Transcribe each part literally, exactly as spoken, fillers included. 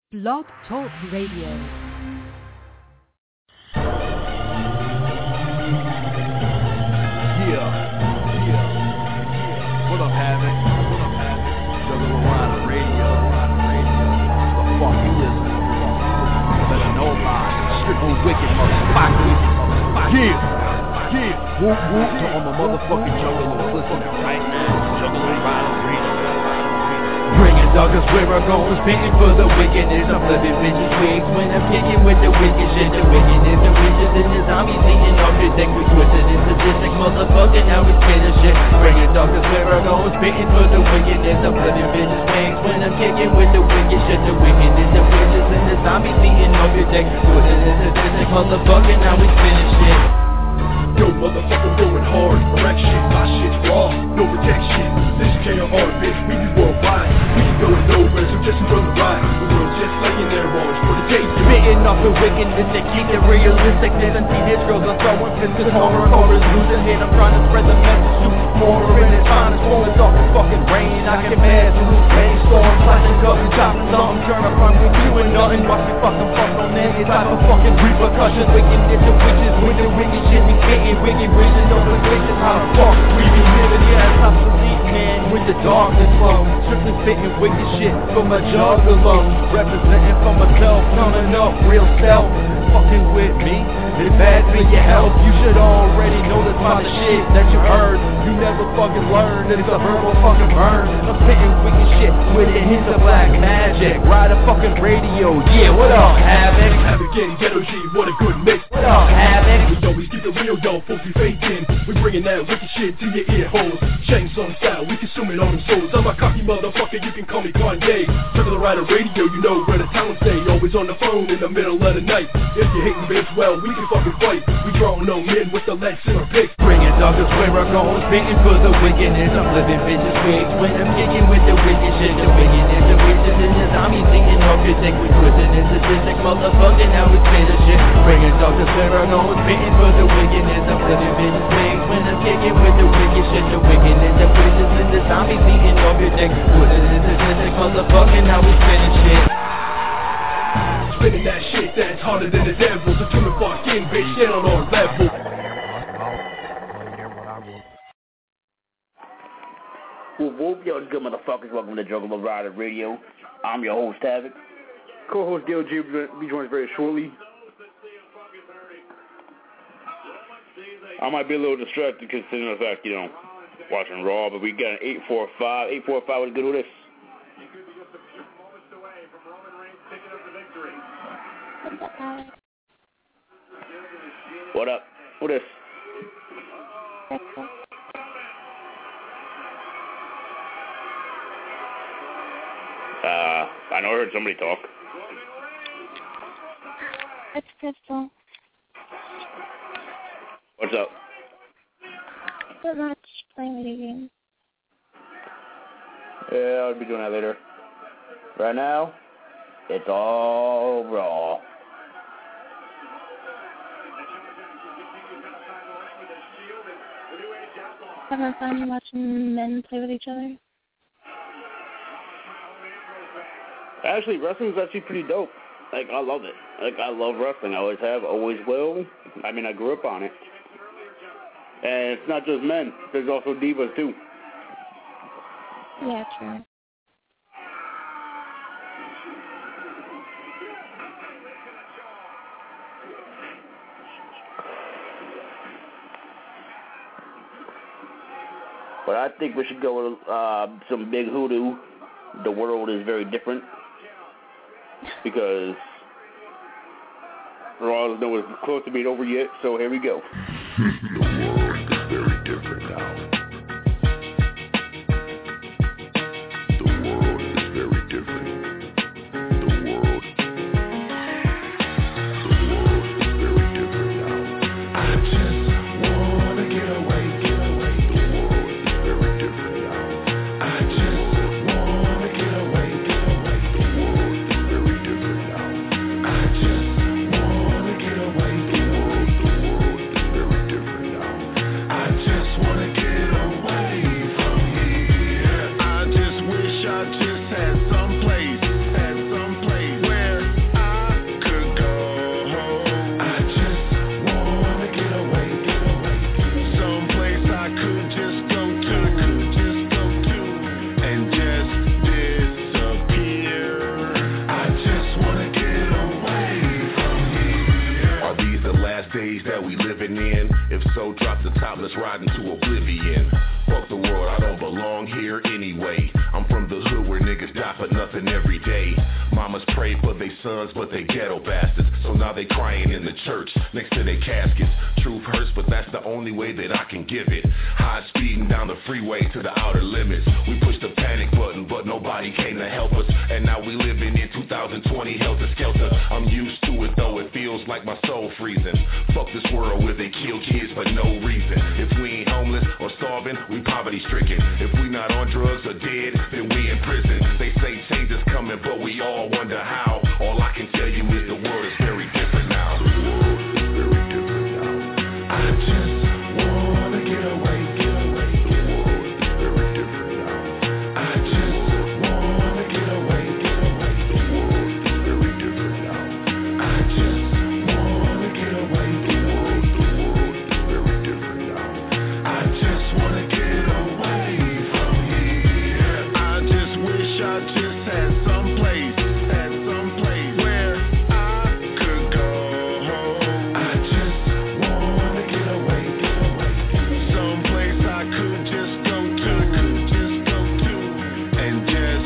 Blog Talk Radio. Yeah, yeah, what up, Havoc? What up, Havoc? Juggalo Rider Radio, Rider Radio. What the fuck you listen to? Better know about it. Strictly wicked motherfuckers. Yeah, yeah. Whoop whoop to all my motherfucking juggalos listening right now. Juggalo Rider Radio. Bringing doggers where I go, spitting for the wickedness. I'm flipping bitches wigs when I'm kicking with the wicked shit. The wickedness of witches and the zombies eating off your dick. We twisted and sadistic motherfucker, now we spit a shit. Bringing doggers where I go, spitting for the wickedness. I'm flipping bitches wigs when I'm kicking with the wicked shit. The wickedness of witches and the zombies eating off your dick. Twisted and sadistic motherfucker, now we spit a shit. Yo, motherfucker, going hard, correction, my shit's raw, no protection. This K R R, bitch, we be worldwide. We can go nowhere, so just enjoy the ride. The world's just laying there, always for the taste. Spitting off the wickedness and keep the realisticness. And see these girls are throwing pistols, horror, horror's losing hit. I'm trying to spread the message to more in its time. It's falling off the fucking rain. I get mad to lose rainstorm, flashing guns and chopping something. Turn up on me doing nothing. Watch me fucking fuck on any type of fucking repercussions. Wickedness and witches with the wicked shit we getting. Wicked vision, no conviction. How the fuck we be living? Yeah, it's obsolete, man. With the darkness flow, strictly spitting wicked shit from a juggalo. Representing for myself, coming up real self. Fucking with me, it's bad for your health. You should already know this about the shit that you heard. You never fucking learned, it's a verbal fucking burn. I'm spitting wicked shit with a hint of black magic. Ride a fucking radio, yeah, what up, Havoc? Havoc and Ghetto G, what a good mix. What up, Havoc? We always keep it real, though, folks we faking. We bringing that wicked shit to your ear holes. Chainsaw style, we consuming all them souls. I'm a cocky motherfucker, you can call me Kanye. Juggalo Rider Radio, you know where the talent stay. Always on the phone in the middle of the night. If you hating bitch, well, we can fucking fight. We draw no men with the legs in our picks. Bringing doggers where I go, spitting for the wickedness. I'm flipping bitches wigs when I'm kicking with the wicked shit. The wickedness of witches and the zombies eating off your dick. We twisted and sadistic motherfucker, now we spit a shit. Bringing doggers where I go, spitting for the wickedness. I'm flipping bitches wigs when I'm kicking with the wicked shit. The wickedness of witches and the zombies eating off your dick. Twisted and sadistic motherfucker, now we spit a shit. Spinning that shit that's harder than the devil. So tune the fuck in, bitch, get on our level. Whoop whoop, yo, good motherfuckers. Welcome to Juggalo Rider Radio. I'm your host, Havoc. Co-host Dale G will be joined very shortly. I might be a little distracted considering the fact, you know, watching Raw, but we got an eight four five. eight four five, what's good with this? What up? What is? Uh, I know I heard somebody talk. It's Crystal. What's up? Not much, playing video games. Yeah, I'll be doing that later. Right now, it's all Raw. Having fun watching men play with each other? Actually, wrestling's actually pretty dope. Like, I love it. Like, I love wrestling. I always have, always will. I mean, I grew up on it. And it's not just men. There's also divas, too. Yeah, true. But I think we should go with uh, some big hoodoo. The world is very different. Because Raw is nowhere close to being over yet, so here we go. The world is very different now. The world is very different. The world. The world is very different now. I just wanna get away, get away. The world is very different now. I just wanna get away, get away. The world is very different now. I just wanna get away, get away. The world is very different now. So drop the top, let's ride into oblivion. Fuck the world, I don't belong here anyway. I'm from the hood where niggas die for nothing every day. Mamas pray for their sons, but they ghetto bastards. So now they crying in the church next to their caskets. Truth hurts, but that's the only way that I can give it. High speeding down the freeway to the outer limits. We pushed the panic button, but nobody came to help us. And now we living in two thousand twenty, helter skelter. I'm used to it though, it feels like my soul freezing. Fuck this world where they kill kids for no reason. If we ain't homeless or starving, we poverty stricken. If we not on drugs or dead, then we in prison. They say change is coming, but we all wonder how. All I can tell you is the world is very different now. The world is very different now. I just wanna get away, get away. The world is very different now. I just wanna get away, get away. The world is very different now. I just wanna get away. The world, the world is very different now. I just wanna get away from here. I just wish I just had some place, had some place where I could go home. I just wanna get away, get away. Some place I could just go to, could just go to, and just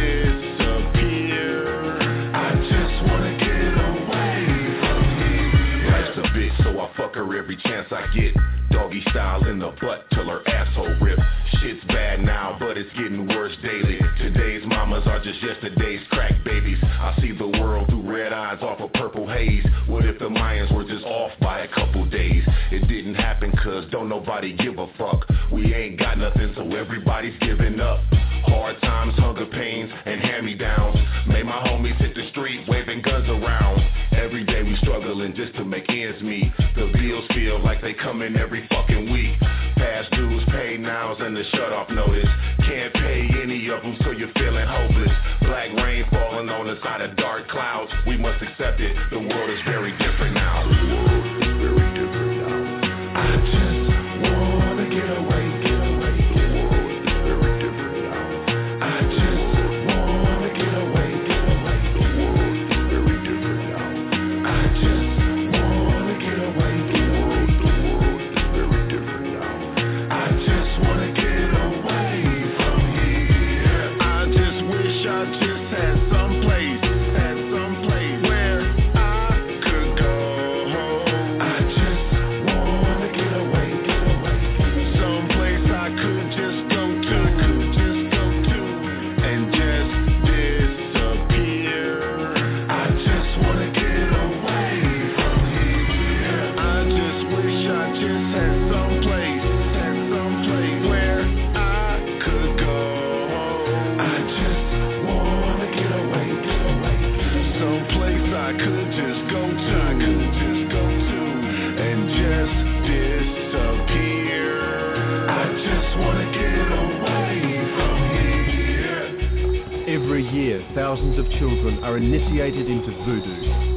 disappear. I just wanna get away from here. Life's a bitch, so I fuck her every chance I get. Doggy style in the butt till her asshole rip. Shit's bad now, but it's getting worse daily. Today's mamas are just yesterday's crack babies. I see the world through red eyes off a purple haze. What if the Mayans were just off by a couple days? It didn't happen cause don't nobody give a fuck. We ain't got nothing, so everybody's giving up. Hard times, hunger pains, and hand-me-downs made my homies hit the street waving guns around. Every day we struggling just to make ends meet. The bills feel like they come in every fucking week. Past dues, pay nows, and the shut-off notice. Can't pay any of them, so you're feeling hopeless. Black rain falling on us out of dark clouds. We must accept it, the world is very different now. The world is very different now. I just wanna get away, get away. The world is very different now. I just wanna get away, get away. The world is very different now. I just wanna get away. The world, the world is very different now. I just wanna get away from here. I just wish I just had some place, had some place where I could go home. I just wanna get away, get away. Some place I could just go to, could just go to, and just disappear. I just wanna get away from here. I just wish I just had some place, had some place where I could go home. I just wanna get away, get away. Some place I could just go to, I could just go to, and just disappear. I just wanna get away from here. Every year, thousands of children are initiated into voodoo.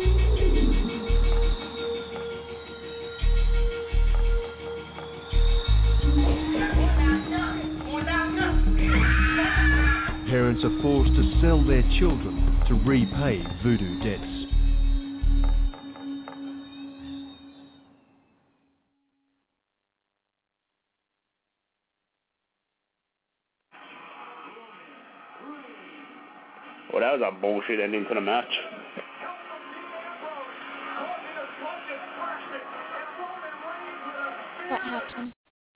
Parents are forced to sell their children to repay voodoo debts. Well, that was a bullshit ending to the match. What happened?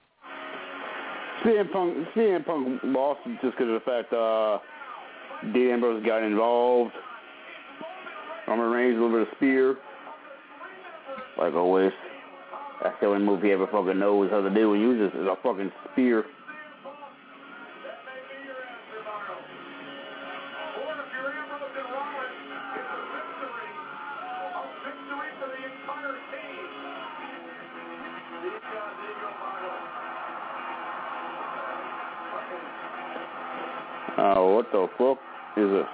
C M Punk, C M Punk lost just because of the fact uh, Dean Ambrose got involved. Roman Reigns a little bit of spear. Like always. That's the only move he ever fucking knows how to do and uses is a fucking spear. Oh, what the fuck is this?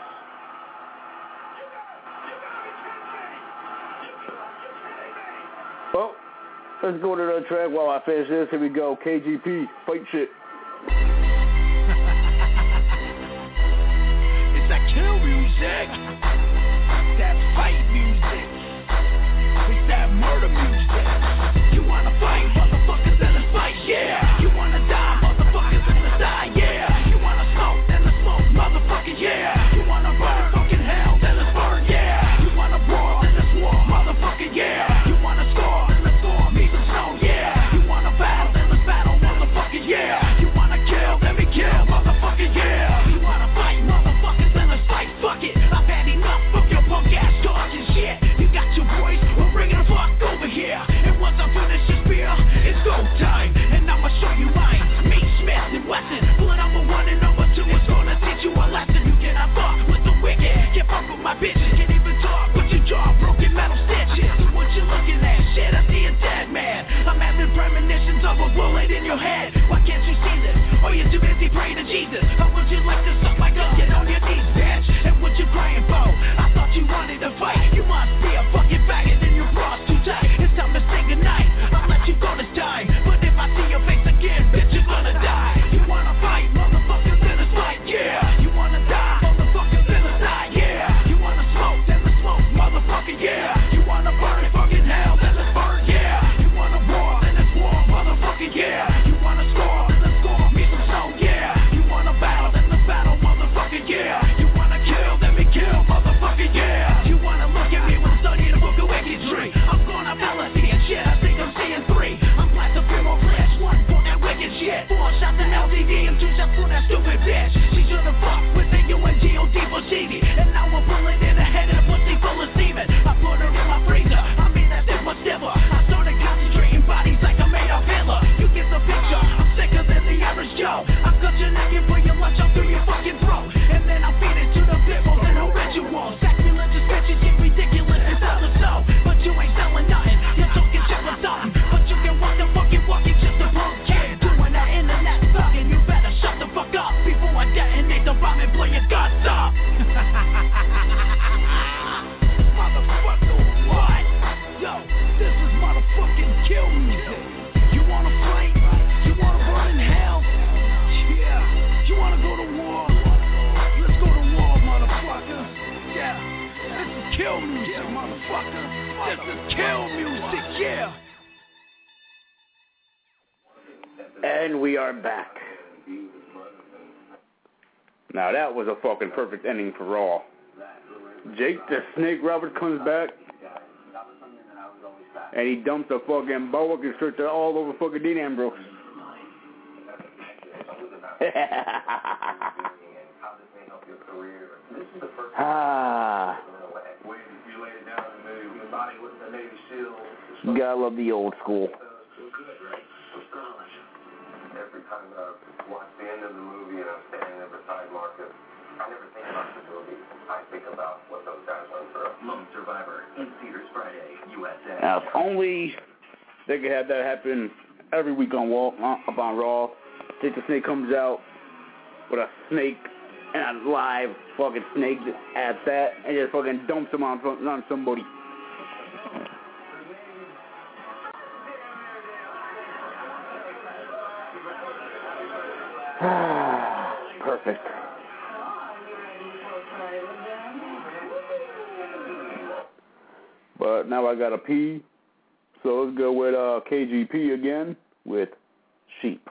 Well, let's go to the track while I finish this. Here we go. K G P, fight shit. It's that kill music. That fight music. It's that murder music. You wanna fight, motherfucker? your head. Why can't you see this? Or you're too busy praying to Jesus? Or would you like to suck my gun? Get on your knees, bitch. And what you crying for? I thought you wanted to fight. You must be a fucking faggot and your bras too tight. It's time to say goodnight. I'll let you go this time. But if I see your face again, bitch, you're gonna die. You wanna fight, motherfucker, then it's fight, yeah. You wanna die, motherfucker, then it's die, yeah. You wanna smoke, then let's smoke, motherfucker, yeah. You wanna burn in fucking hell, then let's burn, yeah. You wanna war, then let's war, motherfucker, yeah. You wanna score, then let's score, me some snow, yeah. You wanna battle, then let's battle, motherfucker, yeah. You wanna kill, then we kill, motherfucker, yeah. You wanna look at me when I'm studying the book of wickedry. I'm going to melody and shit, I think I'm seeing three. I'm blasting fear more flash, one for that wicked shit. Four shots in L T D and two shots for that stupid bitch. She should've fucked with the U N G O D for cheating. And now I'm pulling in the head and a pussy full of semen. I put her in my freezer, I mean that shit was never. I started concentrating bodies like I made of Hitler. You get the picture, I'm sicker than the average Joe. I cut your neck and bring your lunch up through your fucking throat. And then I'll feed it to the pitbulls and no rituals. Sacrilegious bitches get ridiculous and sell the soul. But you ain't selling nothing, you're talking shit with something. But you can walk the fucking walk, it's just a punk kid. Doing that internet thugging, you better shut the fuck up before I detonate the bomb and blow your guts up. Motherfucker, what? Yo, this is motherfucking kill music. You wanna fight? You wanna burn in hell? Yeah. You wanna go to war? Let's go to war, motherfucker. Yeah. This is kill music, motherfucker. This is kill music, yeah. And we are back. Now that was a fucking perfect ending for Raw. Jake the Snake Roberts comes back, and he dumps a fucking boa constrictor all over fucking Dean Ambrose. Ah. Gotta love the old school. Every time I watch the end of the movie and I'm standing there beside Marcus, I never think about the movie. I think about what those guys went through. Lone Survivor in theaters Friday, U S A. Now, if only they could have that happen every week on Raw, up on Raw. Jake the Snake comes out with a snake and a live fucking snake at that, and just fucking dumps him on on somebody. Perfect. But now I gotta pee, so let's go with uh, K G P again with Sheep.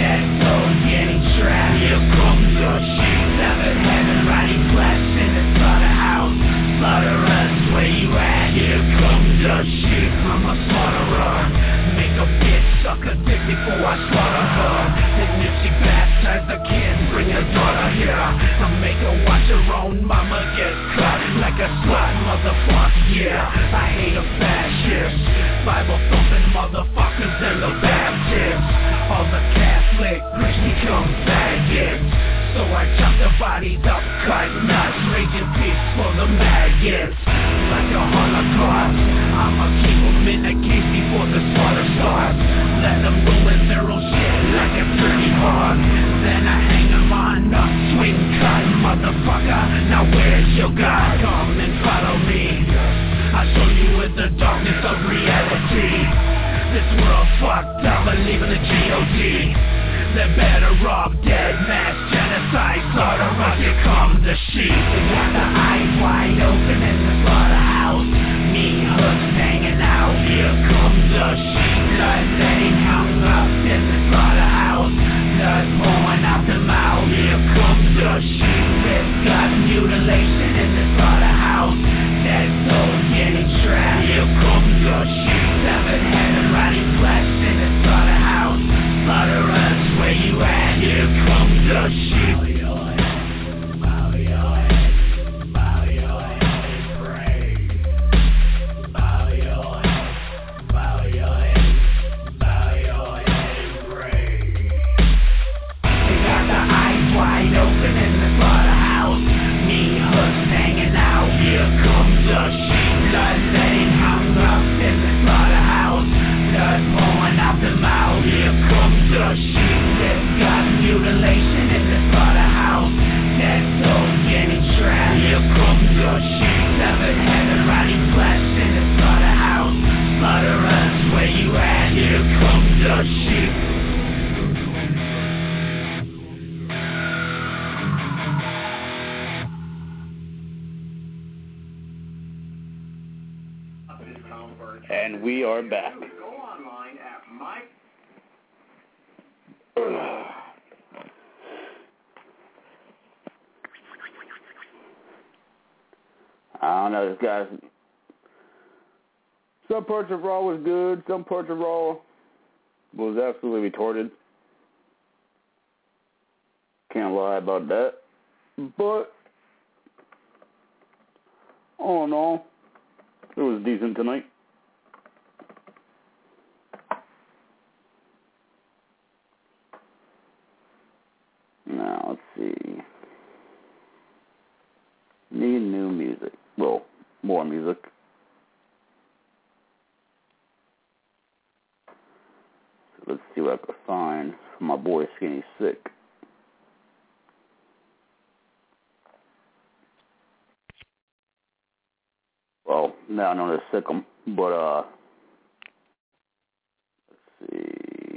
Severed heaven, riding flesh in the before I slaughter her. And if she baptized the kid, bring her daughter here. I'll make her watch her own mama get cut like a slut, motherfucker, yeah. I hate a fascist, Bible thumping motherfuckers and the Baptists. All the Catholic priests become faggots. So I chop the bodies up, cut nuts, raging peace for the maggots. Like a holocaust, I'ma keep them in the cage before the slaughter starts. Let them ruin their own shit like a dirty hog. Then I hang them on a swing cut, motherfucker. Now where's your God? Come and follow me. I'll show you with the darkness of reality. This world fucked up, believe in the G O D. They're better off dead, mass genocide, slaughter us, here come the sheep. They got the eyes wide open in the slaughterhouse. Me hooks hanging out, here comes the sheep. Blood laying hung up in the slaughterhouse. Blood pouring out the mouth, here comes the sheep. Rib gut mutilation in the slaughterhouse. Dead souls getting trapped, here comes the sheep. Severed head and rotting flesh in the slaughterhouse. Slaughter us, where you at? Here comes the sheep. Bow your head, bow your head and pray. Bow your head, bow your head, bow your head and pray. They got the eyes wide open in the slaughterhouse. Me hooks hanging out. Here comes the sheep. Blood letting hung up in the slaughterhouse. Blood pouring out the mouth. Here comes the sheep. Rib gut mutilation in the slaughterhouse. Dead souls getting trapped. Here comes the sheep. Severed head and rotting flesh in the slaughterhouse. Slaughter us, where you at? Here comes the sheep. And we are back. I don't know, this guy's... Some parts of Raw was good, some parts of Raw was absolutely retarded. Can't lie about that. But, all in all, it was decent tonight. Now, let's see. Need new music. Well, more music. So let's see what I can find for my boy Skinny Sick. Well, now known as Sickum, but, uh, let's see.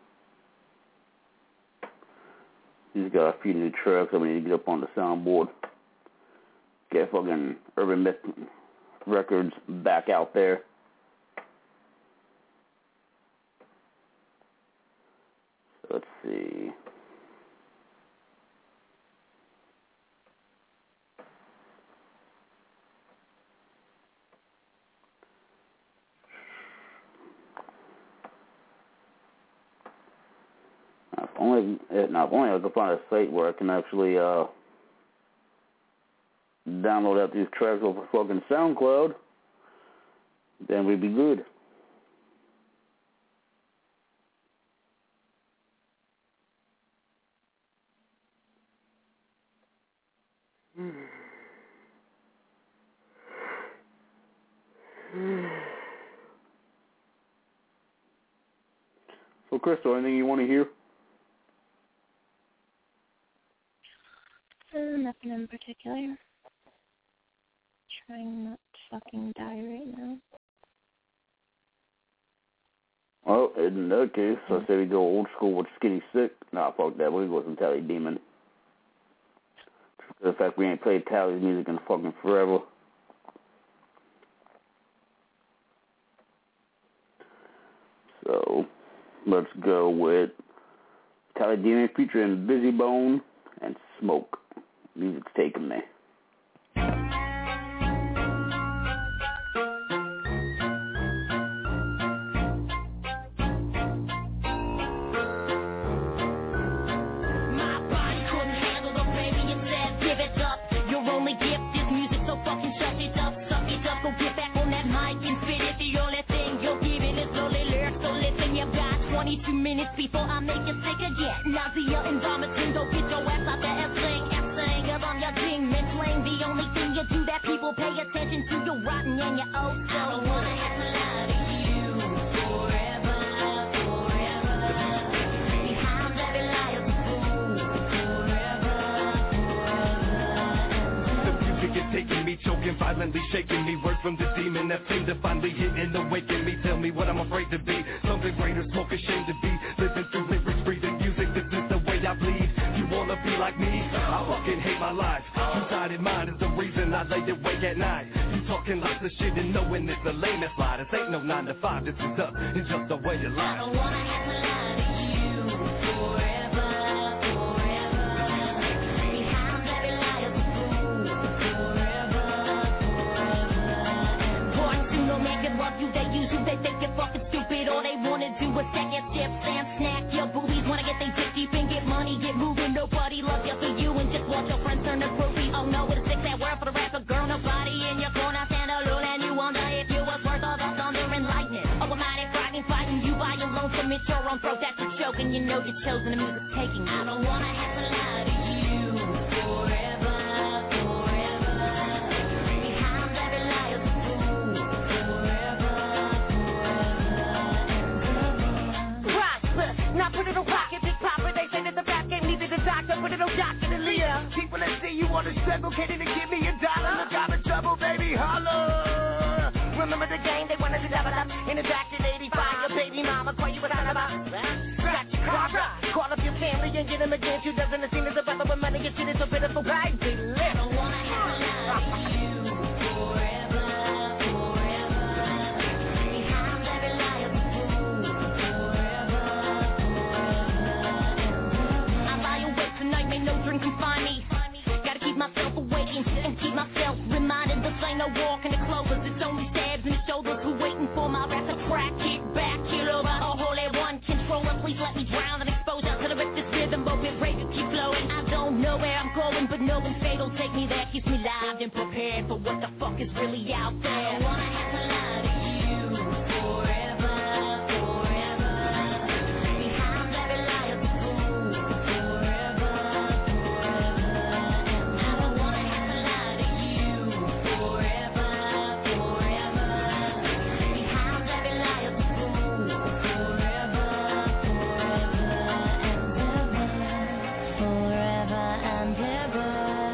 He's got a few new tracks that we need to get up on the soundboard. Get fucking Urban Myth Records back out there. So let's see. Now, if only, now, if only I could find a site where I can actually, uh, download out these tracks over fucking SoundCloud, then we'd be good. So, Crystal, anything you want to hear? Uh, nothing in particular. Trying not to fucking die right now. Well, in that case, I say we go old school with Skinny Sick. Nah, fuck that. We go with some Tally Demon. The fact we ain't played Tally's music in fucking forever. So, let's go with Tally Demon featuring Busy Bone and Smoke. Music's taking me. minutes before I make you sick again. Nausea and vomiting, go get your ass out there and sing. F-sing up on your demon flame. The only thing you do that people pay attention to, you're rotten and you're oh so. I don't wanna have to lie to you forever, forever. Behind every liar, fool, forever, forever. The music is taking me, choking, violently shaking me. Word from the demon that seemed to finally hit and awaken me. Tell me what I'm afraid to be. Something greater, smoke, ashamed to be. Living through lyrics, breathing music. This is the way I bleed. You wanna be like me? I fucking hate my life. Two-sided mind is the reason I lay awake at night. You talking lots of shit and knowing it's the lamest lie. This ain't no nine to five. This is up. It's just the way you lie. I don't wanna have to lie to you forever, forever. Behind every liar, fool, forever, forever. Born to no man can love you. They use you. They think you're fucking stupid. All they wanna do is take your chips and snack your boobies. Wanna get they dick deep and get money, get moving. Nobody loves you for you and just watch your friends turn to groupie. Oh no, it's a sick that word for the rapper girl. Nobody in your corner stand alone and you wonder if you was worth all the thunder and lightning. Oh, I'm out fighting, fighting you by your lonesome. Commit your own throat, that's a joke, and you know you're chosen. The music's taking you. I don't wanna have to lie to you forever, forever. Behind every liar, fool, forever, forever. Prosper, now put it on pocket, big papa. They say that the rap game needed a doctor, put it on doctor to live. People that see you on the struggle can't even give me a dollar. Look, I'm in trouble, baby, holla. Remember the game, they wanted to double up. In the back in eighty-five, your baby mama call you a son of a. Got your car up. Call up your family and get them against you. Doesn't it seem as a brother with money and shit is so pitiful, baby? I don't wanna have to lie to you forever, forever. Behind every liar, fool, forever, forever. I lie awake tonight, make no drink can find me. Gotta keep myself awake and keep myself reminded. This ain't no walk in the clovers, it's only stabs in the shoulders. Who waiting for my rap to crack, kick back, kill over. A holy one, controller, please let me drown and expose out to the rest of this rhythm. But with rage keep flowing. I don't know where I'm going, but knowing fate'll take me there. Keeps me live and prepared for what the fuck is really out there. I don't wanna have to lie to you forever, forever. Behind every liar, fool, forever, forever. I don't wanna have to lie to you forever, forever. Behind every liar, fool, forever, forever and ever.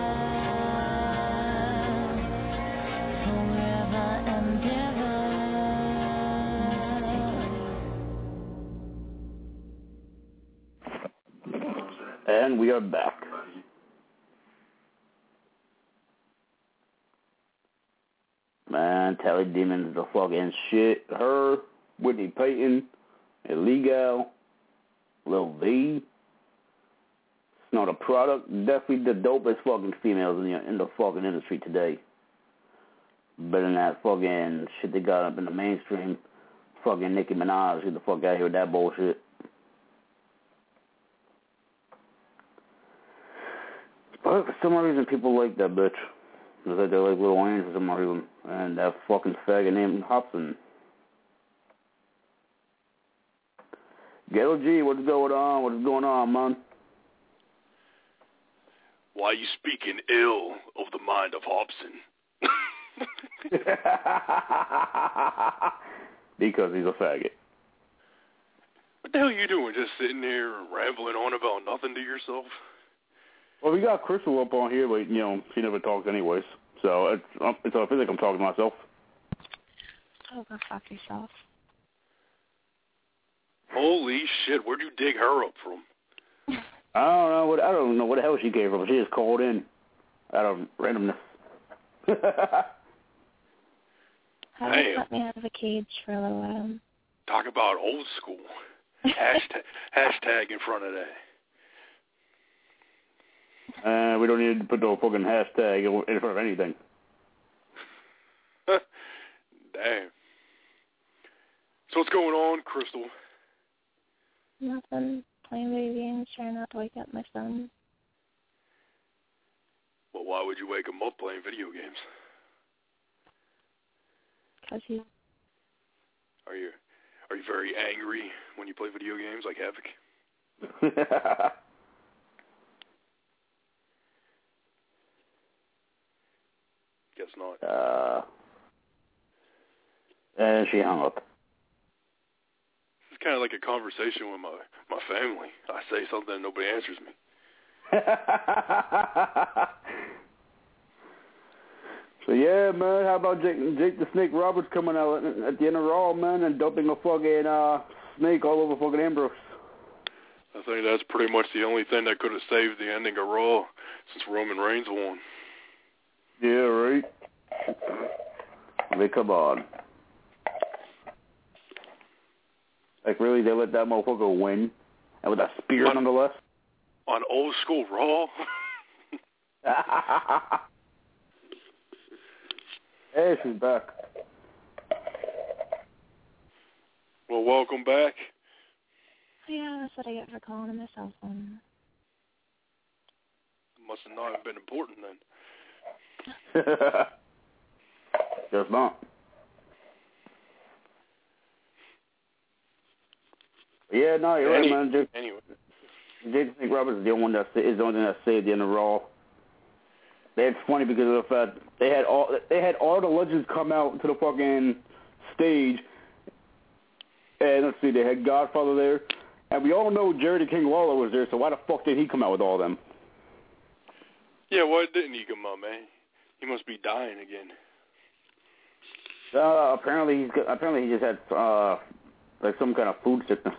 Forever and ever. And we are back. Man, Tally Demon's the fucking shit. Her, Whitney Payton, Illegal, Lil V. It's not a product. Definitely the dopest fucking females in the in the fucking industry today. Better than that fucking shit they got up in the mainstream. Fucking Nicki Minaj. Get the fuck out of here with that bullshit. But for some reason, people like that bitch. Just like they like Lil Wayne for some reason. And that fucking faggot named Hobson. Ghetto G, what's going on? What's going on, man? Why are you speaking ill of the mind of Hobson? Because he's a faggot. What the hell are you doing? Just sitting there rambling on about nothing to yourself? Well, we got Crystal up on here, but, you know, she never talks anyways. So it's, um, it's I feel like I'm talking to myself. Oh, go fuck yourself. Holy shit, where'd you dig her up from? I don't know what I don't know what the hell she came from. She just called in out of randomness. How about you let me out of a cage for a little while? Talk about old school. Hashtag, hashtag in front of that. Uh, we don't need to put no fucking hashtag in front of anything. Damn. So what's going on, Crystal? Nothing. Playing video games, trying not to wake up my son. Well, why would you wake him up playing video games? Because he... Are you Are you very angry when you play video games like Havoc? Guess not. Uh, and she hung up. It's kind of like a conversation with my, my family. I say something and nobody answers me. So yeah, man, how about Jake, Jake the Snake Roberts coming out at the end of Raw, man, and dumping a fucking uh, snake all over fucking Ambrose? I think that's pretty much the only thing that could have saved the ending of Raw since Roman Reigns won. Yeah, right. I mean, come on. Like, really, they let that motherfucker win? And with a spear, on, nonetheless? On old school Raw? Hey, she's back. Well, welcome back. Yeah, that's what I get for calling on my cell phone. Must have not have been important then. Just not. Yeah, no, you're Any, right, man. Jake, anyway. Jake Snake Roberts is the only one that is the only thing that saved the end of Raw. It's funny because of the fact they had all they had all the legends come out to the fucking stage, and let's see, they had Godfather there, and we all know Jerry the King Lawler was there. So why the fuck did he come out with all of them? Yeah, why didn't he come out, man? He must be dying again. Uh, apparently he's got, apparently he just had uh like some kind of food sickness.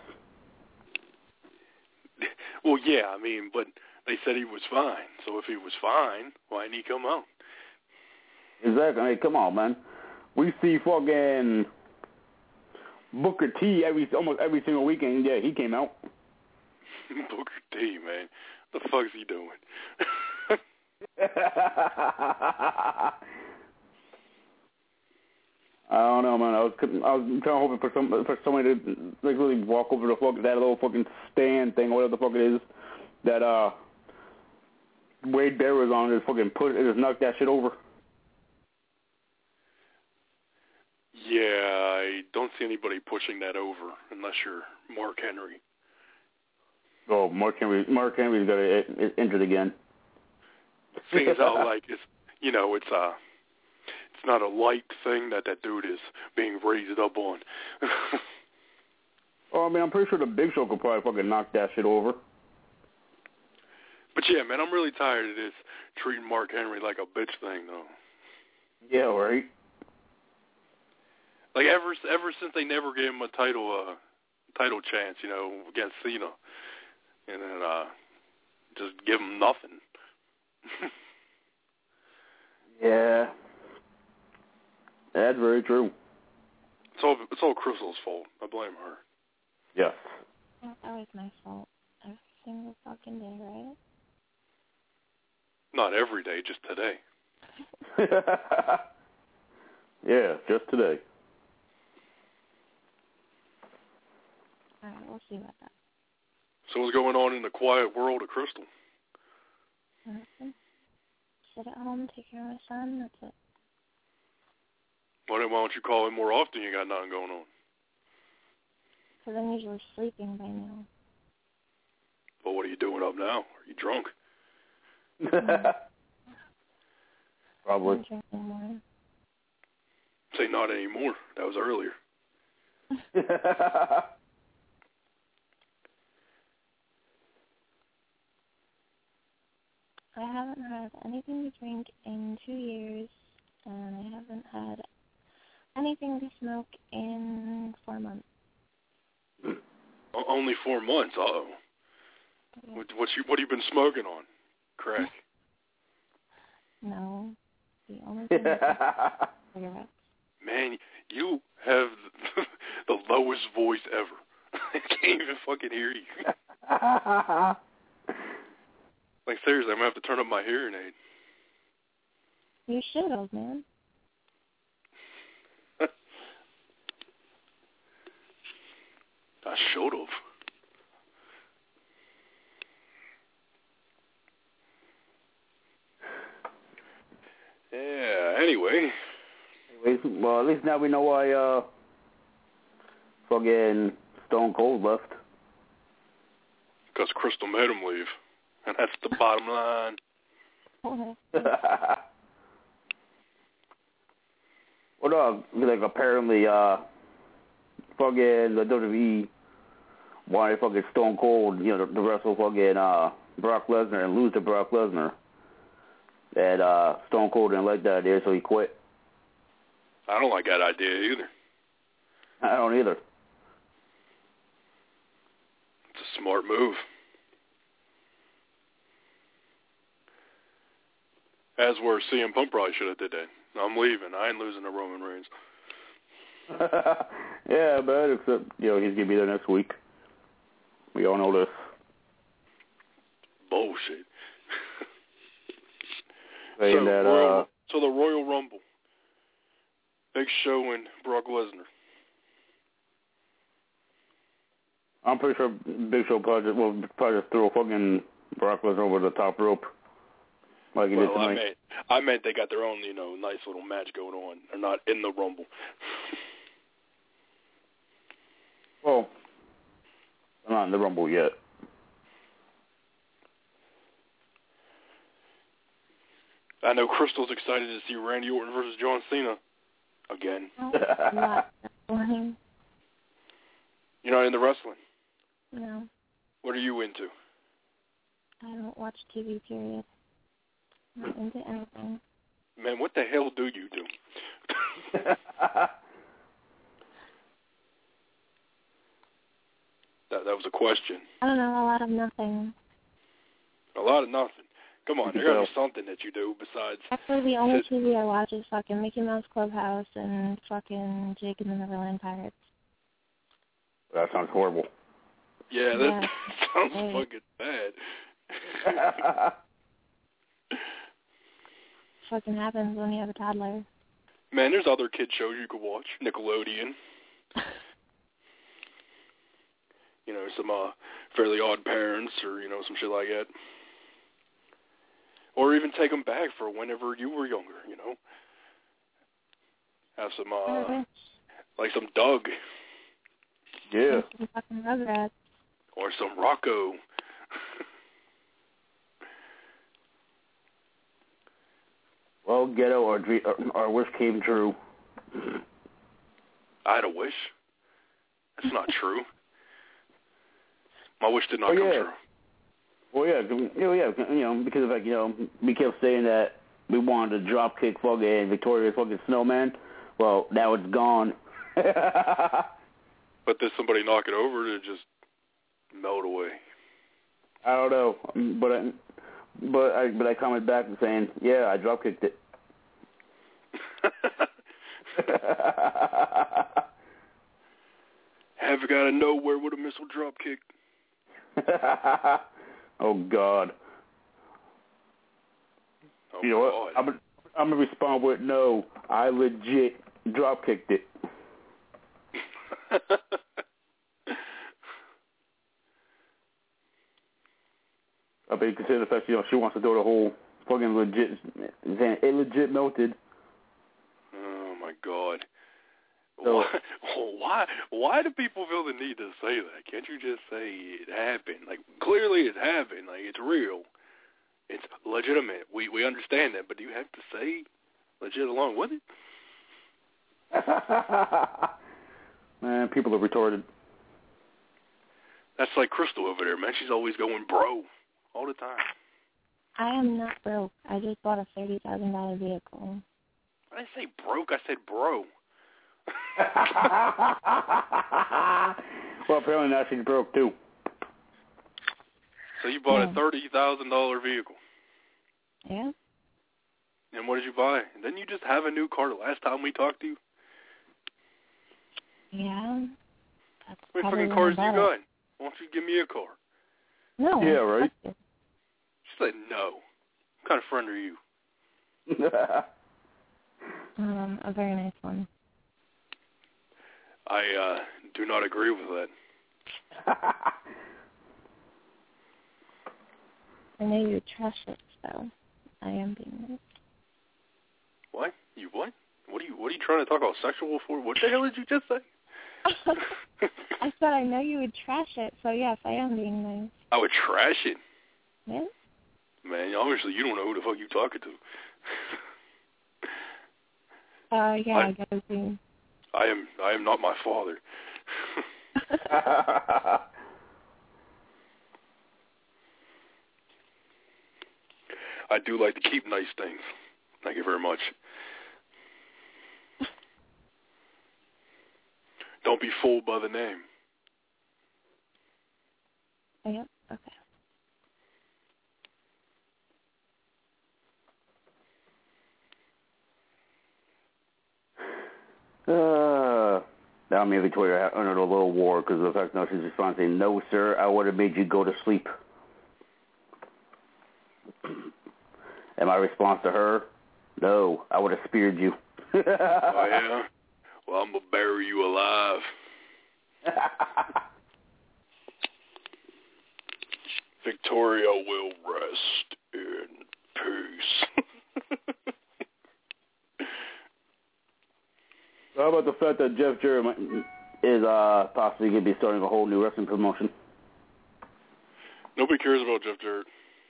Well, yeah, I mean, but they said he was fine. So if he was fine, why didn't he come out? Exactly. I mean, come on, man. We see fucking Booker T every almost every single weekend. Yeah, he came out. Booker T, man. What the fuck's he doing? I don't know, man. I was I was kind of hoping for some for somebody to like really walk over the fuck that little fucking stand thing, whatever the fuck it is, that uh Wade Bear was on. Just fucking put it, just knock that shit over. Yeah, I don't see anybody pushing that over unless you're Mark Henry. Oh, Mark Henry. Mark Henry's got it, it's injured again. Seeing as how like it's you know it's uh it's not a light thing that that dude is being raised up on. Well, I mean, I'm pretty sure the Big Show could probably fucking knock that shit over. But yeah, man, I'm really tired of this treating Mark Henry like a bitch thing, though. Yeah, right. Like ever ever since they never gave him a title uh title chance, you know, against Cena, and then uh just give him nothing. Yeah, that's very true. It's all it's all Crystal's fault. I blame her. Yes. That's always my fault. Every single fucking day, right? Not every day, just today. Yeah, just today. All right, we'll see about that. So what's going on in the quiet world of Crystal? Nothing. Sit at home, take care of my son. That's it. Why don't, why don't you call him more often? You got nothing going on. Because I'm usually sleeping by now. Well, what are you doing up now? Are you drunk? Probably. I'm drinking more. Say not anymore. That was earlier. I haven't had anything to drink in two years, and I haven't had anything to smoke in four months. O- only four months. Uh-oh. Okay. What, what you what have you been smoking on? Crack. No. The only thing is cigarettes. Man, you have the lowest voice ever. I can't even fucking hear you. Like, seriously, I'm going to have to turn up my hearing aid. You should, old man. I should have. Yeah, anyway. Anyways, well, at least now we know why uh, fucking Stone Cold left. Because Crystal made him leave. And that's the bottom line. Well, no, like apparently, uh, fucking the W W E wanted fucking Stone Cold, you know, to wrestle fucking uh, Brock Lesnar and lose to Brock Lesnar. And uh, Stone Cold didn't like that idea, so he quit. I don't like that idea either. I don't either. It's a smart move. As where C M Punk probably should have did that. I'm leaving. I ain't losing to Roman Reigns. Yeah, but except, you know, he's going to be there next week. We all know this. Bullshit. Saying so, that, Royal, uh, so the Royal Rumble. Big Show and Brock Lesnar. I'm pretty sure Big Show probably just, will probably just throw fucking Brock Lesnar over the top rope. Like he well, did tonight. I meant, I meant they got their own, you know, nice little match going on. They're not in the Rumble. Well, they're not in the Rumble yet. I know Crystal's excited to see Randy Orton versus John Cena again. You're not into wrestling? No. What are you into? I don't watch T V, period. Not into anything. Man, what the hell do you do? that that was a question. I don't know, a lot of nothing. A lot of nothing. Come on, there gotta be something that you do besides... Actually, the only T V I watch is fucking Mickey Mouse Clubhouse and fucking Jake and the Neverland Pirates. That sounds horrible. Yeah, that Yeah. sounds Hey. fucking bad. Fucking happens when you have a toddler. Man, there's other kid shows you could watch. Nickelodeon. You know, some uh, Fairly Odd Parents or, you know, some shit like that. Or even take them back for whenever you were younger, you know. Have some, uh, Okay. like some Doug. Yeah. Some fucking Rugrats. Or some Rocco. Well, Ghetto, our, dream, our wish came true. I had a wish. That's not true. My wish did not oh, come yeah. true. Well, yeah, you know, yeah, you know, because of, like, you know, we kept saying that we wanted to drop kick fucking Victoria's fucking Snowman. Well, now it's gone. But did somebody knock it over to just melt away? I don't know, but I, but I, but I commented back and saying, yeah, I drop kicked it. Have you got to nowhere with a missile drop kick? Oh God. Oh, you know God. what? I'm gonna, I'm gonna respond with no. I legit drop kicked it. I mean, consider the fact, you know, she wants to do the whole fucking legit, saying it legit melted. Oh my God. So, why, why? Why do people feel the need to say that? Can't you just say it happened? Like, clearly it happened. Like, it's real. It's legitimate. We we understand that, but do you have to say legit along with it? Man, people are retarded. That's like Crystal over there, man. She's always going bro all the time. I am not broke. I just bought a thirty thousand dollars vehicle. I didn't say broke. I said bro. Well, apparently now she's broke too. So you bought Yeah. a thirty thousand dollar vehicle. Yeah. And what did you buy? Didn't you just have a new car the last time we talked to you? Yeah. That's What probably fucking when cars I do you bought got? it. Why don't you give me a car? No. Yeah, right. She said no. What kind of friend are you? Um, a very nice one. I uh, do not agree with that. I know you trash it, so I am being nice. What? You what? What are you What are you trying to talk about sexual for? What the hell did you just say? I said I know you would trash it, so yes, I am being nice. I would trash it? Yeah? Man, obviously you don't know who the fuck you talking to. Uh, yeah, I, I gotta see. I am I am not my father. I do like to keep nice things. Thank you very much. Don't be fooled by the name. Oh, yep, okay. Uh, now me and Victoria are under a little war because of the fact that she's responding, no, sir, I would have made you go to sleep. And my response to her, no, I would have speared you. Oh, yeah? Well, I'm going to bury you alive. Victoria will rest in peace. How about the fact that Jeff Jarrett is uh, possibly going to be starting a whole new wrestling promotion? Nobody cares about Jeff Jarrett.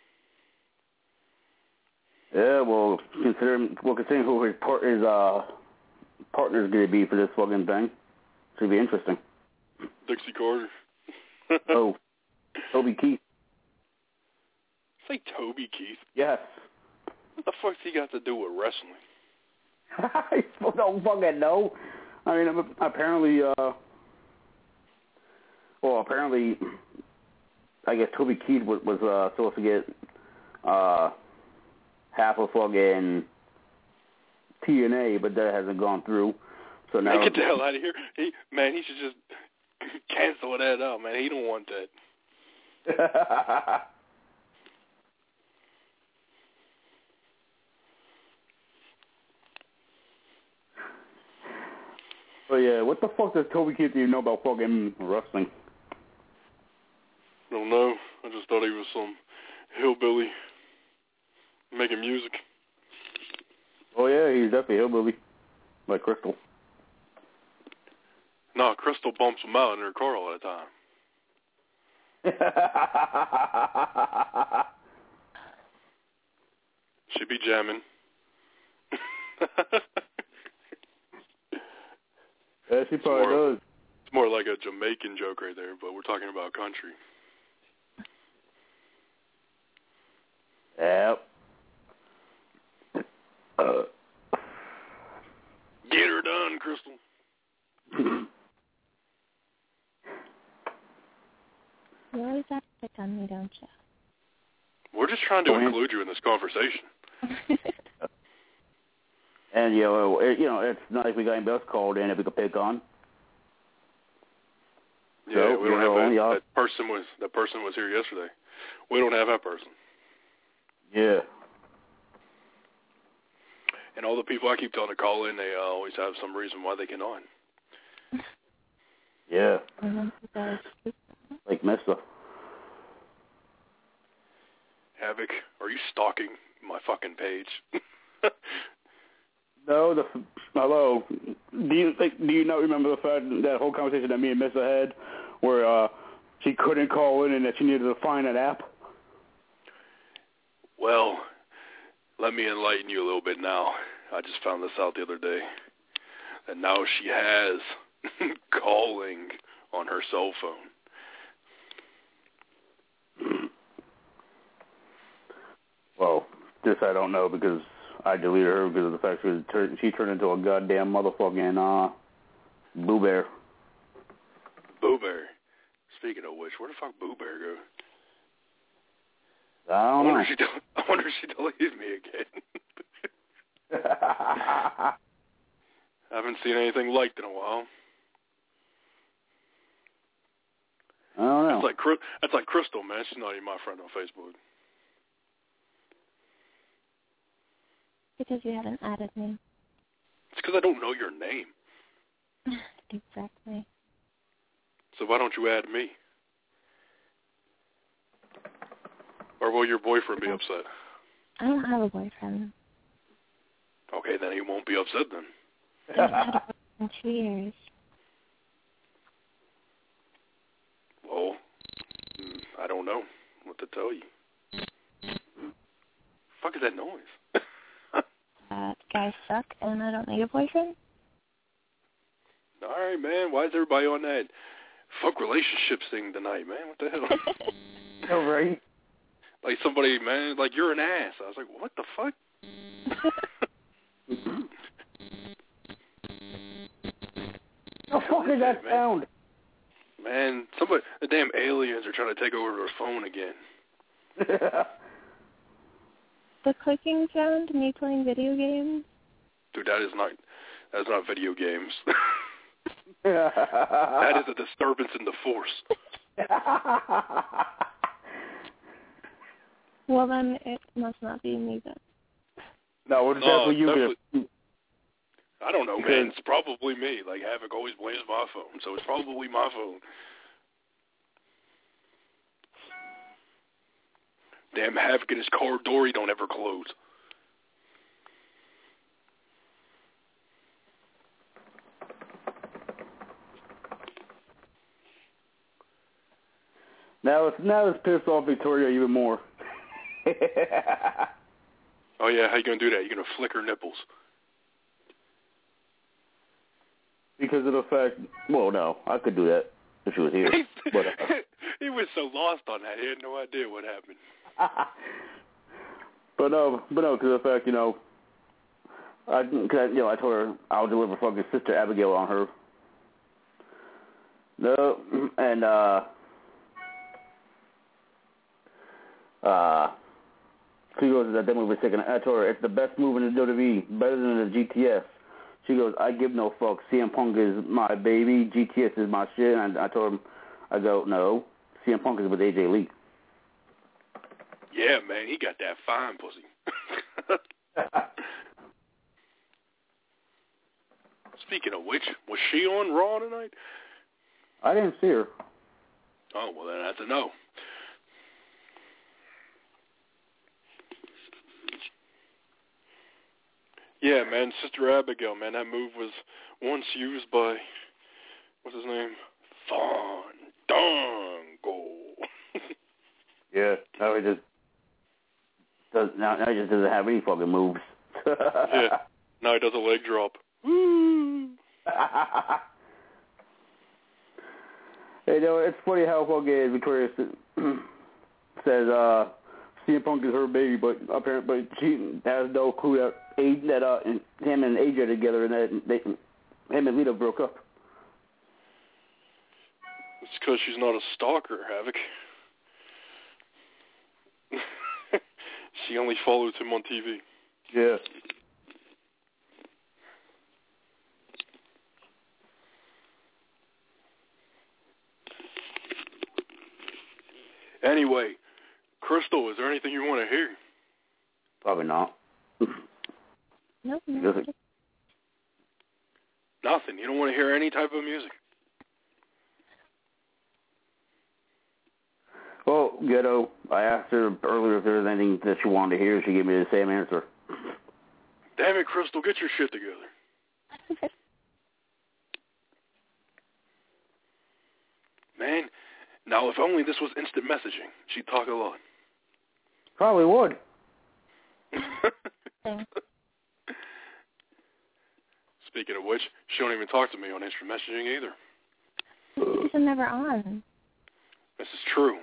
Yeah, well, considering well, considering who his part his uh partner's going to be for this fucking thing, should be interesting. Dixie Carter. Oh, Toby Keith. Say Toby Keith. Yes. What the fuck's he got to do with wrestling? I don't fucking know. I mean, apparently, uh, well, apparently, I guess Toby Keith was, was uh, supposed to get uh, half of fucking T N A, but that hasn't gone through. So now, man, get the hell out of here. He, man, he should just cancel that out, man. He don't want that. But yeah, what the fuck does Toby Keith even know about fucking wrestling? Don't know. I just thought he was some hillbilly making music. Oh yeah, he's definitely a hillbilly, like Crystal. No, Crystal bumps him out in her car all the time. She be jamming. Yeah, she probably more, does. It's more like a Jamaican joke right there, but we're talking about country. Yep. Uh. Get her done, Crystal. You always have to pick on me, don't you? We're just trying to oh, include you in this conversation. And, you know, it, you know, it's not like we got anybody else called in that we could pick on. Yeah, so, we don't have know, that, that person was that person was here yesterday. We don't have that person. Yeah. And all the people I keep telling to call in, they uh, always have some reason why they cannot. Yeah. Like Mister Havoc, are you stalking my fucking page? No, the hello. Do you think? Do you not remember the fact that whole conversation that me and Mister had, where uh, she couldn't call in and that she needed to find an app? Well, let me enlighten you a little bit now. I just found this out the other day, and now she has calling on her cell phone. Well, this I don't know because I deleted her because of the fact she was tur- she turned into a goddamn motherfucking uh, Boo Bear. Boo Bear. Speaking of which, where the fuck Boo Bear go? I don't I wonder know. If she del- I wonder if she deleted me again. I haven't seen anything liked in a while. I don't know. That's like that's like Crystal, man. She's not even my friend on Facebook. Because you haven't added me. It's because I don't know your name. Exactly. So why don't you add me? Or will your boyfriend be upset? I don't have a boyfriend. Okay, then he won't be upset then. I haven't had a boyfriend in two years. I don't know what to tell you. Fuck is that noise? That guys suck and I don't need a boyfriend? All right, man. Why is everybody on that fuck relationships thing tonight, man? What the hell? All right. Like somebody, man, like you're an ass. I was like, what the fuck? The fuck is that man. sound? Man, somebody, the damn aliens are trying to take over their phone again. The clicking sound, me playing video games? Dude, that is not, that is not video games. That is a disturbance in the force. Well, then it must not be me then. No, it's No, definitely you. definitely- I don't know, man. It's probably me. Like, Havoc always blames my phone, so it's probably my phone. Damn Havoc and his car door, he don't ever close. Now it's now it's pissed off Victoria even more. Oh yeah, how you gonna do that? You gonna flick her nipples? Because of the fact, well, no, I could do that if she was here. But uh, he was so lost on that, he had no idea what happened. but no, but no, because of the fact, you know, I, cause I, you know, I told her I'll deliver fucking Sister Abigail on her. No, and uh, uh, she goes that that move is taken. I told her it's the best move in the W W E, better than the G T S. She goes, I give no fuck. C M Punk is my baby. G T S is my shit. And I, I told him, I go, no, C M Punk is with A J Lee. Yeah, man, he got that fine pussy. Speaking of which, was she on Raw tonight? I didn't see her. Oh, well, then that's a no. Yeah, man, Sister Abigail, man, that move was once used by, what's his name? Fandango. Yeah, now he just does. Now, now he just doesn't have any fucking moves. Yeah, now he does a leg drop. Woo! Hey, you know, it's funny how fucking Victoria says uh, C M Punk is her baby, but apparently, but she has no clue that A, that uh, him and A J are together, and that they, him and Lita broke up. It's because she's not a stalker, Havoc. She only follows him on T V. Yeah. Anyway, Crystal, is there anything you want to hear? Probably not. Nope, no. Nothing. You don't want to hear any type of music? Well, Ghetto, I asked her earlier if there was anything that she wanted to hear. She gave me the same answer. Damn it, Crystal, get your shit together. Man, now if only this was instant messaging, she'd talk a lot. Probably would. Speaking of which, she don't even talk to me on instant messaging either. She's never on. This is true.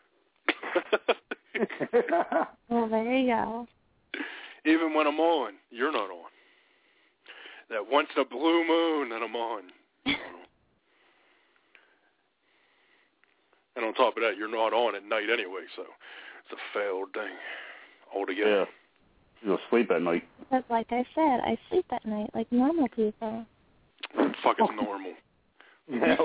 Well, there you go. Even when I'm on, you're not on. That once in a blue moon that I'm on. And on top of that, you're not on at night anyway, so it's a failed thing altogether. Yeah. You'll sleep at night. But like I said, I sleep at night like normal people. Fuck, it's normal. Yeah.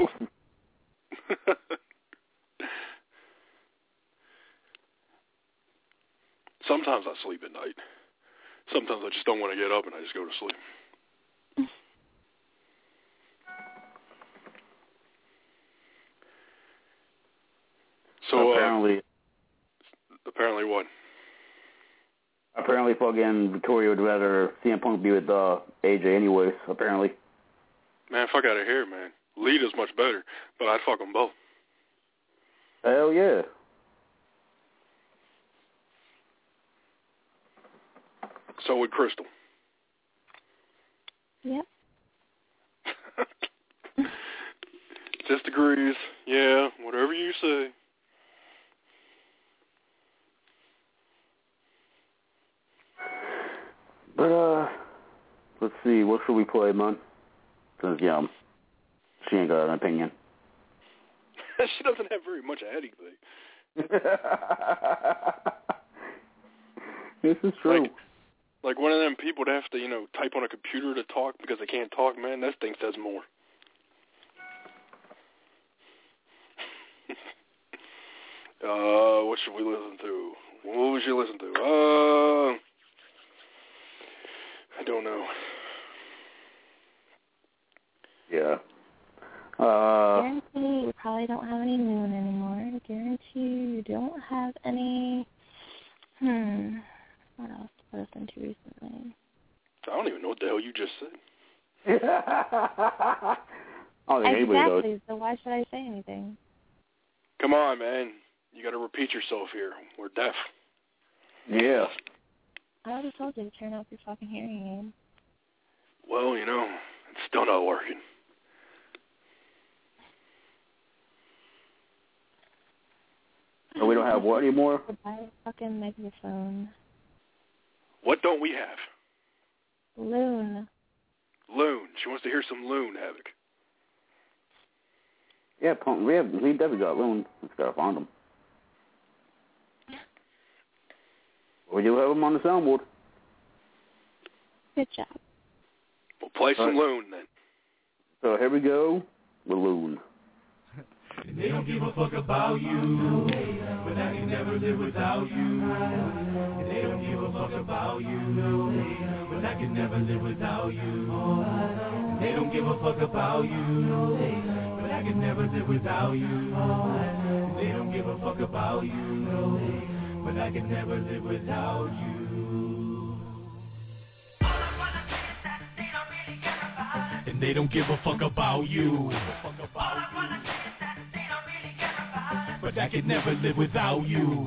Sometimes I sleep at night. Sometimes I just don't want to get up and I just go to sleep. So apparently, uh, apparently what? Apparently, fucking Victoria would rather C M Punk be with uh, A J anyways. Apparently. Man, fuck out of here, man. Lita's much better, but I'd fuck them both. Hell yeah. So would Crystal. Yep. Disagrees. Yeah, whatever you say. But, uh, let's see, what should we play, man? Since, yeah, she ain't got an opinion. She doesn't have very much of anything. This is true. Like, like one of them people that have to, you know, type on a computer to talk because they can't talk, man, that thing says more. uh, what should we listen to? What would you listen to? Uh, I don't know. Yeah. Uh, Guarantee you probably don't have any Moon anymore. Guarantee you don't have any. Hmm. What else to listen to recently? I don't even know what the hell you just said. I don't think anybody knows. Exactly. So why should I say anything? Come on, man. You got to repeat yourself here. We're deaf. Yeah. I already told you to turn off your fucking hearing aid. Well, you know, it's still not working. So we don't have what anymore? Buy a fucking microphone. What don't we have? Loon. Loon. She wants to hear some Loon, Havoc. Yeah, punk, we have. We definitely got Loon. Let's gotta find them. We do have them on the soundboard. Good job. We'll play some right. Loon then. So here we go with Loon. They don't give a fuck about you, but I can never live without you. They don't give a fuck about you, but I can never live without you. They don't give a fuck about you, but I can never live without you. They don't give a fuck about you, but I can never live without you. And they don't give a fuck about you. But I could never live without you.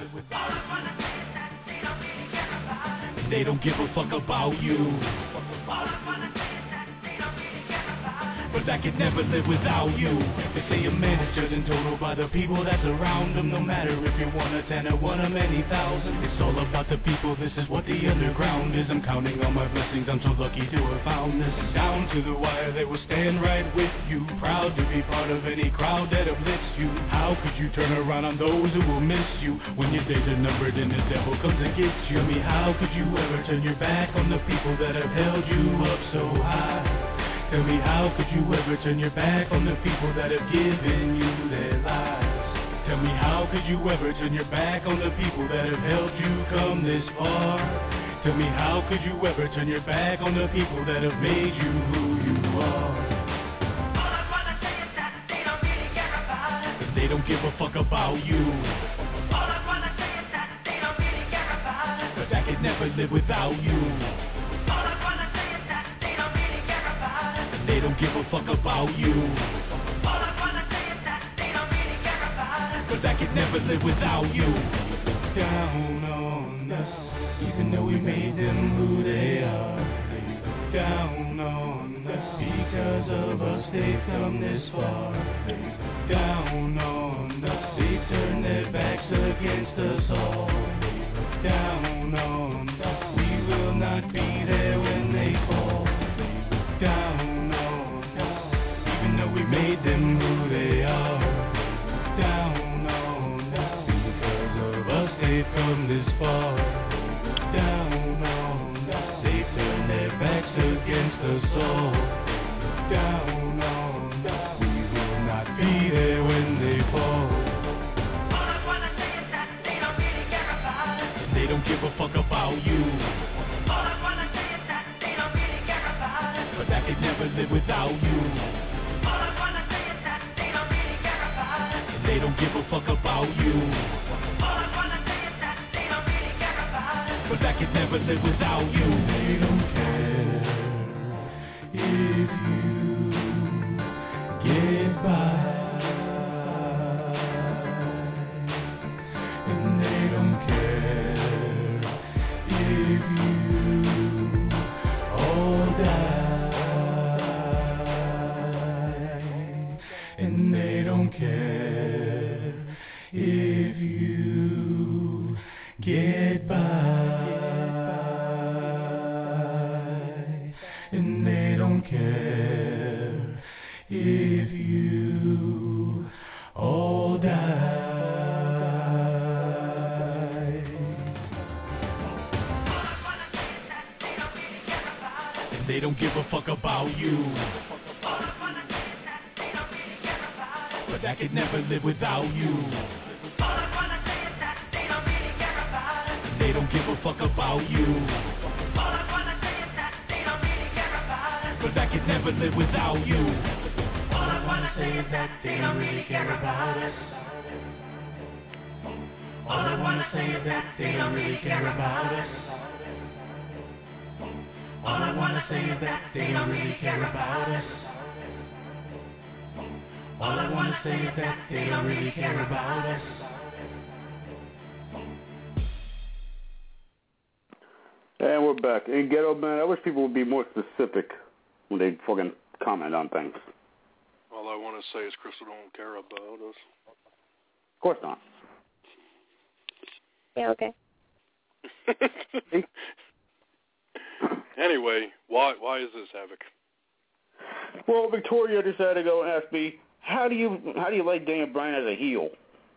They don't give a fuck about you. But I could never live without you. They say a man is judged in total by the people that surround him. No matter if you're one or ten or one or many thousand. It's all about the people, this is what the underground is. I'm counting on my blessings, I'm so lucky to have found this. Down to the wire, they will stand right with you. Proud to be part of any crowd that uplifts you. How could you turn around on those who will miss you? When your days are numbered and the devil comes to get you. I mean, how could you ever turn your back on the people that have held you up so high? Tell me, how could you ever turn your back on the people that have given you their lives? Tell me, how could you ever turn your back on the people that have helped you come this far? Tell me, how could you ever turn your back on the people that have made you who you are? All I wanna say is that they don't really care about us. And they don't give a fuck about you. All I wanna say is that they don't really care about us. But I could never live without you. All I wanna say is that they don't really care about us. And they don't give a fuck about you. All I wanna say is that they don't really care about us. But I could never live without you. Down on us, even though we made them who they are. Down on us, because of us they've come this far. Down on us, they turn their backs against us all. Down on us, we will not be there when they fall. Down on us, even though we made them who they are. Down on us, because of us they've come this far. Down on us, they turn their backs against us all. Down on us, we will not be there when they fall. All I wanna say is that they don't really care about us. And they don't give a fuck about you. All I wanna say is that they don't really care about us. But I could never live without you. All I wanna say is that they don't really care about us. And they don't give a fuck about you. All I wanna say is that they don't really care about us. But I could never live without you. They don't care if you get by. And they don't care if you get by, and they don't care if you all die. And they don't give a fuck about you, but I could never live without you. They don't give a fuck about you, but I could never live without you. All I wanna say is that they don't really care about us. All I wanna say is that they don't really care about us. All I wanna say is that they don't really care about us. All I wanna say is that they don't really care about us. And we're back. In Ghetto Man, I wish people would be more specific when they fucking comment on things. All I want to say is Crystal don't care about us. Of course not. Yeah, okay. Anyway, why why is this, Havoc? Well, Victoria decided to go and ask me, how do you how do you like Daniel Bryan as a heel?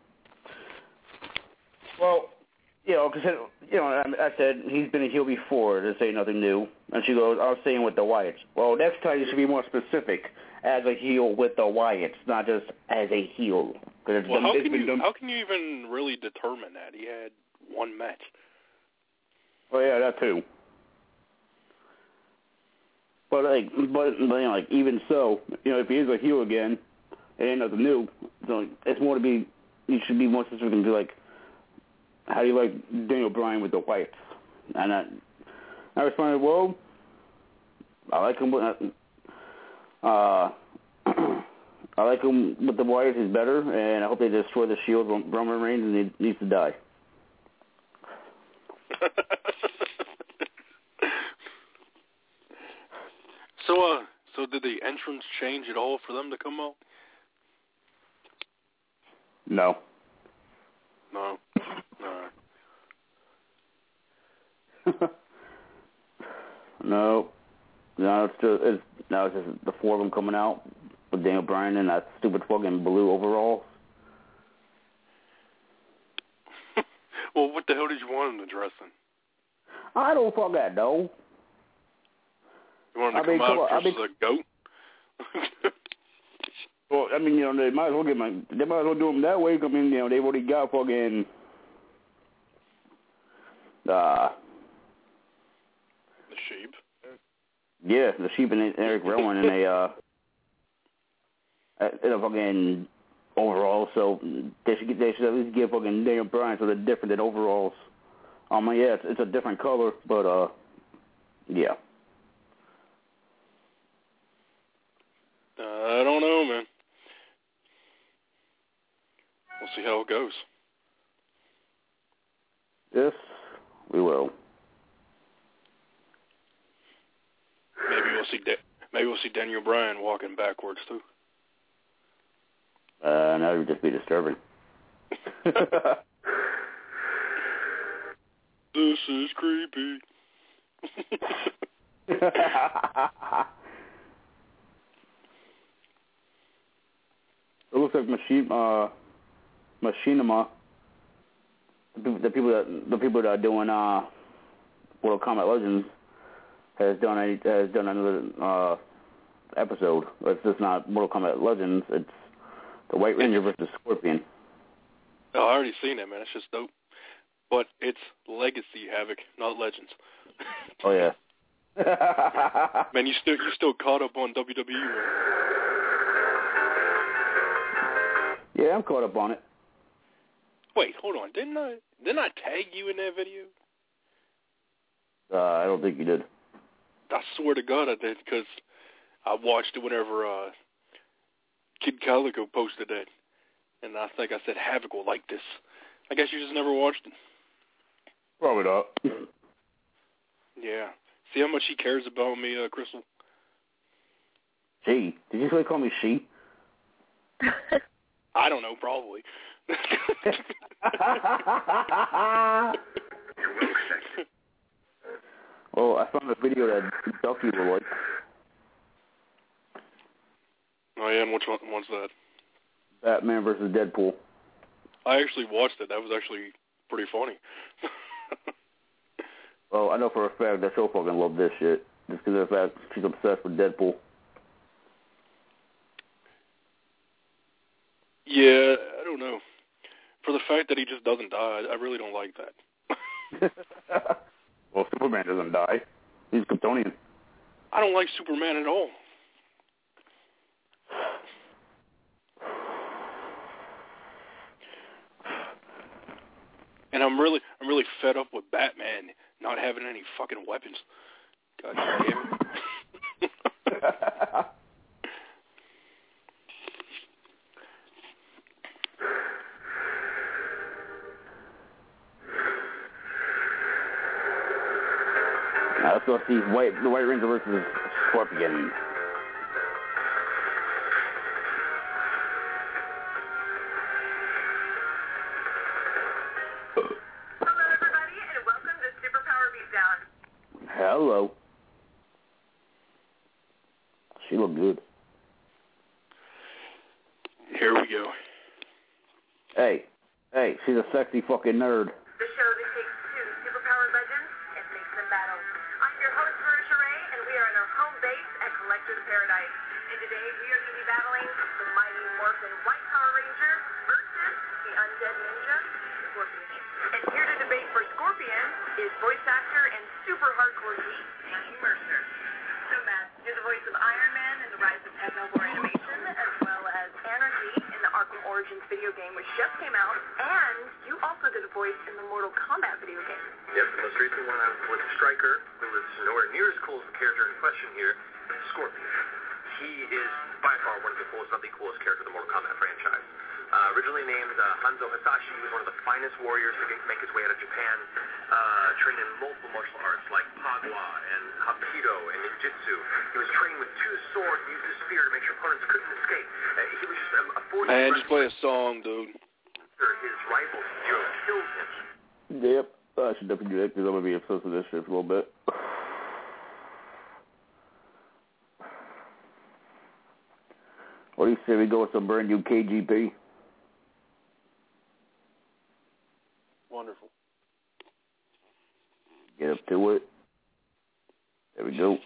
Well, you know, because you know, I, I said he's been a heel before. To say nothing new, and she goes, "I was saying with the Wyatts." Well, next time you should be more specific as a heel with the Wyatts, not just as a heel. It's Well, done, how it's can been you done. how can you even really determine that? He had one match. Well, yeah, that too. But like, but, but you know, like even so, you know, if he is a heel again, it ain't nothing new. So it's more to be. You should be more specific and be like, how do you like Daniel Bryan with the Wyatts? And I, I responded, well, I like him with, uh, I like him with the Wyatts. He's better, and I hope they destroy the Shield. Roman Reigns and he needs to die. So, uh, so did the entrance change at all for them to come out? No. No. Alright. No. No, it's just it's now it's just the four of them coming out with Daniel Bryan and that stupid fucking blue overall. Well, what the hell did you want him to dress in? I don't fucking know. You want him to I mean, come come out on, I dressed mean- as a goat? Well, I mean, you know, they might as well get my, they might as well do them that way. I mean, you know, they've already got fucking, uh, The sheep. yeah, the Sheep and Eric Rowan in a, uh, in a fucking overall. So they should get, they should at least give fucking Daniel Bryan so they're different than overalls. Um, yeah, it's, it's a different color, but uh, yeah. Uh, I don't know, man. We'll see how it goes. Yes, we will. Maybe we'll see. Da- maybe we'll see Daniel Bryan walking backwards too. Uh, that would just be disturbing. This is creepy. It looks like Machine, uh, Machinima, the people, the people that the people that are doing uh, Mortal Kombat Legends has done a, has done another uh, episode. It's just not Mortal Kombat Legends. It's the White Ranger versus Scorpion. Oh, I already seen it, man. It's just dope. But it's Legacy Havoc, not Legends. Oh yeah. Man, you still you still caught up on W W E, man. Yeah, I'm caught up on it. Wait, hold on. Didn't I didn't I tag you in that video? Uh, I don't think you did. I swear to God I did, because I watched it whenever uh, Kid Calico posted that, and I think I said Havoc will like this. I guess you just never watched it. Probably not. Yeah. See how much he cares about me, uh, Crystal? She? Did you really call me she? I don't know, probably. Well, I found a video that Ducky will like. Oh yeah, and which one? What's that? Batman versus Deadpool. I actually watched it. That was actually pretty funny. Well, I know for a fact that she'll fucking love this shit. Just because of the fact she's obsessed with Deadpool. Yeah, I don't know. For the fact that he just doesn't die, I really don't like that. Well, Superman doesn't die. He's Kryptonian. I don't like Superman at all. And I'm really, I'm really fed up with Batman not having any fucking weapons. God damn it. Now let's go see White, the White Ranger versus Scorpion. Hello. She looked good. Here we go. Hey, hey, she's a sexy fucking nerd. The show that takes two superpowered legends and makes them battle. I'm your host, Marisha Ray, and we are in our home base at Collector's Paradise. And today we are going to be battling the Mighty Morphin White Power Ranger versus the Undead Ninja, Scorpion. And here to debate for Scorpion is voice actor and super hardcore geek, Matthew Mercer. So Matt, you're the voice of Iron Man in the Rise of Technocore animation, as well as Anarchy in the Arkham Origins video game, which just came out, and you also did a voice in the Mortal Kombat video game. Yep, the most recent one I was Stryker, who is nowhere near as cool as the character in question here, Scorpion. He is by far one of the coolest, not the coolest character in the Mortal Kombat franchise. Uh, originally named uh, Hanzo Hasashi, he was one of the finest warriors to get, make his way out of Japan, uh, trained in multiple martial arts like Pagwa and Hapkido and Ninjutsu. He was trained with two swords, used his spear to make sure opponents couldn't escape. Uh, he was just a, a force. Man, just play a song, dude. His rival, Zero, killed him. Yep, I should definitely do that because I'm going to be obsessed with this shit for a little bit. What do you say we go with some brand new K G P? Wonderful. Get up to it. There we go.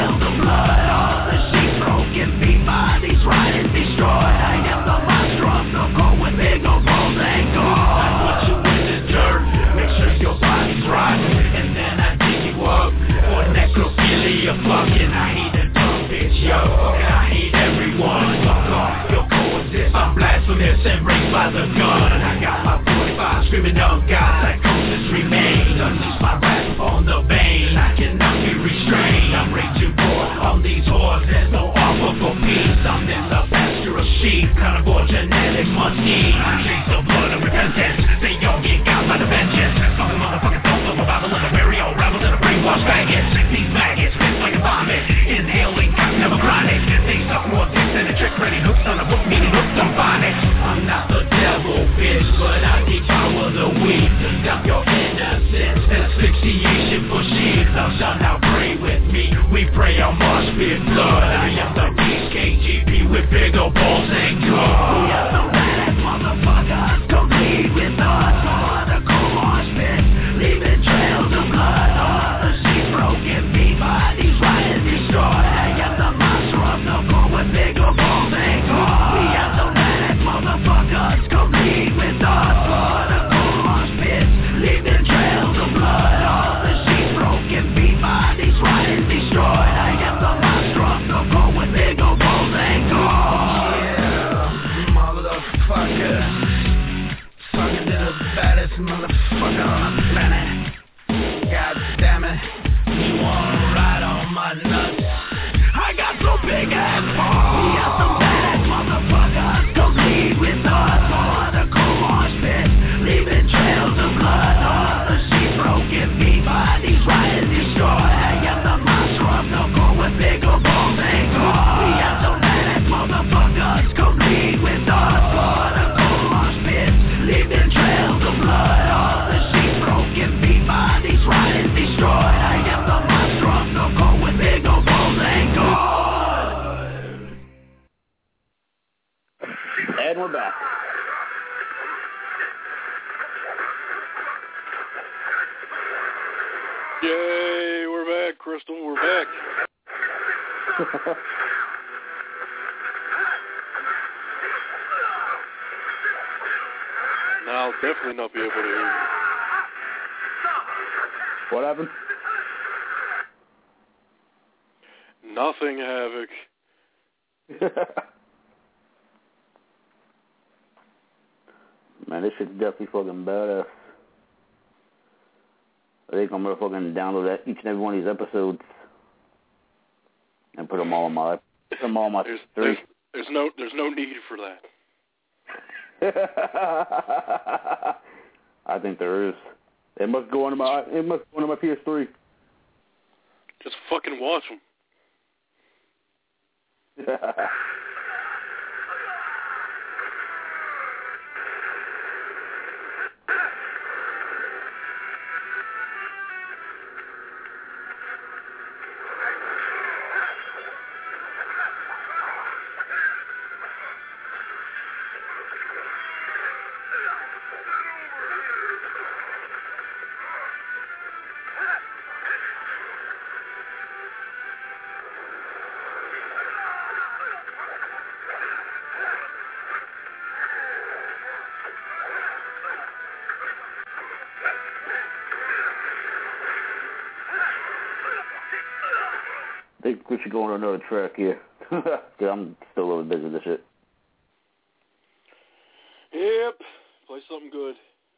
Destroyed, I am the monster of no God, psychosis remains. Unleash my wrath on the vein, I cannot be restrained. I'm raging war on these whores, there's no offer for peace. I'm in the pasture of sheep, carnivore genetics must eat. Chase the blood of repentance, they all get got by the vengeance. Fucking motherfucking thoughts of a Bible and a burial, rebels and a brainwashed faggots. These maggots spit like a vomit, inhaling cock never chronic. They suck more dicks than a trick, ready hooks on a book, meaning hooks on phonics. I'm not the devil, bitch, but I devour the weak. Eat up your innocence, asphyxiation for sheep. Thou shalt now pray with me, we pray on marsh pit blood. I am the beast, K G B with big old balls and guts. We are the badass motherfuckers, come lead with us. For the cool marsh pit, leaving trails of blood. All the sheep broken, beat bodies, right and destroyed. I am the monster of the core with big old balls and guts. We are the badass motherfuckers, come lead with us. For the cool marsh pit, leaving trails of blood. All the sheep broken, beat bodies, right and destroyed. I am the monster of the core with big old balls and guts. Yeah, motherfucker. Fucking to the baddest motherfucker on the planet. God damn it, you wanna ride on my nuts? I got some big ass balls. We got some badass motherfuckers, come lead with us. For the cool marsh pit, leaving trails of blood. All the sheep broken, beat bodies, right and destroyed. I am the monster of the core with big old balls and claws. We got some badass motherfuckers, come lead with us. For the cool marsh pit, leaving trails of blood. All the sheep broken, beat bodies, right and destroyed. I am the monster of the core with big old balls and claws. And we're back. Yay, we're back, Crystal, we're back. Now I'll definitely not be able to hear you. What happened? Nothing, Havoc. Man, this shit's definitely fucking badass. I think I'm gonna fucking download that, each and every one of these episodes and put them all on my, put them all on my there's, three. there's, there's no, there's no need for that. I think there is. It must go on my, it must go on my P S three. Just fucking watch them. I think we should go on another track here. Cause I'm still a little busy with this shit. Yep. Play something good.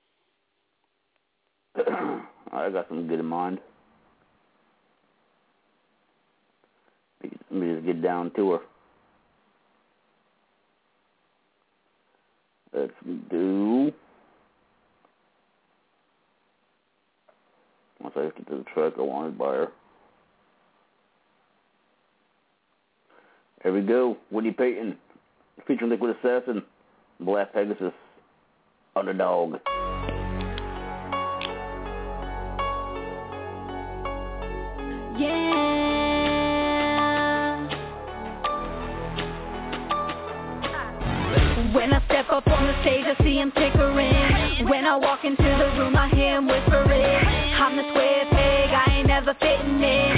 I got something good in mind. Let me just get down to her. Let's do... Once I get to the track I wanted by her. Here we go. Woody Payton, featuring Liquid Assassin, Black Pegasus, Underdog. Yeah. When I step up on the stage, I see him tickering. When I walk into the room, I hear him whispering. I'm the square peg, I ain't never fitting in.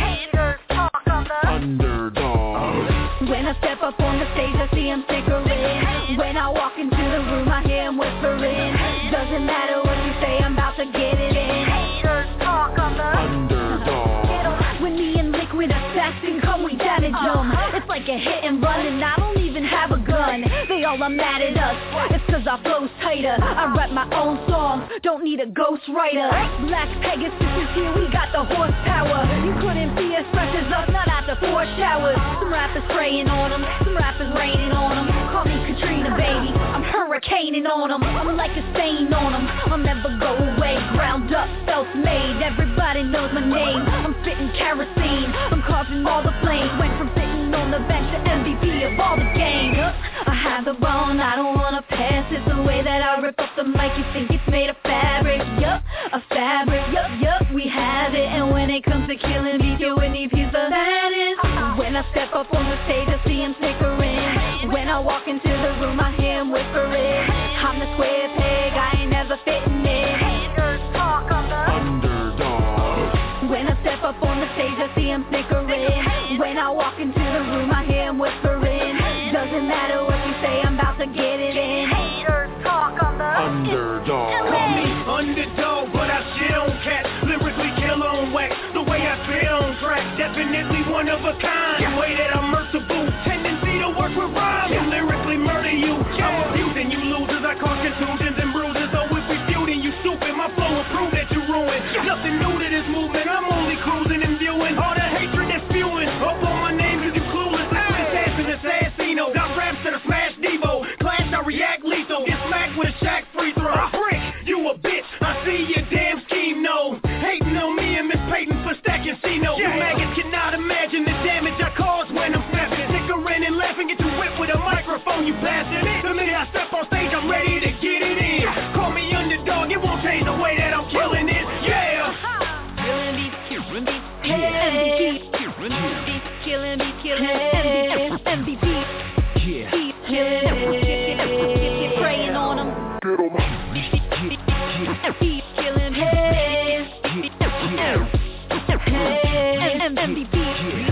Underdog. When I step up on the stage, I see him tickering. When I walk into the room, I hear him whispering. Doesn't matter what you say, I'm about to get it in. Underdog. When me and Liquid Assassin come, we damage them. It's like a hit and run, and I don't even have a gun. They all y'all are mad at us. It's cause our flow's tighter. I rap my own songs, don't need a ghostwriter. Black Pegasus is here, we got the horsepower. You couldn't be as fresh as us, not after four showers. Some rappers spraying on them, some rappers raining on them. Call me Katrina, baby, I'm hurricaning on them. I'm like a stain on them, I'll never go away. Ground up, self-made, everybody knows my name. I'm spitting kerosene, I'm causing all the flames. Went from sitting on the bench to M V P of all the games. I have the bone, I don't wanna pass. It's the way that I rip up the mic, you think it's made of fabric. Yup, a fabric, yup, yup, we have it. And when it comes to killing me, you and me, he's the baddest. When I step up on the stage, I see him snickering. When I walk into the room, I hear him whispering. I'm the square peg, I ain't never fitting in. Haters talk on the underdog. When I step up on the stage, I see him snickering. When I walk into the room, I hear him whispering. Doesn't matter what you say, I'm about to get it in. Haters talk on the underdog. Call me underdog, but I shit on cats. Lyrically kill on wax. The way I spit on track, definitely one of a kind. The way that I'm merciful, tendency to work with rhymes and lyrically murder you. I'm abusing you losers, I cause contusions and bruises. So if we feuding, you stupid, my flow will prove that you ruined. Nothing new to this movement, I'm only cruising and viewing all the hatred that's spewing. Up on my name cause you clueless. I'm assassin, assassino. Got raps that are smash Devo. Clash, I react lethal. Get smacked with a Shaq free throw. Brick, you a bitch, I see your damn scheme, no. Hating on me and Miss Payton for stacking C-No. You maggots cannot imagine the damage I cause when I'm snapping. Snickering and laughing, get you whipped with a microphone, you bastard. The minute I step on stage, I'm ready to get it in. Call me underdog, it won't change the way that I'm killing it, yeah. killing me, killing me, M V P, killing me, killing me, M V P, yeah, killing me, praying on them, get on my, killing me, M V P,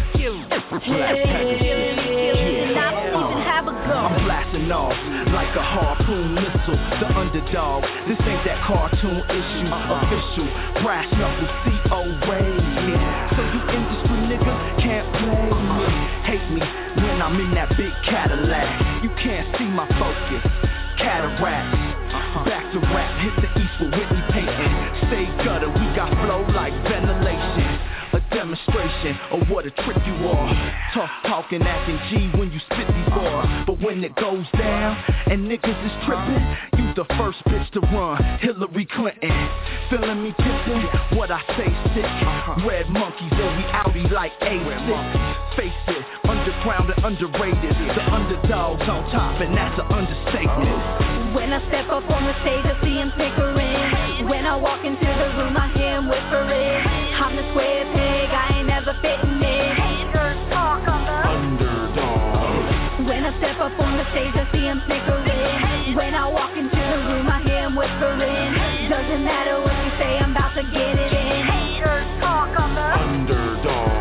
I'm blasting off like a harpoon missile. The underdog, this ain't that cartoon issue. Official, brass knuckle C O raise. So you industry niggas can't play me. Hate me when I'm in that big Cadillac. You can't see my focus. Cataracts. Back to rap, hit the east with Whitney painting. Stay gutter, we got flow like ventilation. A demonstration of what a trick you are. Tough talking, acting G when you spit these bars. But when it goes down and niggas is tripping, you the first bitch to run, Hillary Clinton. Feeling me pimpin', what I say sick. Red monkeys and we outie like A six. Face it, underground and underrated. The underdogs on top and that's an understatement. When I step up on the stage, I see him snickering. When I walk into the room, I hear him whispering. I'm the square peg, I ain't never fitting in. Haters talk on the underdog. When I step up on the stage, I see him snickering. When I walk into the room, I hear him whispering. Doesn't matter what you say, I'm about to get it in. Haters talk on the underdog.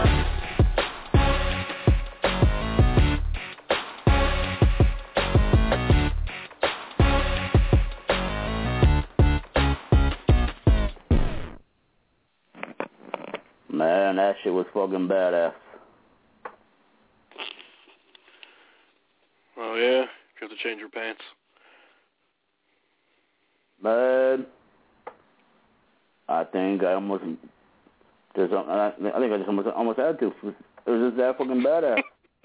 Man, that shit was fucking badass. Oh yeah, you have to change your pants. Man, I think I almost just I think I just almost almost had to. It was just that fucking badass.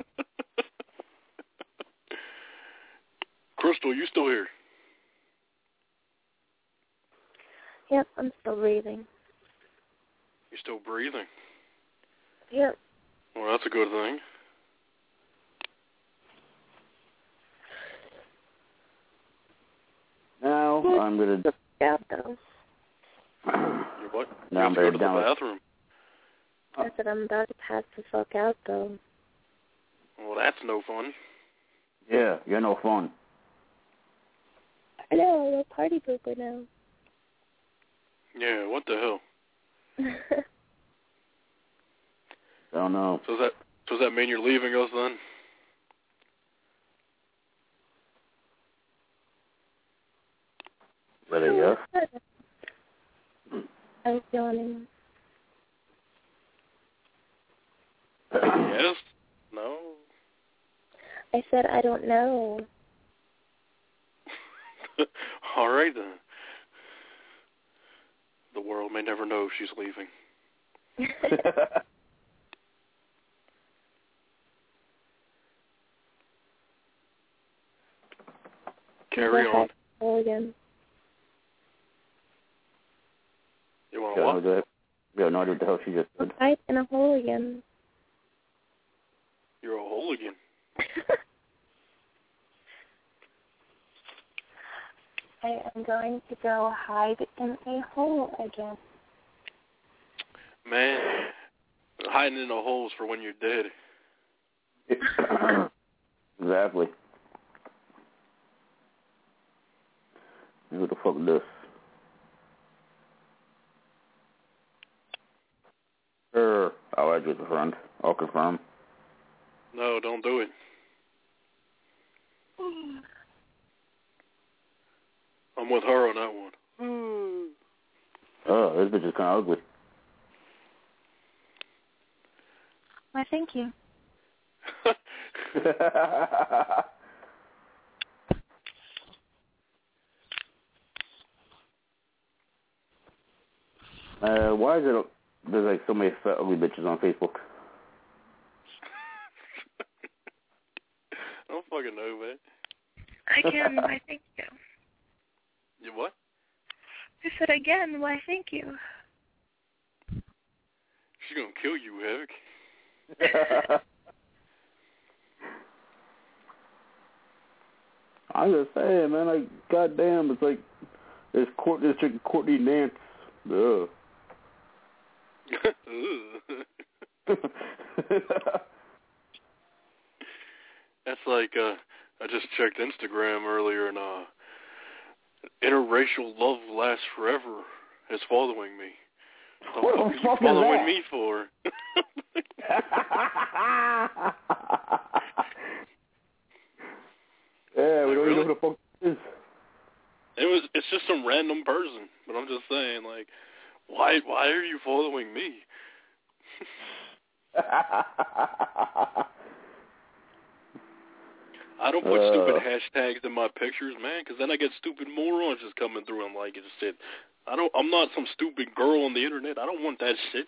Crystal, you still here? Yep, I'm still breathing. You still breathing? Yep. Well, that's a good thing. Now I'm gonna out though. You what? You Now have I'm to go gonna to the down. bathroom. I said I'm about to pass the fuck out though. Well, that's no fun. Yeah, you're no fun. I know, I'm a party pooper now. Yeah, what the hell? I don't know. So does that so does that mean you're leaving us then? Really, yes. I'm yawning. Yes? No? I said I don't know. All right, then. The world may never know she's leaving. Carry on. Again. You want to what? Do we have no idea what the hell she just said. Fight in a hole again. You're a hooligan. I am going to go hide in a hole again. Man, hiding in the holes for when you're dead. Exactly. What the fuck is this? Sure. I'll add you as a friend. I'll confirm. No, don't do it. I'm with her on that one. Oh, this bitch is kind of ugly. Why, thank you. uh, why is it there's like so many fat ugly bitches on Facebook? I don't fucking know, man. Again, why thank you. You what? I said again, why thank you. She's gonna kill you, Eric. I'm just saying, man. Like, goddamn, it's like there's Courtney, this chick, Courtney Nance. Ugh. That's like uh, I just checked Instagram earlier, and uh, interracial love lasts forever is following me. What the the fuck fuck are you is following that? me for? Yeah, we don't really? even know who the fuck it is. It was. It's just some random person, but I'm just saying, like, why? Why are you following me? I don't put uh, stupid hashtags in my pictures, man, because then I get stupid morons just coming through and liking shit. I don't. I'm not some stupid girl on the internet. I don't want that shit.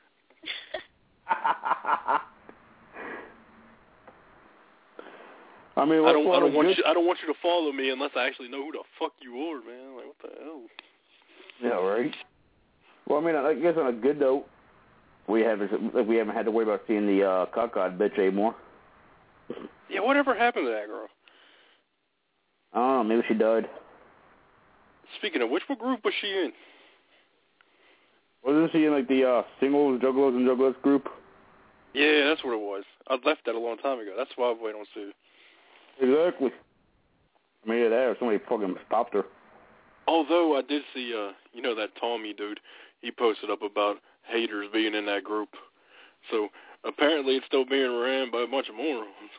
I mean, I don't. I don't want good? you. I don't want you to follow me unless I actually know who the fuck you are, man. Like, what the hell? Yeah, right. Well, I mean, I guess on a good note, we haven't like we haven't had to worry about seeing the uh, cockeyed bitch anymore. Yeah, whatever happened to that girl? I don't know. Maybe she died. Speaking of which, what group was she in? Wasn't she in like the uh, singles, juggalos, and juggalos group? Yeah, that's what it was. I left that a long time ago. That's why I wait on Sue. Exactly. I mean, there somebody fucking stopped her. Although I did see, uh, you know, that Tommy dude. He posted up about haters being in that group. So apparently, it's still being ran by a bunch of morons.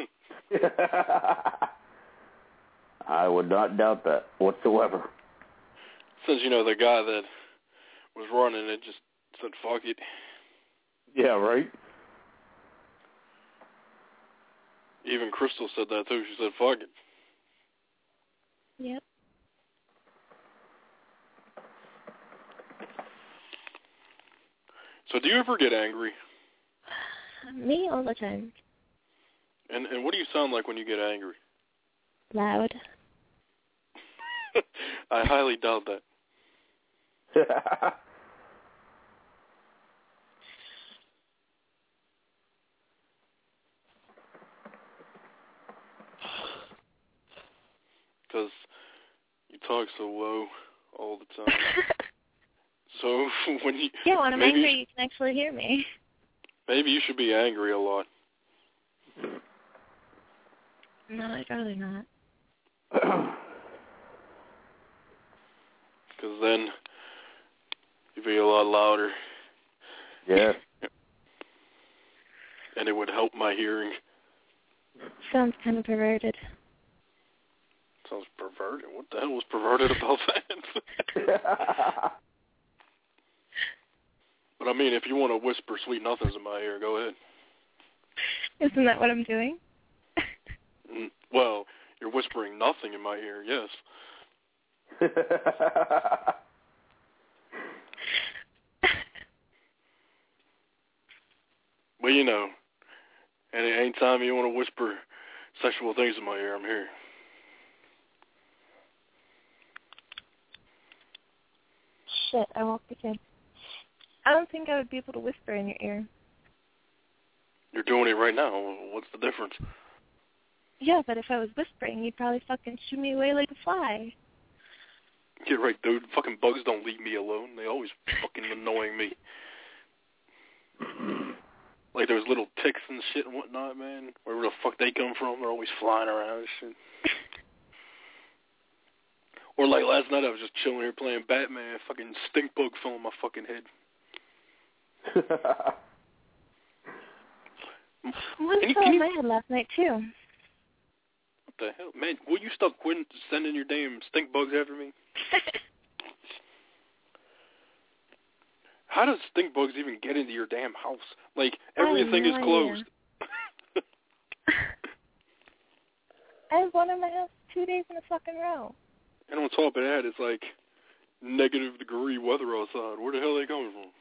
I would not doubt that whatsoever. Since, you know, the guy that was running it just said, fuck it. Yeah, right? Even Crystal said that, too. She said, fuck it. Yep. So do you ever get angry? Me all the time. And and what do you sound like when you get angry? Loud. I highly doubt that. Because you talk so low all the time. So when you yeah, when I'm maybe angry, you, you can actually hear me. Maybe you should be angry a lot. No, I'd rather not. Because then you'd be a lot louder. Yeah. And it would help my hearing. Sounds kind of perverted. Sounds perverted? What the hell was perverted about that? But I mean, if you want to whisper sweet nothings in my ear, go ahead. Isn't that what I'm doing? Well, you're whispering nothing in my ear, yes. Well, you know, any anytime you want to whisper sexual things in my ear, I'm here. Shit, I woke the kid. I don't think I would be able to whisper in your ear. You're doing it right now. What's the difference? Yeah, but if I was whispering, you'd probably fucking shoo me away like a fly. You're right, dude. Fucking bugs don't leave me alone. They always fucking annoying me. Like those little ticks and shit and whatnot, man. Wherever the fuck they come from, they're always flying around and shit. Or like last night, I was just chilling here playing Batman. Fucking stink bug fell on my fucking head. One Can you- fell can on you- my head last night, too. What the hell? Man, will you stop quitting sending your damn stink bugs after me? How does stink bugs even get into your damn house? Like, everything is no closed. I have one in my house two days in a fucking row. And on top of that, it's like negative degree weather outside. Where the hell are they coming from?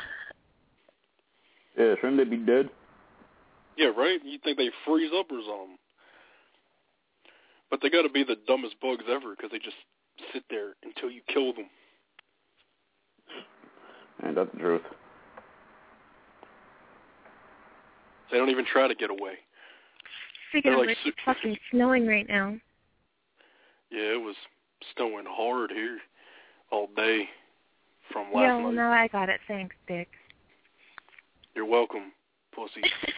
Yeah, shouldn't they be dead? Yeah, right? You think they freeze up or something. But they got to be the dumbest bugs ever because they just sit there until you kill them. And that's the truth. They don't even try to get away. Freaking They're out, like it's su- fucking snowing right now. Yeah, it was snowing hard here all day from last Yeah, well, night. now I got it. Thanks, Dick. You're welcome, pussy.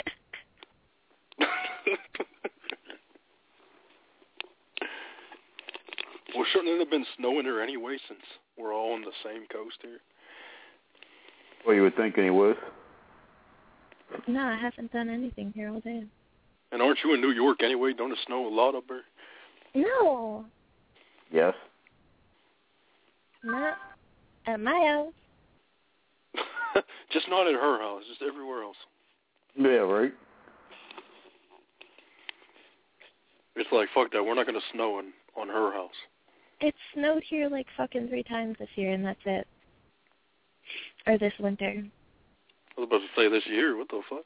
Well, shouldn't it have been snowing here anyway since we're all on the same coast here? Well, you would think anyways. No, I haven't done anything here all day. And aren't you in New York anyway? Don't it snow a lot up there? No, Yes. not at my house. Just not at her house, just everywhere else. Yeah, right. It's like, fuck that, we're not going to snow in, on her house. It snowed here like fucking three times this year, and that's it. Or this winter. I was about to say this year, what the fuck?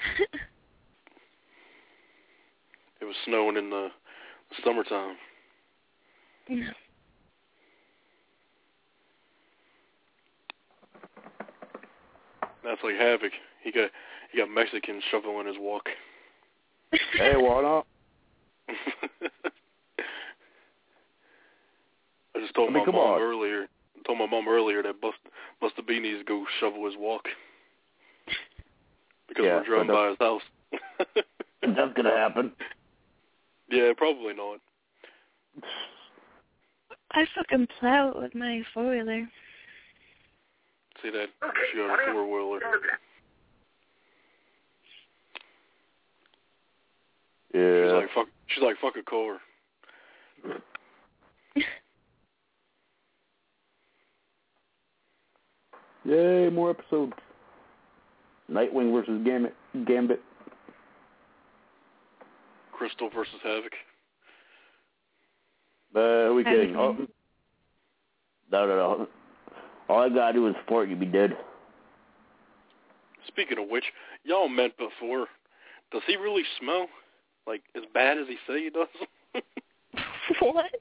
It was snowing in the, the summertime. No. That's like Havoc. He got he got Mexicans shoveling his walk. Hey, why not? I just told I mean, my come mom on. earlier. Told my mom earlier that Bust Busta B needs to go shovel his walk because Yeah, we're driving but by his house. That's gonna happen. Yeah, probably not. I fucking plow it with my four-wheeler. See that? She got a four wheeler. Yeah. She's like fuck. She's like fuck a car. Yay, more episodes. Nightwing versus Gambit. Gambit. Crystal versus Havoc. Uh, who we kidding? Oh, Havoc. no, no, no. All I gotta do is fart, you be dead. Speaking of which, y'all met before. Does he really smell like as bad as he say he does? What?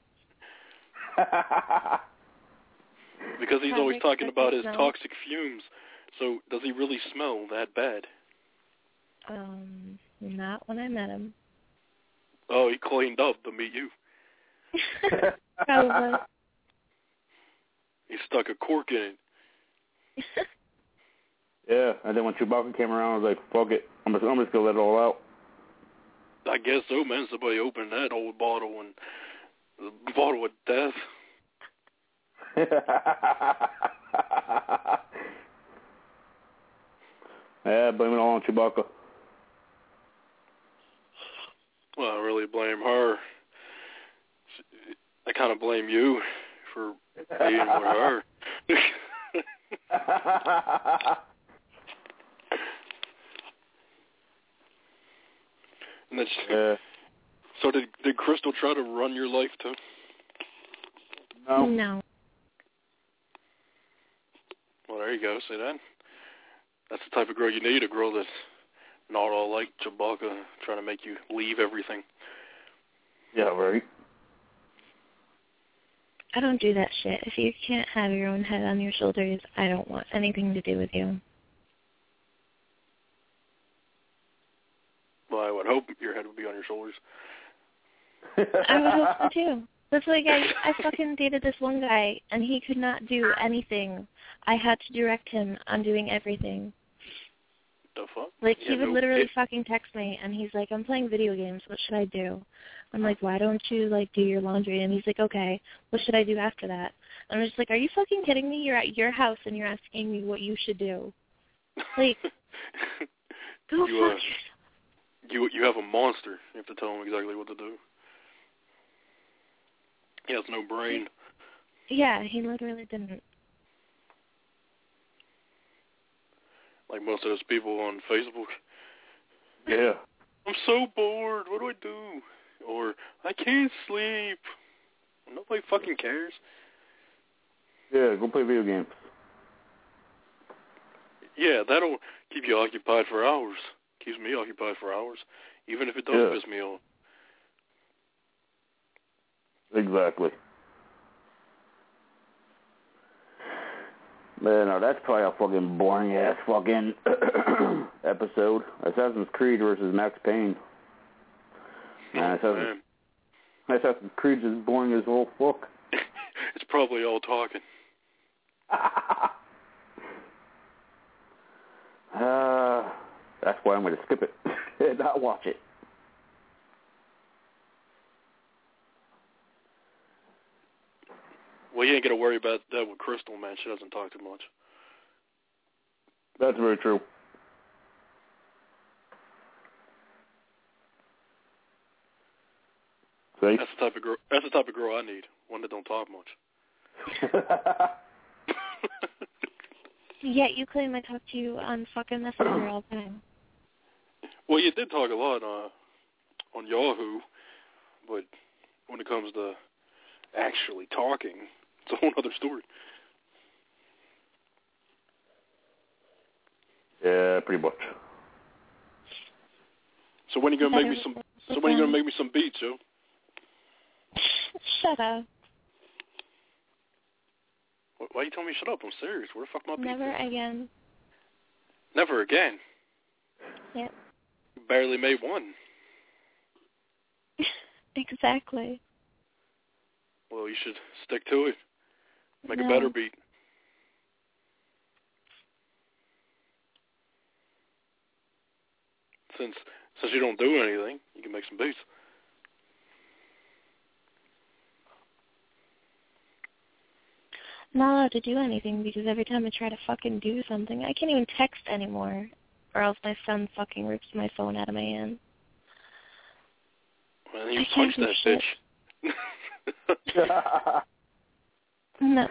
Because he's Havoc always talking doesn't about his smell. toxic fumes. So does he really smell that bad? Um, not when I met him. Oh, he cleaned up to meet you. Probably. He stuck a cork in it. Yeah, and then when Chewbacca came around, I was like, fuck it. I'm just, I'm just gonna let it all out. I guess so, man. Somebody opened that old bottle and the bottle of death. Yeah, blame it all on Chewbacca. Well, I really blame her. I kind of blame you for being with her. And that's, Yeah. so did did Crystal try to run your life too? No. No. Well, there you go. See that? That's the type of girl you need, a girl that's not all like Chewbacca, trying to make you leave everything. Yeah, right. I don't do that shit. If you can't have your own head on your shoulders, I don't want anything to do with you. Well, I would hope your head would be on your shoulders. I would hope so too. That's like I, I fucking dated this one guy, and he could not do anything. I had to direct him on doing everything. The fuck? Like, Yeah, he would no, literally it, fucking text me, and he's like, I'm playing video games. What should I do? I'm like, why don't you, like, do your laundry? And he's like, okay, what should I do after that? And I'm just like, are you fucking kidding me? You're at your house, and you're asking me what you should do. Like, go you, fuck uh, you, you have a monster. You have to tell him exactly what to do. He has no brain. Yeah, he literally didn't. Like most of those people on Facebook. Yeah. I'm so bored. What do I do? Or, I can't sleep. Nobody fucking cares. Yeah, go play video games. Yeah, that'll keep you occupied for hours. Keeps me occupied for hours. Even if it does Yeah. piss me off. Exactly. Man, now that's probably a fucking boring ass fucking episode. Assassin's Creed versus Max Payne. Man, Assassin's, Assassin's Creed is boring as all fuck. It's probably all talking. uh, that's why I'm going to skip it and not watch it. Well, you ain't got to worry about that with Crystal, man. She doesn't talk too much. That's very true. See? That's the type of girl. That's the type of girl I need. One that don't talk much. Yet you claim I talk to you on fucking Messenger all the time. Well, you did talk a lot uh, on Yahoo, but when it comes to actually talking, it's a whole other story. Yeah, pretty much. So when are you gonna make me some? So when are you gonna make me some beats, yo? Shut up. Why are you telling me shut up? I'm serious. Where the fuck my beats? Never at? again. Never again. Yep. You barely made one. Exactly. Well, you should stick to it. Make No. a better beat. Since since you don't do anything, you can make some beats. I'm not allowed to do anything because every time I try to fucking do something, I can't even text anymore, or else my son fucking rips my phone out of my hand. Well, you I punch can't that do bitch. No.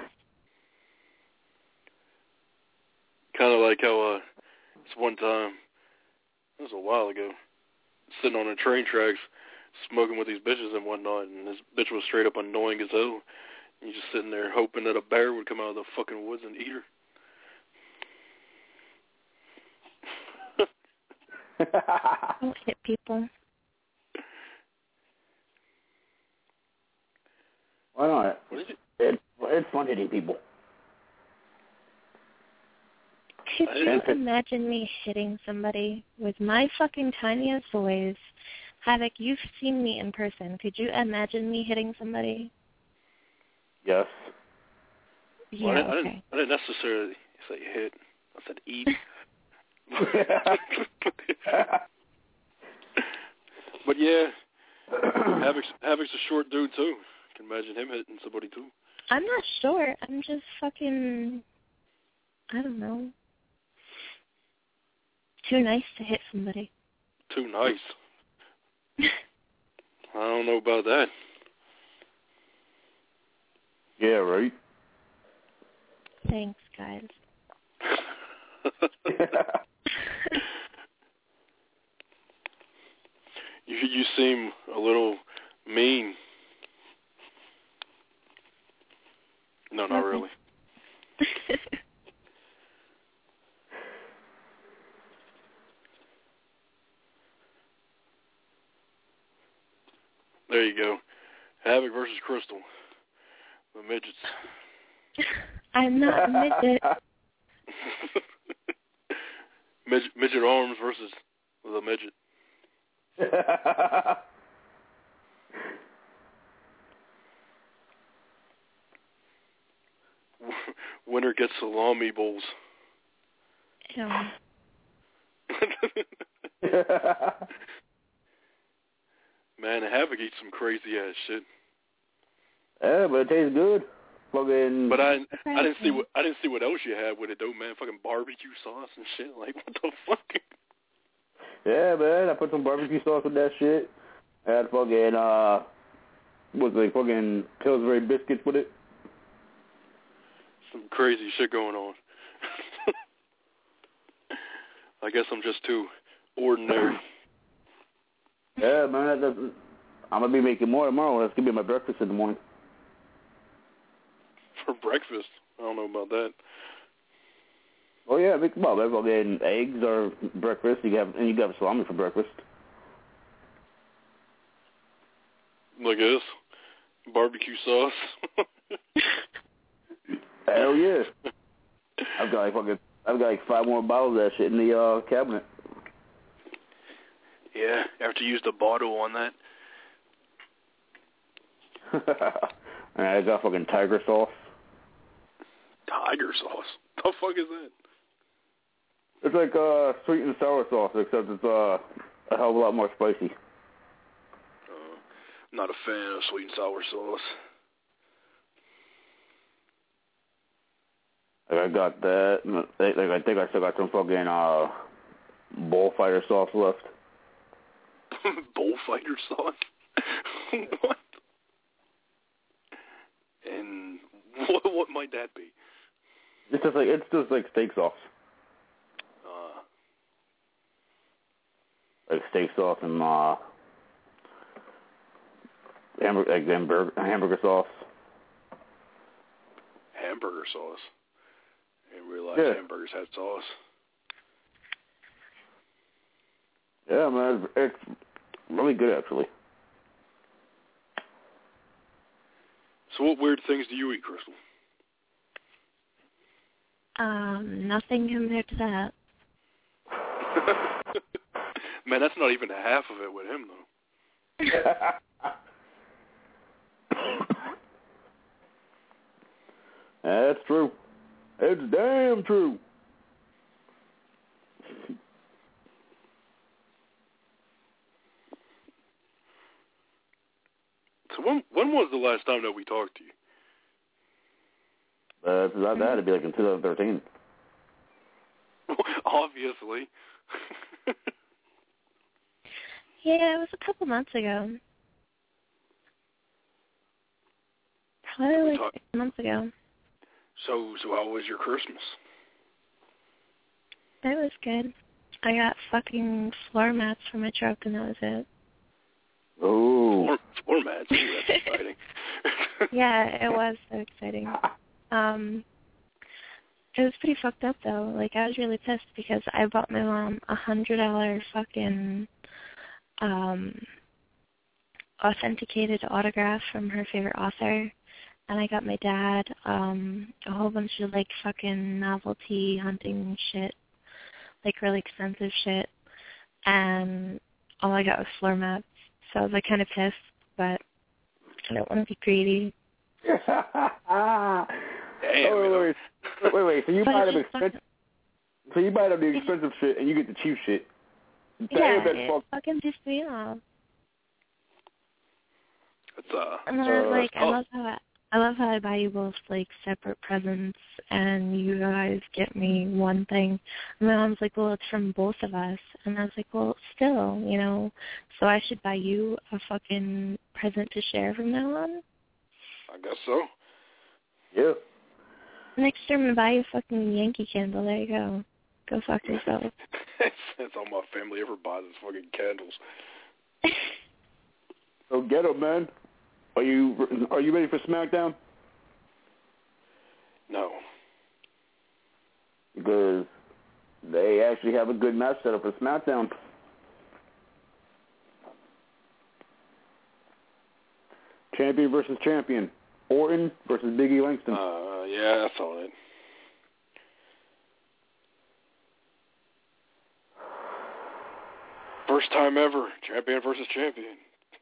Kind of like how uh, this one time, it was a while ago, sitting on the train tracks, smoking with these bitches and whatnot, and this bitch was straight up annoying as hell. And you're just sitting there hoping that a bear would come out of the fucking woods and eat her. Don't hit people. Why not? What is it? It's, it's fun to hit people. Could you imagine me hitting somebody with my fucking tiniest voice? Havoc, you've seen me in person. Could you imagine me hitting somebody? Yes. Yeah, well, I, didn't, okay. I, didn't, I didn't necessarily say hit. I said eat. But yeah, Havoc's, Havoc's a short dude too. I can imagine him hitting somebody too. I'm not sure. I'm just fucking, I don't know. Too nice to hit somebody. Too nice. I don't know about that. Yeah, right. Thanks, guys. you you seem a little mean. No, not really. There you go. Havoc versus Crystal. The midgets. I'm not a midget. midget. Midget arms versus the midget. Winner gets salami bowls. Ew. Man, Havoc eats some crazy ass shit. Yeah, but it tastes good. Fucking. But I, I didn't see what I didn't see what else you had with it though, man. Fucking barbecue sauce and shit. Like what the fuck? Yeah, man. I put some barbecue sauce with that shit. I had fucking uh, what's it, fucking Pillsbury biscuits with it. Some crazy shit going on. I guess I'm just too ordinary. Yeah, man. That doesn't, I'm gonna be making more tomorrow. That's gonna be my breakfast in the morning. For breakfast? I don't know about that. Oh yeah, make well, that's fucking eggs or breakfast. You have and you got salami for breakfast. Like this, barbecue sauce. Hell yeah! I've got like fucking, I've got like five more bottles of that shit in the uh, cabinet. Yeah, after you use the bottle on that. And I got fucking tiger sauce. Tiger sauce? The fuck is that? It's like uh, sweet and sour sauce, except it's uh, a hell of a lot more spicy. Uh, I'm not a fan of sweet and sour sauce. Like I got that. Like I think I still got some fucking uh, bullfighter sauce left. Bullfighter sauce? What? And what, what might that be? It's just like it's just like steak sauce. Uh, like steak sauce and uh, hamburger, like hamburger, hamburger sauce. Hamburger sauce. I didn't realize Yeah. hamburgers had sauce. Yeah, man, it's really good actually. So what weird things do you eat, Crystal? Um, nothing compared to that. Man, that's not even half of it with him, though. That's true. It's damn true. So when when was the last time that we talked to you? Uh, if it's not that, it'd be like in twenty thirteen. Obviously. Yeah, it was a couple months ago. Probably like talk- six months ago. So so how was your Christmas? That was good. I got fucking floor mats for my truck, and that was it. Oh. Floor, floor mats. Ooh, that's exciting. Yeah, it was so exciting. Um, it was pretty fucked up though. Like I was really pissed because I bought my mom a hundred dollar fucking um authenticated autograph from her favorite author, and I got my dad um a whole bunch of like fucking novelty hunting shit, like really expensive shit, and all I got was floor mats. So I was like kind of pissed, but I don't want to be greedy. Damn, oh, wait, wait, wait, wait. So you But buy it's them just expensive. So you buy them the expensive shit, and you get the cheap shit. Yeah, Damn, that's it fuck- fucking pissed me off. It's uh. And then I was uh, like, I oh. love how I, I love how I buy you both like separate presents, and you guys get me one thing. And my mom's like, well, it's from both of us, and I was like, well, still, you know, so I should buy you a fucking present to share from now on. I guess so. Yeah. Next year I'm gonna buy you a fucking Yankee candle. There you go. Go fuck yourself. That's all my family ever buys is fucking candles. So get 'em, man. Are you are you ready for SmackDown? No. Because they actually have a good match set up for SmackDown. Champion versus champion. Orton versus Big E Langston. Uh, yeah, I saw it. First time ever, champion versus champion.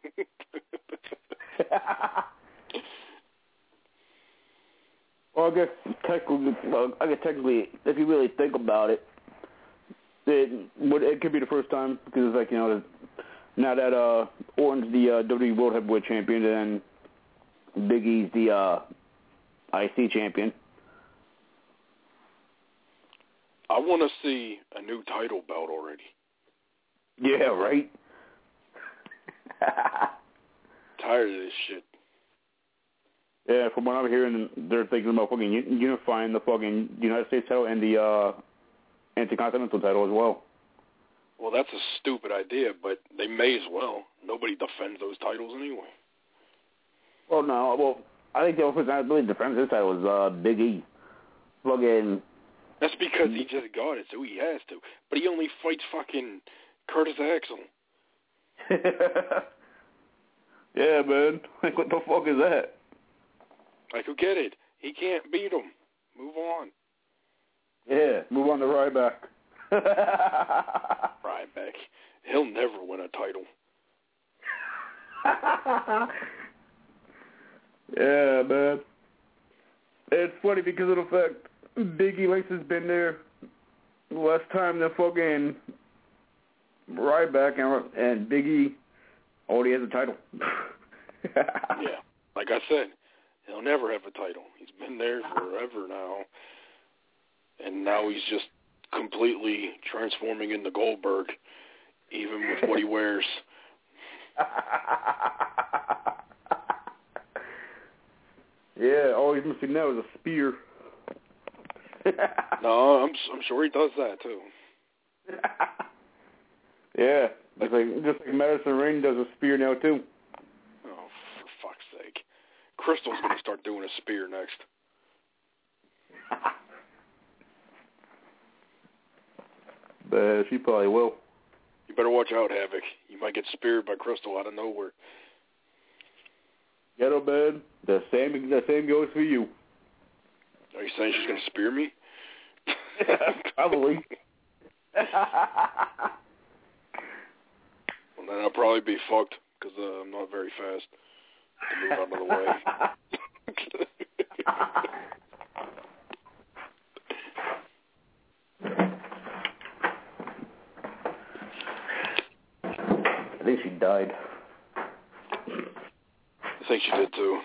Well, I guess technically, well, I guess technically, if you really think about it, it would it could be the first time because it's like, you know, now that uh, Orton's the uh, W W E World Heavyweight Champion and Big E's the uh, I C Champion. I want to see a new title belt already. Yeah, right. Tired of this shit. Yeah, from what I'm hearing, they're thinking about fucking unifying the fucking United States title and the uh, Intercontinental title as well. Well, that's a stupid idea, but they may as well. Nobody defends those titles anyway. Well, no, well, I think the only person that really defends this title is uh, Big E. Fucking. That's because he just got it, so he has to. But he only fights fucking Curtis Axel. Yeah, man. Like, what the fuck is that? Like, who get it? He can't beat him. Move on. Yeah, move on to Ryback. Ryback. He'll never win a title. Yeah, man. It's funny because of the fact Big E Langston's been there less time than fucking Ryback, and, and Big E already has a title. Yeah, like I said, he'll never have a title. He's been there forever now, and now he's just completely transforming into Goldberg, even with what he wears. Yeah, all he's missing now is a spear. No, I'm I'm sure he does that too. Yeah, just like just like Madison Rain does a spear now too. Oh, for fuck's sake! Crystal's gonna start doing a spear next. But she probably will. You better watch out, Havoc. You might get speared by Crystal out of nowhere. Ghetto bed. The same. The same goes for you. Are you saying she's gonna spear me? Probably. Well, then I'll probably be fucked because uh, I'm not very fast to move out of the way. I think she died. I think she did too.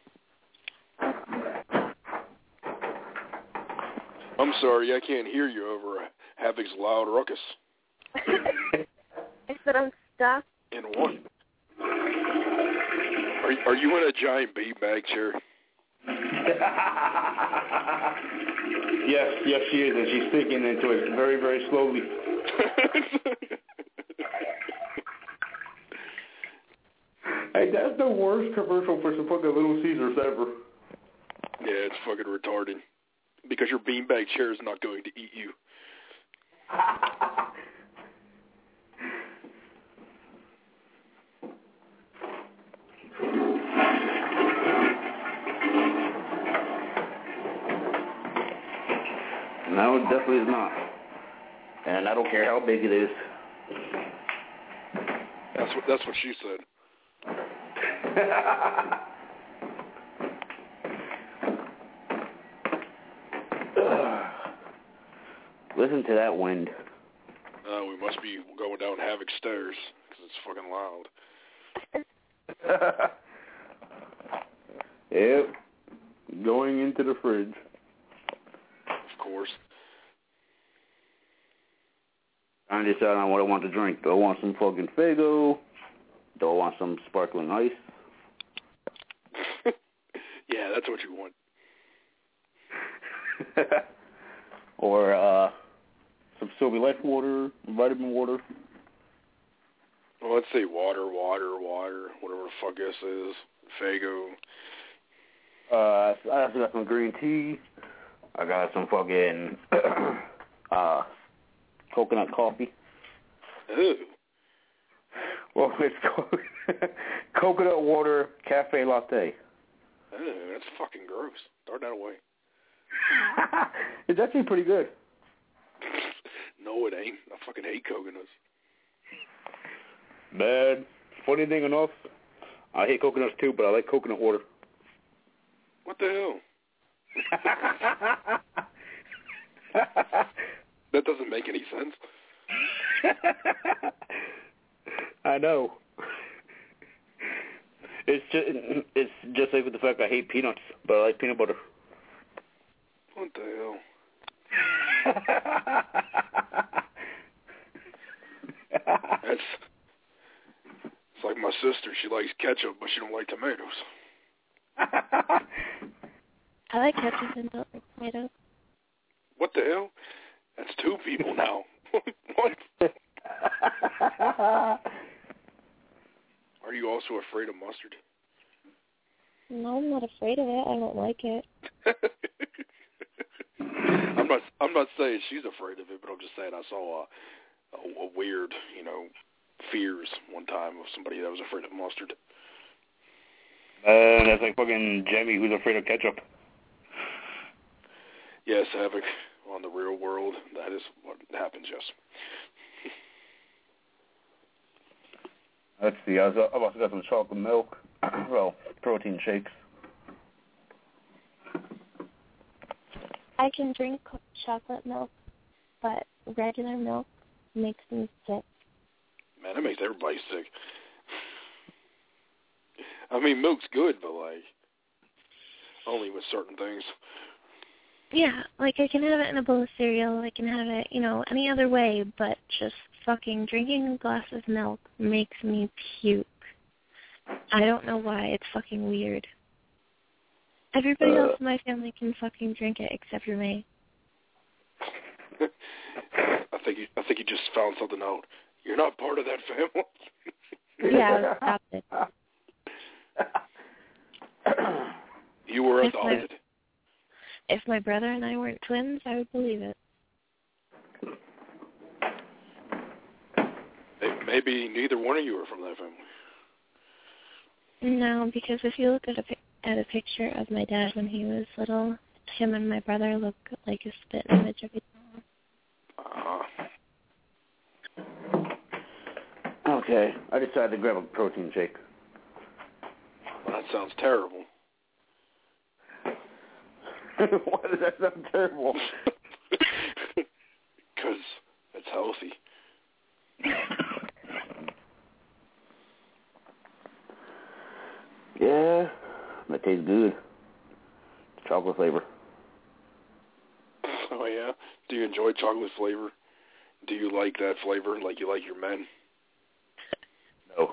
I'm sorry, I can't hear you over Havoc's loud ruckus. I said I'm stuck. In what? Are are you in a giant beanbag chair? Yes, yes, she is, and she's speaking into it very, very slowly. Hey, that's the worst commercial for some fucking Little Caesars ever. Yeah, it's fucking retarded. Because your beanbag chair is not going to eat you. No, it definitely is not. And I don't care how big it is. That's what that's what she said. Listen to that wind. Uh, we must be going down Havoc stairs because it's fucking loud. Yep. Going into the fridge. Of course. I decide on what I want to drink. Do I want some fucking Faygo? Do I want some sparkling ice? Yeah, that's what you want. Or uh, some Sobe Life water, vitamin water. Well, let's say water, water, water, whatever the fuck this is. Faygo. Uh, I also got some green tea. I got some fucking uh, coconut coffee. Ooh. Well, it's co- coconut water cafe latte. Ooh, that's fucking gross. Throw that away. It's actually pretty good. No, it ain't. I fucking hate coconuts. Man, funny thing enough, I hate coconuts too, but I like coconut water. What the hell? That doesn't make any sense. I know. It's just it's just like with the fact I hate peanuts, but I like peanut butter. What the hell? That's it's like my sister. She likes ketchup, but she don't like tomatoes. I like ketchup and don't like tomatoes. What the hell? That's two people now. What? Are you also afraid of mustard? No, I'm not afraid of it. I don't like it. I'm not. I'm not saying she's afraid of it, but I'm just saying I saw a, a, a weird, you know, fears one time of somebody that was afraid of mustard. Uh, that's like fucking Jamie, who's afraid of ketchup. Yes, Havoc. On the real world, that is what happens. Yes. Let's see. I was, I've also got some chocolate milk. Well, protein shakes. I can drink chocolate milk, but regular milk makes me sick. Man, that makes everybody sick. I mean, milk's good, but, like, only with certain things. Yeah, like I can have it in a bowl of cereal, I can have it, you know, any other way, but just fucking drinking a glass of milk makes me puke. I don't know why, it's fucking weird. Everybody uh, else in my family can fucking drink it except for me. I think you I think you just found something out. You're not part of that family. Yeah, stop it. You were If adopted. my, if my brother and I weren't twins, I would believe it. Maybe neither one of you are from that family. No, because if you look at a at a picture of my dad when he was little, him and my brother look like a spit image of each other. Uh, okay, I decided to grab a protein shake. Well, that sounds terrible. Why does that sound terrible? Because it's healthy. Yeah, that tastes good. Chocolate flavor. Oh, yeah? Do you enjoy chocolate flavor? Do you like that flavor like you like your men? No.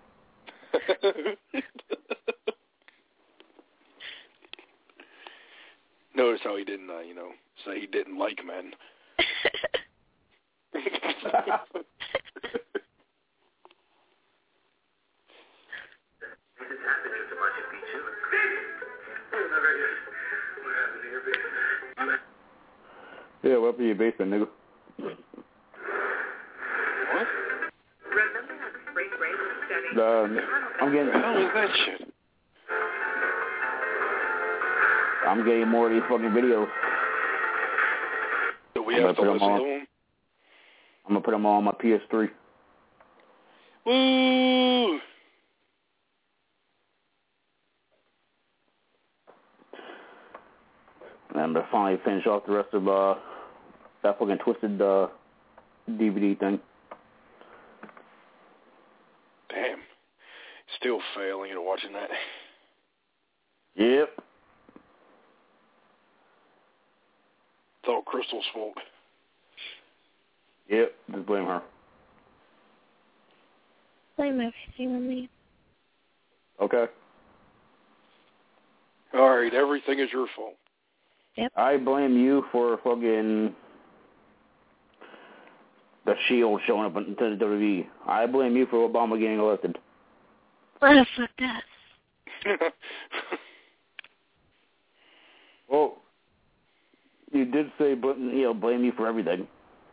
Notice how he didn't, uh, you know, say he didn't like men. Yeah, what up in your basement, nigga? What? Uh, I'm getting. What the hell is that shit? I'm getting more of these fucking videos. Do we I'm have to listen on, to them? I'm gonna put them all on my P S three. Woo! And I'm gonna finally finish off the rest of uh, that fucking Twisted uh, D V D thing. Damn. Still failing at watching that. Yep. It's all Crystal's fault. Yep, just blame her. Blame everything on me. Okay. All right, everything is your fault. Yep. I blame you for fucking the Shield showing up into the W W E. I blame you for Obama getting elected. What the fuck that? Well, You did say, but you know, blame me for everything.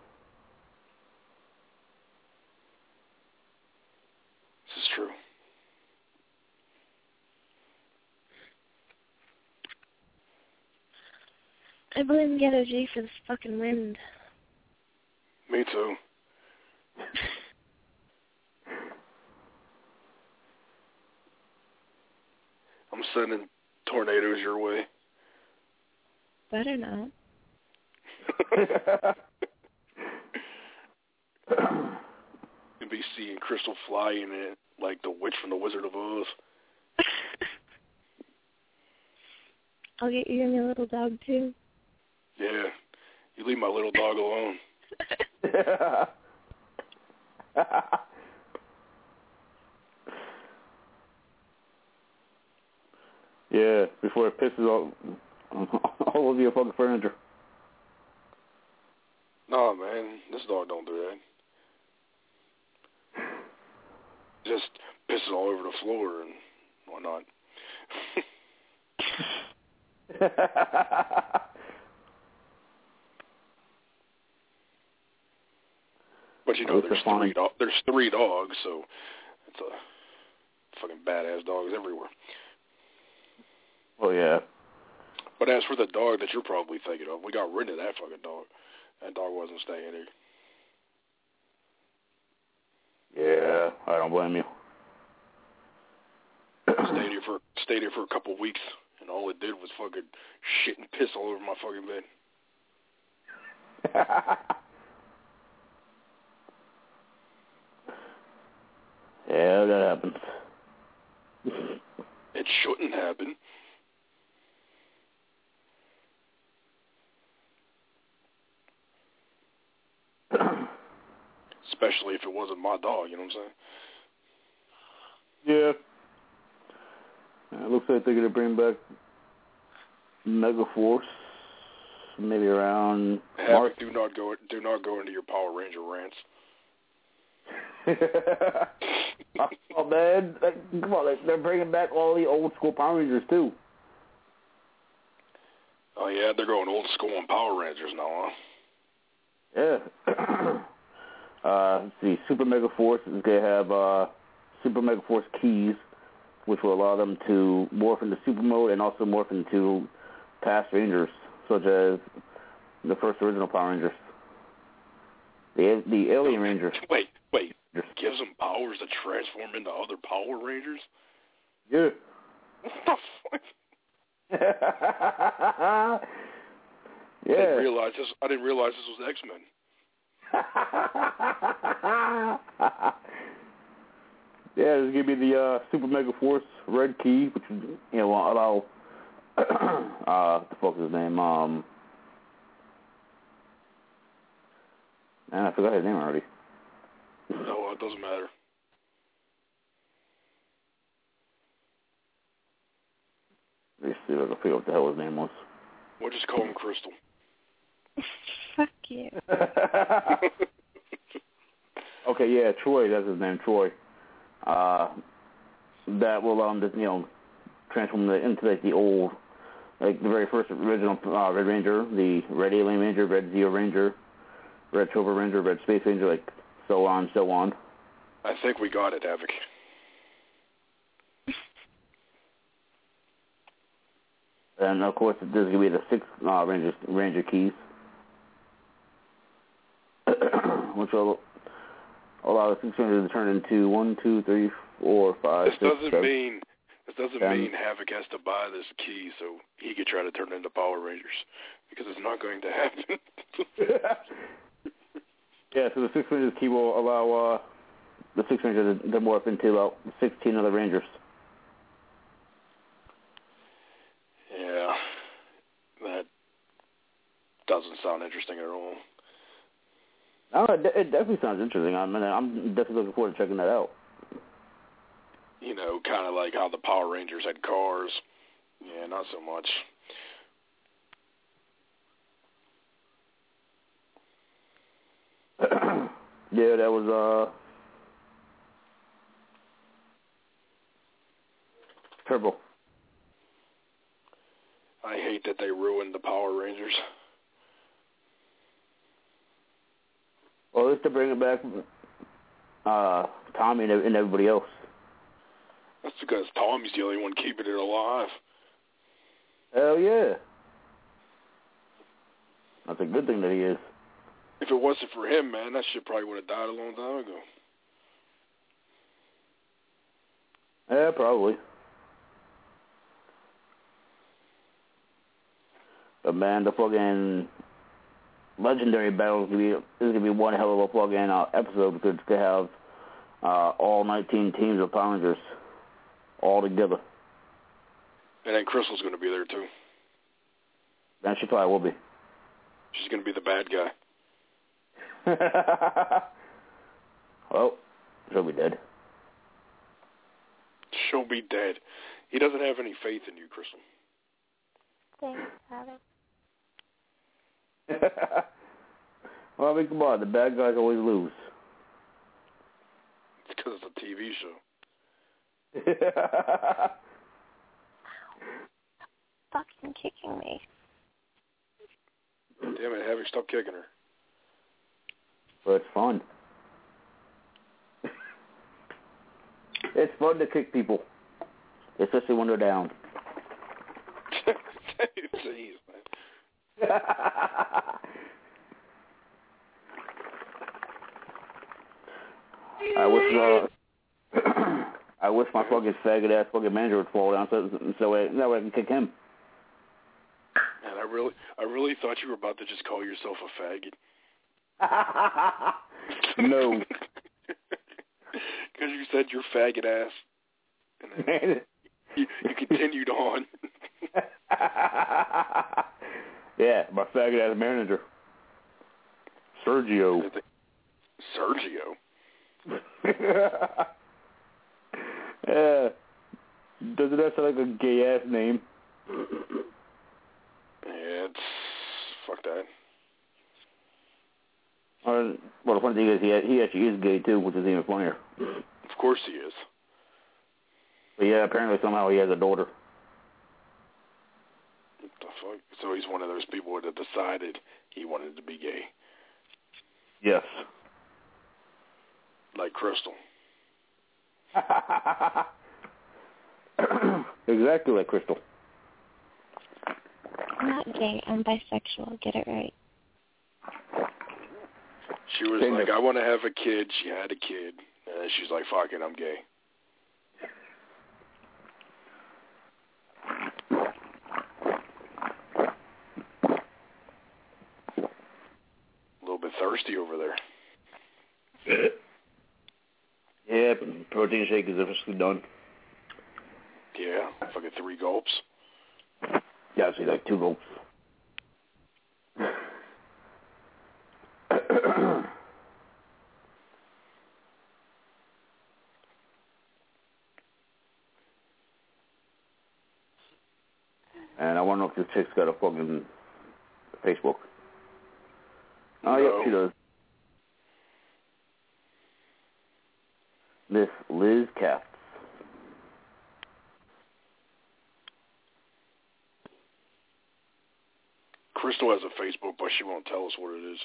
This is true. I blame Ghetto G for this fucking wind. Me too. I'm sending tornadoes your way. Better not. You'll be seeing Crystal flying in it like the witch from the Wizard of Oz. I'll get you and your little dog too. Yeah. You leave my little dog alone. Yeah, before it pisses all, all over your fucking furniture. Nah, man, this dog don't do that. Just pisses all over the floor and whatnot. But you know, there's three do- there's three dogs, so it's a fucking badass dogs everywhere. Oh yeah. But as for the dog that you're probably thinking of, we got rid of that fucking dog. That dog wasn't staying here. Yeah, I don't blame you. stayed here for stayed here for a couple of weeks, and all it did was fucking shit and piss all over my fucking bed. Yeah, that happens. It shouldn't happen. Especially if it wasn't my dog, you know what I'm saying? Yeah. It looks like they're going to bring back Megaforce maybe around March. Do not go do not go into your Power Ranger rants. Oh, man. Come on, they're bringing back all the old school Power Rangers, too. Oh, yeah, they're going old school on Power Rangers now, huh? Yeah. uh, let's see, Super Mega Force is going to have uh, Super Mega Force keys, which will allow them to morph into super mode and also morph into past Rangers, such as the first original Power Rangers. The, the Alien Rangers. Wait, wait. Gives them powers to transform into other Power Rangers? Yeah. What the fuck? Yeah. I didn't realize this. I didn't realize this was X-Men. Yeah, there's gonna be the uh, Super Mega Force Red Key, which is, you know, allow uh, what the fuck is his name? Um, man, I forgot his name already. No, it doesn't matter. Let's see if I can figure out what the hell his name was. We'll just call him Crystal. Fuck you. Okay, yeah, Troy, that's his name, Troy. Uh, that will, um, you know, transform the, into, like, the old, like, the very first original uh, Red Ranger, the Red Alien Ranger, Red Zeo Ranger, Red Silver Ranger, Red Space Ranger, like, so on, so on. I think we got it, Havoc. And, of course, there's going to be the six uh, Ranger, Ranger keys, which will allow the six Rangers to turn into one, two, three, four, five, this six, doesn't seven, mean this doesn't ten. mean Havoc has to buy this key so he could try to turn into Power Rangers, because it's not going to happen. Yeah, so the six Rangers key will allow uh, the six Rangers to morph into about sixteen other Rangers. Yeah, that doesn't sound interesting at all. Oh, it, it definitely sounds interesting. I mean, I'm definitely looking forward to checking that out. You know, kind of like how the Power Rangers had cars. Yeah, not so much. Yeah, that was, uh, Turbo. I hate that they ruined the Power Rangers. Well, it's to bring it back, uh, Tommy and, and everybody else. That's because Tommy's the only one keeping it alive. Hell yeah. That's a good thing that he is. If it wasn't for him, man, that shit probably would have died a long time ago. Yeah, probably. But man, the fucking legendary battle is gonna be is gonna be one hell of a fucking uh, episode because to have uh, all nineteen teams of Pounders all together. And then Crystal's gonna be there too. And she probably will be. She's gonna be the bad guy. Well, she'll be dead. She'll be dead. He doesn't have any faith in you, Crystal. Thanks, Adam. Well, I mean, come on. The bad guys always lose. It's because it's a T V show. Fucking kicking me. Damn it, Havoc, stop kicking her. But it's fun. It's fun to kick people, especially when they're down. Jeez, man. I wish uh, I wish my fucking faggot ass fucking manager would fall down so so I, that way I can kick him. Man, I really, I really thought you were about to just call yourself a faggot. No. Because you said you're faggot ass. And then you, you continued on. Yeah, my faggot ass manager. Sergio. Sergio? Yeah. Doesn't that sound like a gay ass name? Yeah, it's... Fuck that. Uh, well, the funny thing is, he he actually is gay too, which is even funnier. Of course he is. But yeah, apparently somehow he has a daughter. What the fuck? So he's one of those people that decided he wanted to be gay. Yes. Like Crystal. Exactly like Crystal. I'm not gay. I'm bisexual. Get it right. She was like, I want to have a kid. She had a kid. And then she's like, fuck it, I'm gay. A little bit thirsty over there. Yeah, protein shake is officially done. Yeah, fucking three gulps. Yeah, I see like two gulps. And I want to know if this chick's got a fucking Facebook. Oh, no. Yep, she does. Miss Liz Katz. Crystal has a Facebook, but she won't tell us what it is.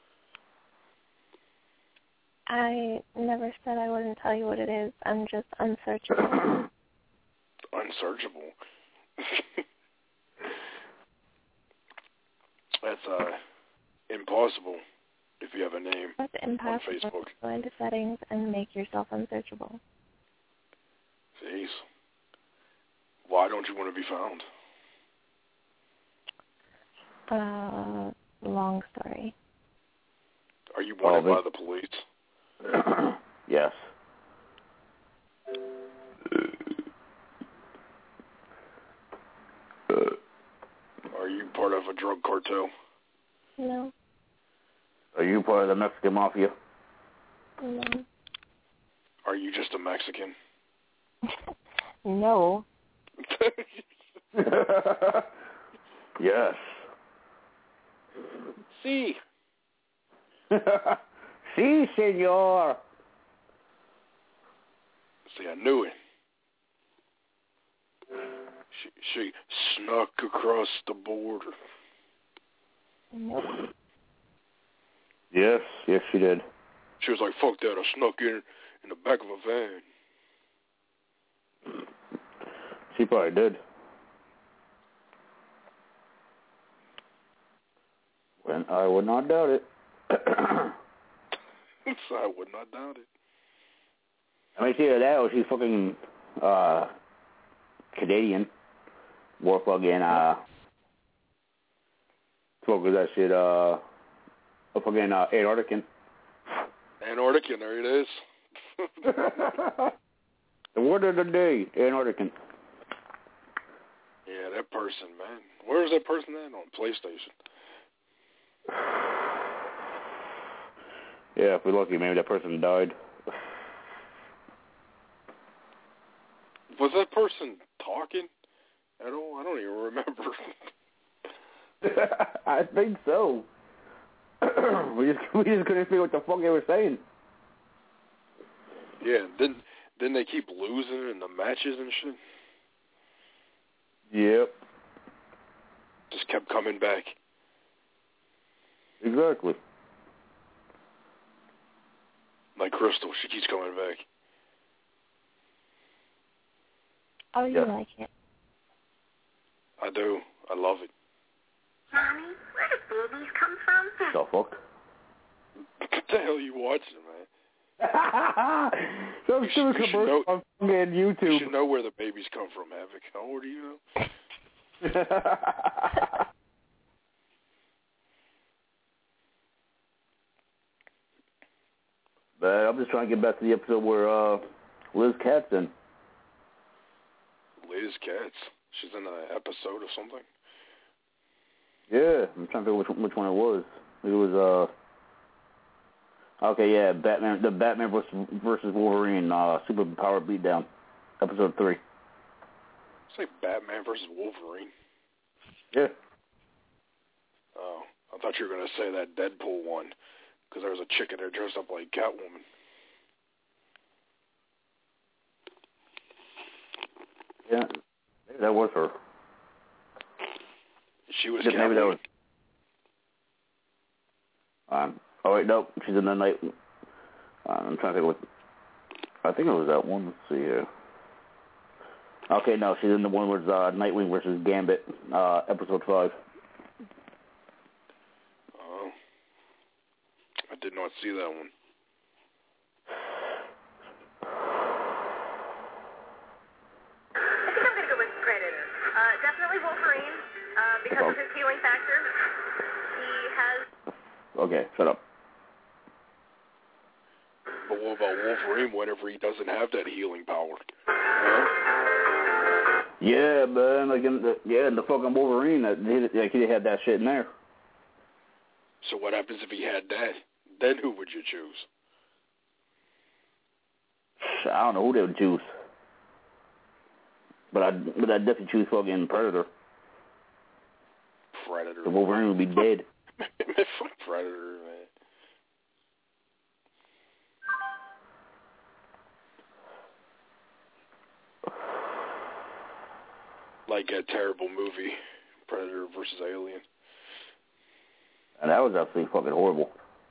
I never said I wouldn't tell you what it is. I'm just unsearchable. Unsearchable? That's uh, impossible if you have a name It's impossible on Facebook. to go into settings and make yourself unsearchable. Jeez. Why don't you want to be found? Uh, long story. Are you wanted Oh, by the police? Yes. Are you part of a drug cartel? No. Are you part of the Mexican mafia? No. Are you just a Mexican? No. Yes. See. Si, senor. See, I knew it. She, she snuck across the border. Nope. Yes, yes, she did. She was like, fuck that, I snuck in in the back of a van. She probably did. When I would not doubt it. I would not doubt it. I mean, see that, she's fucking, uh, Canadian. War fucking, uh, fuck was that shit, uh, a fucking, uh, Antarctican. Antarctican, there it is. The word of the day, Antarctican. Yeah, that person, man. Where is that person at? On PlayStation. Yeah, if we're lucky, maybe that person died. Was that person talking at all? I don't even remember. I think so. we just we just couldn't figure what the fuck they were saying. Yeah, didn't didn't they keep losing in the matches and shit? Yep. Just kept coming back. Exactly. Like Crystal, she keeps coming back. Oh, you yeah. like it? I do. I love it. Mommy, where do babies come from? The fuck? What the hell are you watching, man? Some you stupid should, commercial know, on fucking YouTube. You should know where the babies come from, Havoc. How old are you now? But I'm just trying to get back to the episode where uh, Liz Katz in. Liz Katz. She's in an episode of something. Yeah, I'm trying to figure which which one it was. It was uh. Okay, yeah, Batman. The Batman versus, versus Wolverine uh, superpower beatdown, episode three. Say Batman versus Wolverine. Yeah. Oh, I thought you were gonna say that Deadpool one, because there was a chick in there dressed up like Catwoman. Yeah, maybe that was her. She was yeah, Catwoman. Maybe that was. Um. Oh wait, nope. She's in the night. Uh, I'm trying to think what. I think it was that one. Let's see here. Okay, no, she's in the one where it's uh, Nightwing versus Gambit, uh, episode five. Oh, I did not see that one. I think I'm gonna go with Predator. Uh, definitely Wolverine, uh, because Oh. of his healing factor. He has. Okay, shut up. But what about Wolverine whenever he doesn't have that healing power? Huh? Yeah, man, like in the, yeah, in the fucking Wolverine, that he, like he had that shit in there. So what happens if he had that? Then who would you choose? I don't know who they would choose. But I'd, but I'd definitely choose fucking Predator. Predator. The Wolverine would be dead. Fuck Predator, man. Like a terrible movie, Predator versus Alien. And that was absolutely fucking horrible.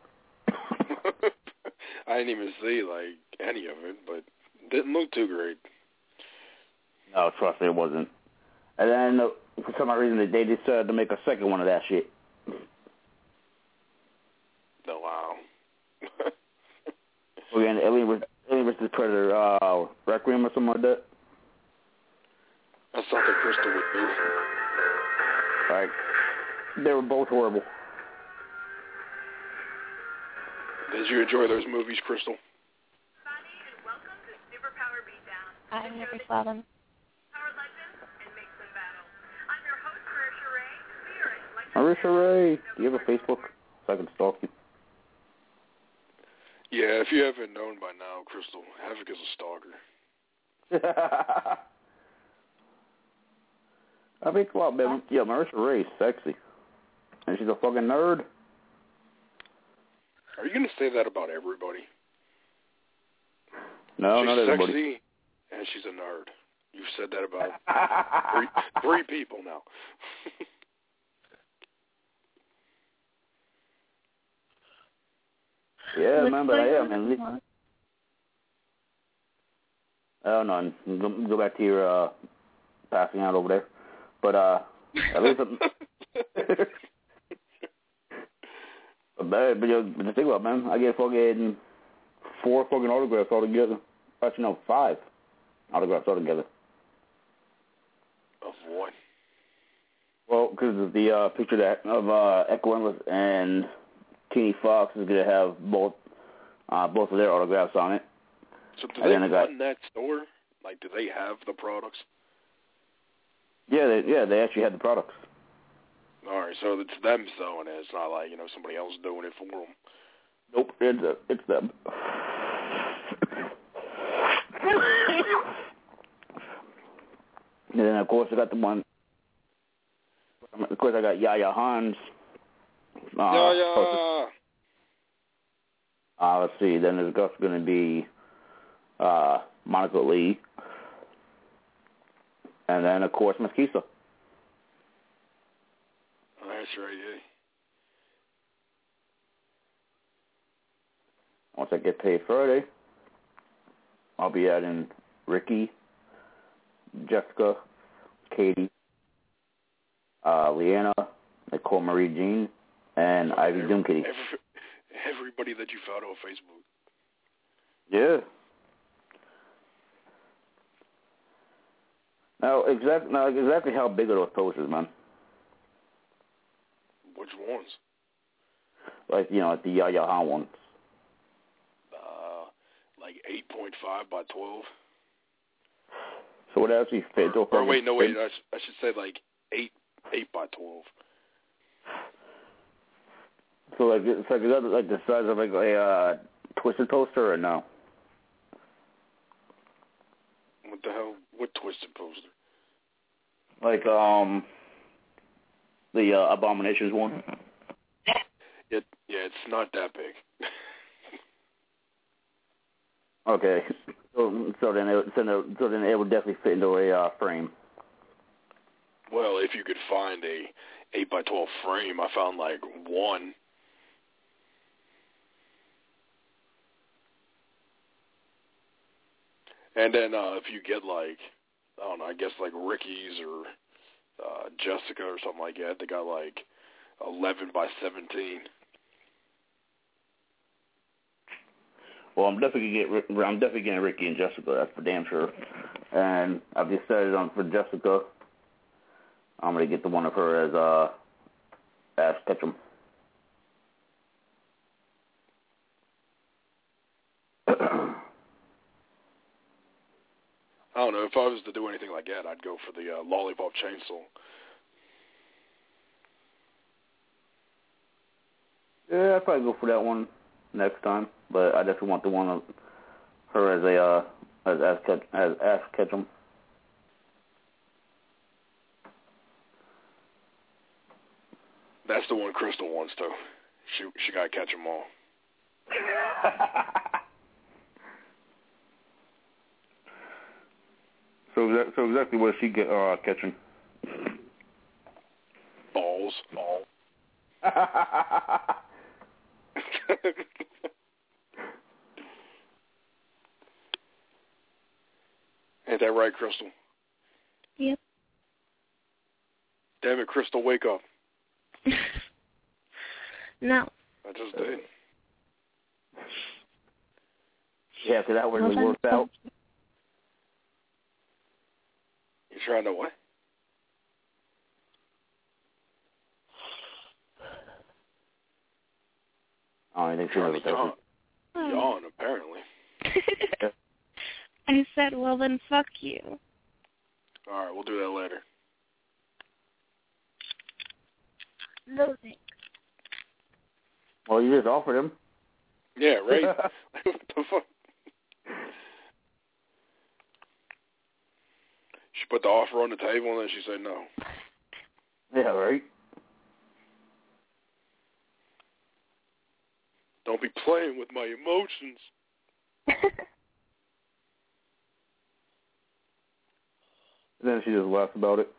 I didn't even see, like, any of it, but it didn't look too great. No, trust me, it wasn't. And then, uh, for some reason, they decided to make a second one of that shit. Oh, wow. Again, Alien was Alien versus Predator, uh, Requiem or something like that. That's something Crystal would do. Right. They were both horrible. Did you enjoy those movies, Crystal? I never saw them. Marisha Ray, do you have a Facebook so I can stalk you? Yeah, if you haven't known by now, Crystal, Havoc is a stalker. I mean, come on, man. Yeah, Marisha Ray's sexy. And she's a fucking nerd. Are you going to say that about everybody? No, she's not everybody. Sexy, and she's a nerd. You've said that about three, three people now. Yeah, What's man, but I going am. on? At least, I don't know. Go, go back to your uh, passing out over there. But uh, at least I'm... but, but, you know, but think about it, man. I get fucking four fucking autographs altogether. Actually, no, five autographs altogether. Of what? Well, because of the uh, picture that of uh, Echo Endless and Kenny Fox is going to have both uh, both of their autographs on it. So do and they then I got, run that store? Like, do they have the products? Yeah, they, yeah, they actually had the products. All right, so it's them selling it. It's not like, you know, somebody else doing it for them. Nope, it's, uh, it's them. And then, of course, I got the one. Of course, I got Yaya Hans. Uh, Yaya! Uh, let's see. Then there's also going to be uh, Monica Lee. And then, of course, Miss Kisa. Oh, that's right, yeah. Once I get paid Friday, I'll be adding Ricky, Jessica, Katie, uh, Leanna, Nicole Marie Jean, and Ivy Every, Doomkitty. every, everybody that you found on Facebook. Yeah. Now, exact, now, exactly how big are those posters, man? Which ones? Like, you know, like the Yaya Han ones. Uh, like eight point five by twelve. So what actually fit? Or wait, no, wait, I, sh- I should say like eight, eight by twelve. So like, it's like, is that like the size of like a uh, Twisted poster or no? What the hell? What Twisted poster? Like, um, the uh, Abominations one? It, yeah, it's not that big. Okay. So, so then, it, so, then- so then it would definitely fit into a uh, frame. Well, if you could find a eight by twelve frame, I found like one. And then uh, if you get like, I don't know, I guess like Ricky's or uh, Jessica or something like that, they got like eleven by seventeen. Well, I'm definitely gonna get. I'm definitely getting Ricky and Jessica. That's for damn sure. And I've decided on for Jessica. I'm gonna get the one of her as uh, Ash Ketchum. I don't know. If I was to do anything like that, I'd go for the uh, Lollipop Chainsaw. Yeah, I'd probably go for that one next time. But I definitely want the one of her as a uh, as Ash Ketch, as Ash Ketchum. That's the one Crystal wants to. She she gotta catch them all. So exa- so exactly what does she get uh, catching? Balls. Balls. Ain't that right, Crystal? Yep. Damn it, Crystal, wake up. No. I just did. Yeah, because that Well, really then- worked out. You trying to what? Oh, I think she Trying knows to what yawn. Oh. Yawn, apparently. I said, well, then fuck you. All right, we'll do that later. No thanks. Well, you just offered him. Yeah, right? What the fuck? She put the offer on the table and then she said no. Yeah, right. Don't be playing with my emotions. And then she just laughs about it.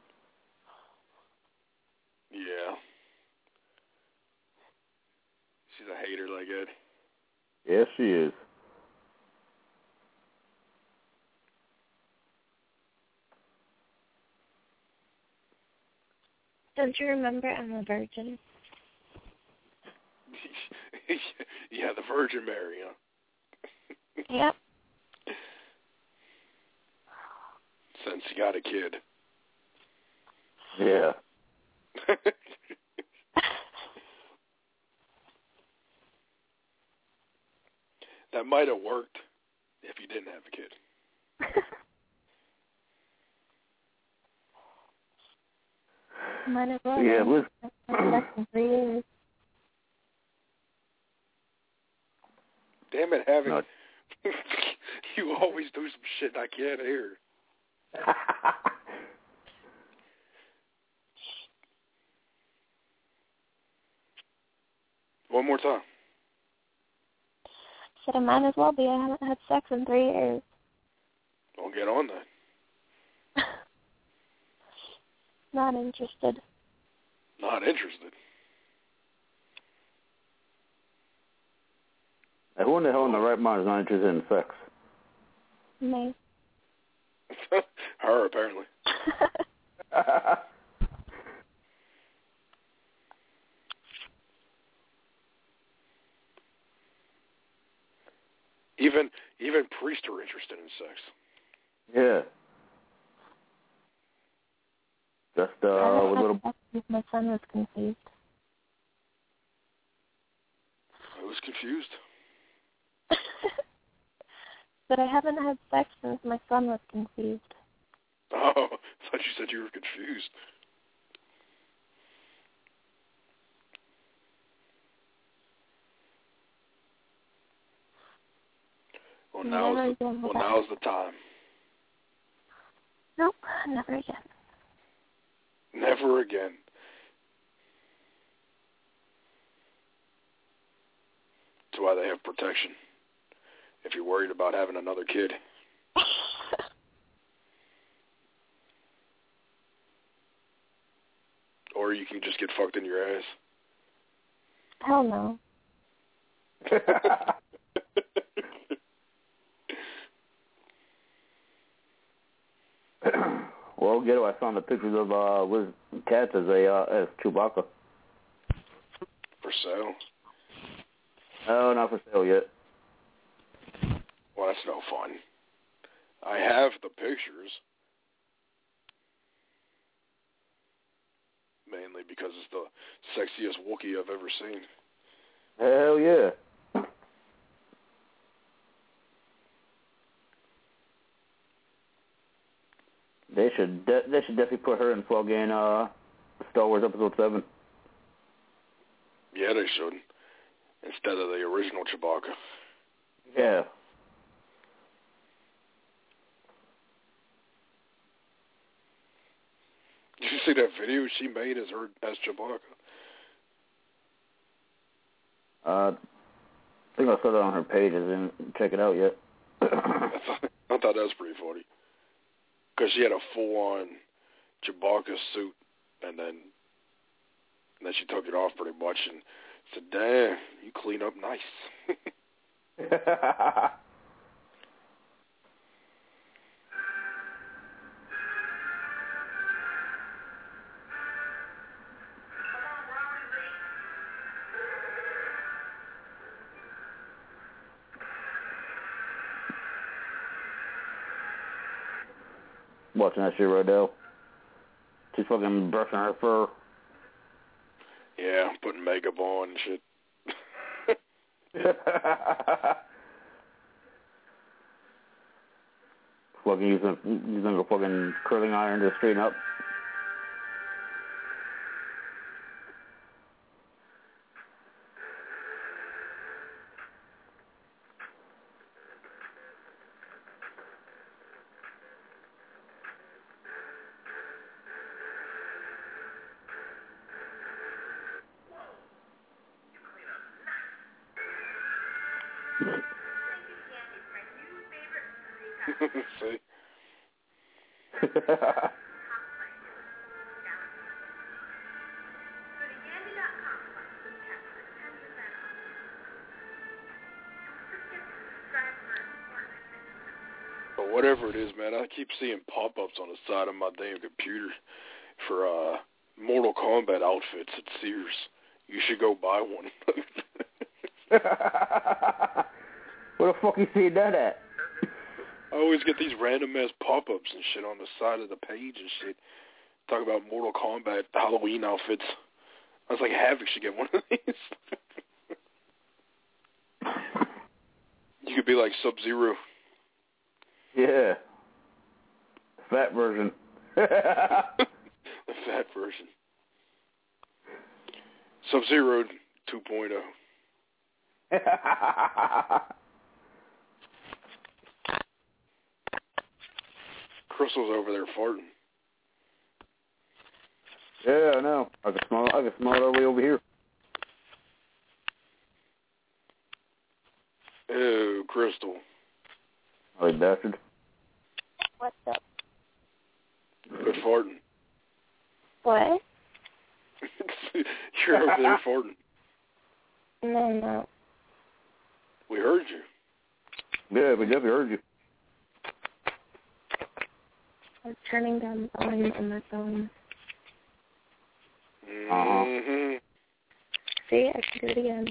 Yeah. She's a hater like Ed. Yes, she is. Don't you remember I'm a virgin? Yeah, the Virgin Mary, huh? Yep. Since you got a kid. Yeah. That might have worked if you didn't have a kid. Might as well. Yeah, it was. For three years. Damn it, having No. you always do some shit I can't hear. One more time. Said I might as well be. I haven't had sex in three years. Well, get on that. Not interested. Not interested. Hey, who in the hell in the right mind is not interested in sex? Me. Her, apparently. Even even priests are interested in sex. Yeah. Just uh, I a little. sex since my son was conceived. I was confused. But I haven't had sex since my son was conceived. Oh, I thought you said you were confused. Well, now's Never the, again well, will I- now's the time. Nope, never again. Never again. That's why they have protection. If you're worried about having another kid. Or you can just get fucked in your ass. Hell no. Well, get it. I found the pictures of uh, Liz Katz as a uh, as Chewbacca. For sale? Oh, not for sale yet. Well, that's no fun. I have the pictures. Mainly because it's the sexiest Wookiee I've ever seen. Hell yeah. They should de- they should definitely put her in fucking uh, Star Wars Episode seven. Yeah, they should. Instead of the original Chewbacca. Yeah. Did you see that video she made as her as Chewbacca? Uh, I think I saw that on her page. I didn't check it out yet. I thought, I thought that was pretty funny. Because she had a full-on Chewbacca suit, and then and then she took it off pretty much and said, "Damn, you clean up nice." Watching that shit right now. She's fucking brushing her fur. Yeah, putting makeup on and shit. Fucking using using a fucking curling iron to straighten up. See? But whatever it is, man, I keep seeing pop-ups on the side of my damn computer for uh, Mortal Kombat outfits at Sears. You should go buy one. Where the fuck you see that at? I always get these random-ass pop-ups and shit on the side of the page and shit. Talk about Mortal Kombat Halloween outfits. I was like, Havoc should get one of these. You could be like Sub-Zero. Yeah. Fat version. The fat version. Sub-Zero two point oh. Crystal's over there farting. Yeah, I know. I can smell. I can smell it all the way over here. Ew, Crystal. Oh, you bastard. What's up? Good farting. What? You're over there farting. No, no. We heard you. Yeah, we definitely heard you. I'm turning down the volume on my phone. Mm-hmm. See, I can do it again.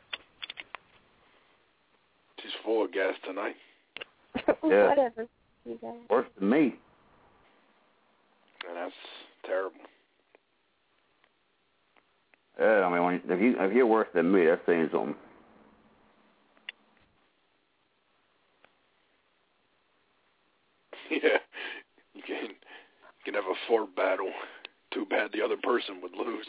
She's full of gas tonight. Yeah. Whatever. You guys. Worse than me. And that's terrible. Yeah, I mean, when, if you if you're worse than me, that's saying something. Yeah, you can you can have a fort battle. Too bad the other person would lose.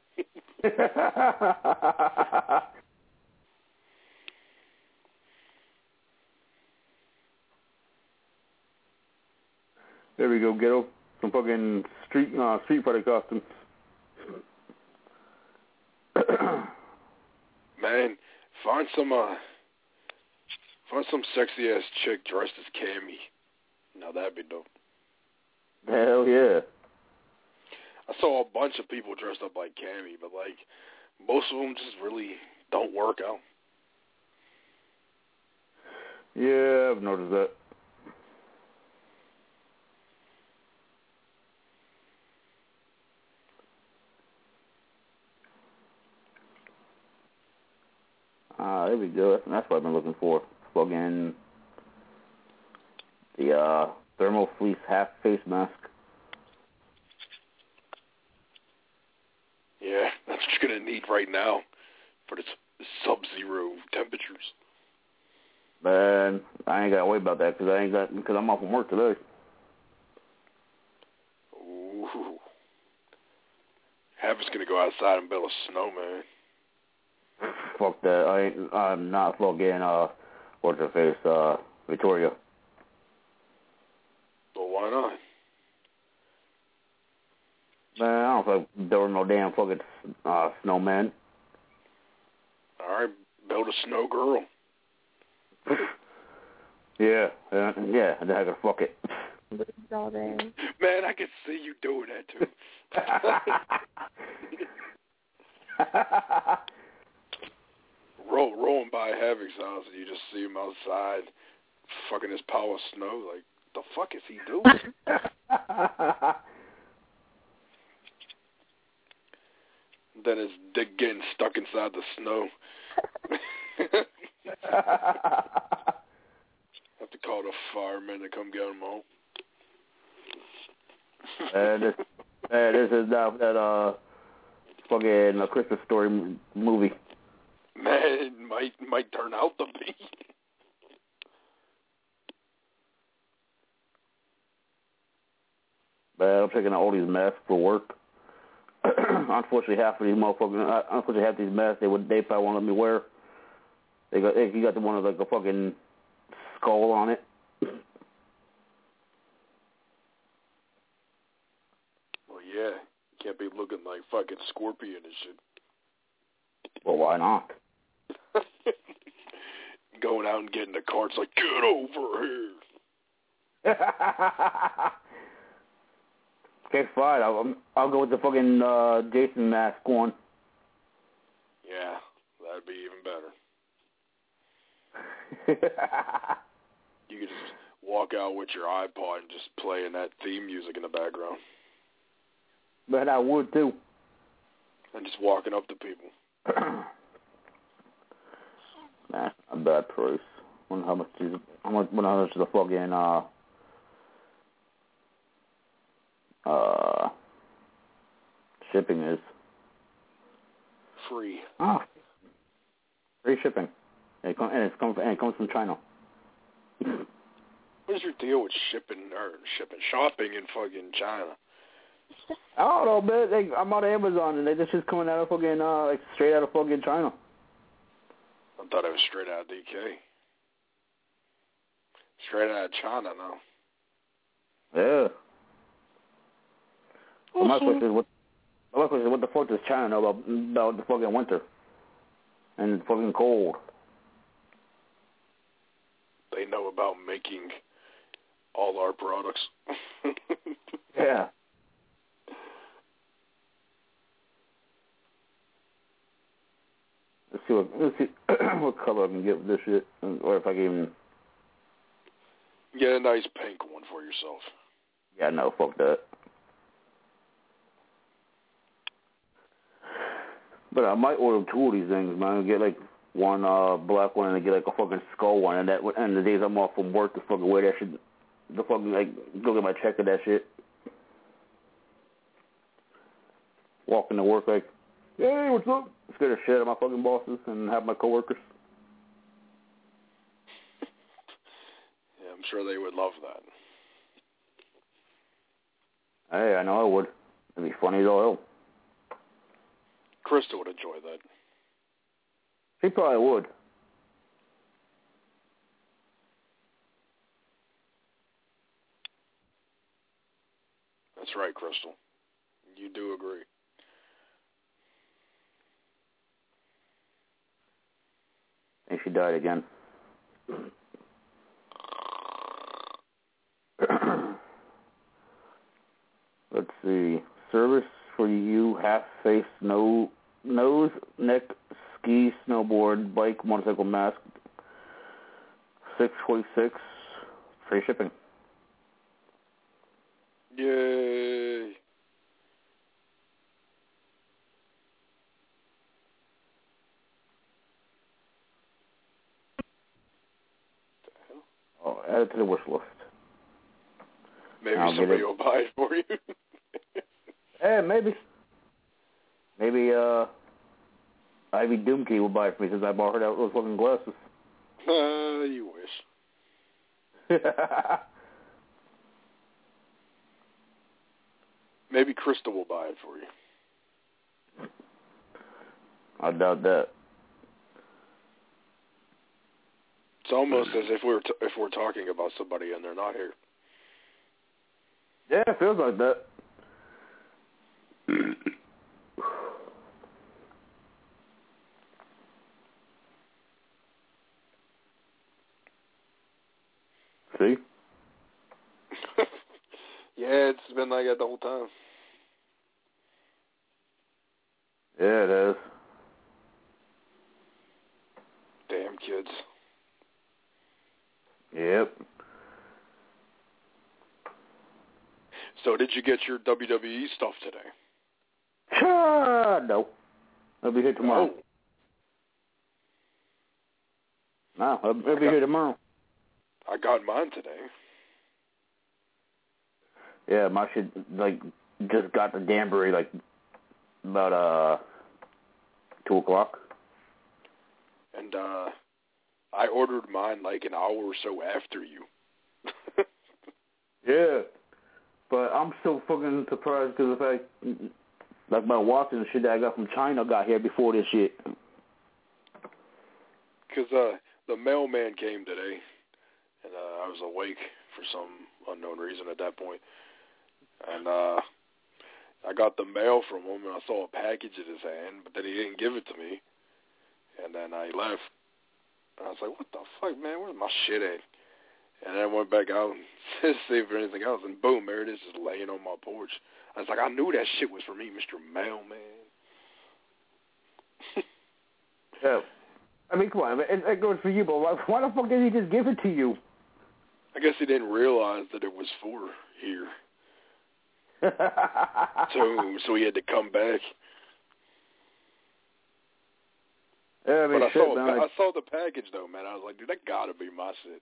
There we go, ghetto. Some fucking street uh, street fighter costumes. Man, find some uh, find some sexy ass chick dressed as Cammy. Now that'd be dope. Hell yeah. I saw a bunch of people dressed up like Cammy, but like most of them just really don't work out. Yeah, I've noticed that. Ah, there we go. That's what I've been looking for. Plug in the uh, thermal fleece half face mask. Yeah, that's what you're gonna need right now for the sub-zero temperatures. Man, I ain't got to worry about that because I ain't got because I'm off from work today. Ooh, Havoc's gonna go outside and build a snowman. Fuck that. I ain't, I'm not fucking, uh, what's her face, uh, Victoria. Well, why not? Man, I don't feel like building no damn fucking, uh, snowman. Alright, build a snow girl. Yeah, uh, yeah, and then I can fuck it. All day. Man, I can see you doing that too. Roll, rolling by Havoc's house and you just see him outside fucking his pile of snow. Like, the fuck is he doing? Then his dick getting stuck inside the snow. Have to call the firemen to come get him home. uh, this, uh, this is now that, uh, fucking uh, Christmas Story m- movie. Man, it might might turn out to be. Man, I'm taking all these masks for work. Unfortunately, half of these motherfuckers, uh, unfortunately, half these masks they would they probably won't let me wear. They got you got the one with like a fucking skull on it. Well, yeah, you can't be looking like fucking Scorpion and shit. Well, why not? Going out and getting the carts like, get over here. Okay, fine. I'll, I'll go with the fucking uh, Jason mask one. Yeah, that'd be even better. You could just walk out with your iPod and just playing that theme music in the background. But I would too. And just walking up to people. Nah, a bad price. Wonder how much is how much? Wonder how much the fucking uh uh shipping is. Free. Oh, free shipping. And it, come, and, it's come, and it comes from China. What is your deal with shipping or shipping shopping in fucking China? I don't know, man. They, I'm on Amazon and they just just coming out of fucking uh like straight out of fucking China. I thought it was straight out of D K. Straight out of China now. Yeah. Well, my question is what? My question is what the fuck does China know about about the fucking winter and the fucking cold? They know about making all our products. Yeah. Let's see what let's see what color I can get with this shit, or if I can even get a nice pink one for yourself. Yeah, no, fuck that. But I might order two of these things, man. Get like one uh black one and get like a fucking skull one, and that and the days I'm off from work to fucking wear that shit, the fucking like go get my check of that shit. Walking to work like, hey, what's up? Scare the shit out of my fucking bosses and have my coworkers. Yeah, I'm sure they would love that. Hey, I know I would. It'd be funny as all hell. Krista would enjoy that. She probably would. That's right, Crystal. You do agree. I think she died again. Let's see. Service for you, half-face, no, nose, neck, ski, snowboard, bike, motorcycle, mask, six forty-six, free shipping. Yay. Oh, add it to the wish list. Maybe I'll somebody will buy it for you. Eh, maybe. Maybe, uh, Ivy Doomkey will buy it for me since I bought her those fucking glasses. Uh, you wish. Maybe Krista will buy it for you. I doubt that. It's almost as if we're t- if we're talking about somebody and they're not here. Yeah, it feels like that. See? Yeah, it's been like that the whole time. Yeah, it is. Damn kids. Yep. So did you get your W W E stuff today? Uh, no. I'll be here tomorrow. No, I'll, I'll be got, here tomorrow. I got mine today. Yeah, my shit, like, just got the Danbury, like, about, uh, two o'clock. And, uh, I ordered mine, like, an hour or so after you. Yeah. But I'm so fucking surprised because the fact, like, my watch and shit that I got from China got here before this shit. Because, uh, the mailman came today, and, uh, I was awake for some unknown reason at that point. And, uh, I got the mail from him, and I saw a package in his hand, but then he didn't give it to me. And then I left. And I was like, what the fuck, man? Where's my shit at? And then I went back out and see if anything else, and boom, there it is, just laying on my porch. I was like, I knew that shit was for me, Mister Mailman. Yeah. I mean, come on, it, it goes for you, but why, why the fuck did he just give it to you? I guess he didn't realize that it was for here. so, so he had to come back. Yeah, I mean, but I shit, saw, man, I like, saw the package though, man. I was like, dude, that gotta be my shit.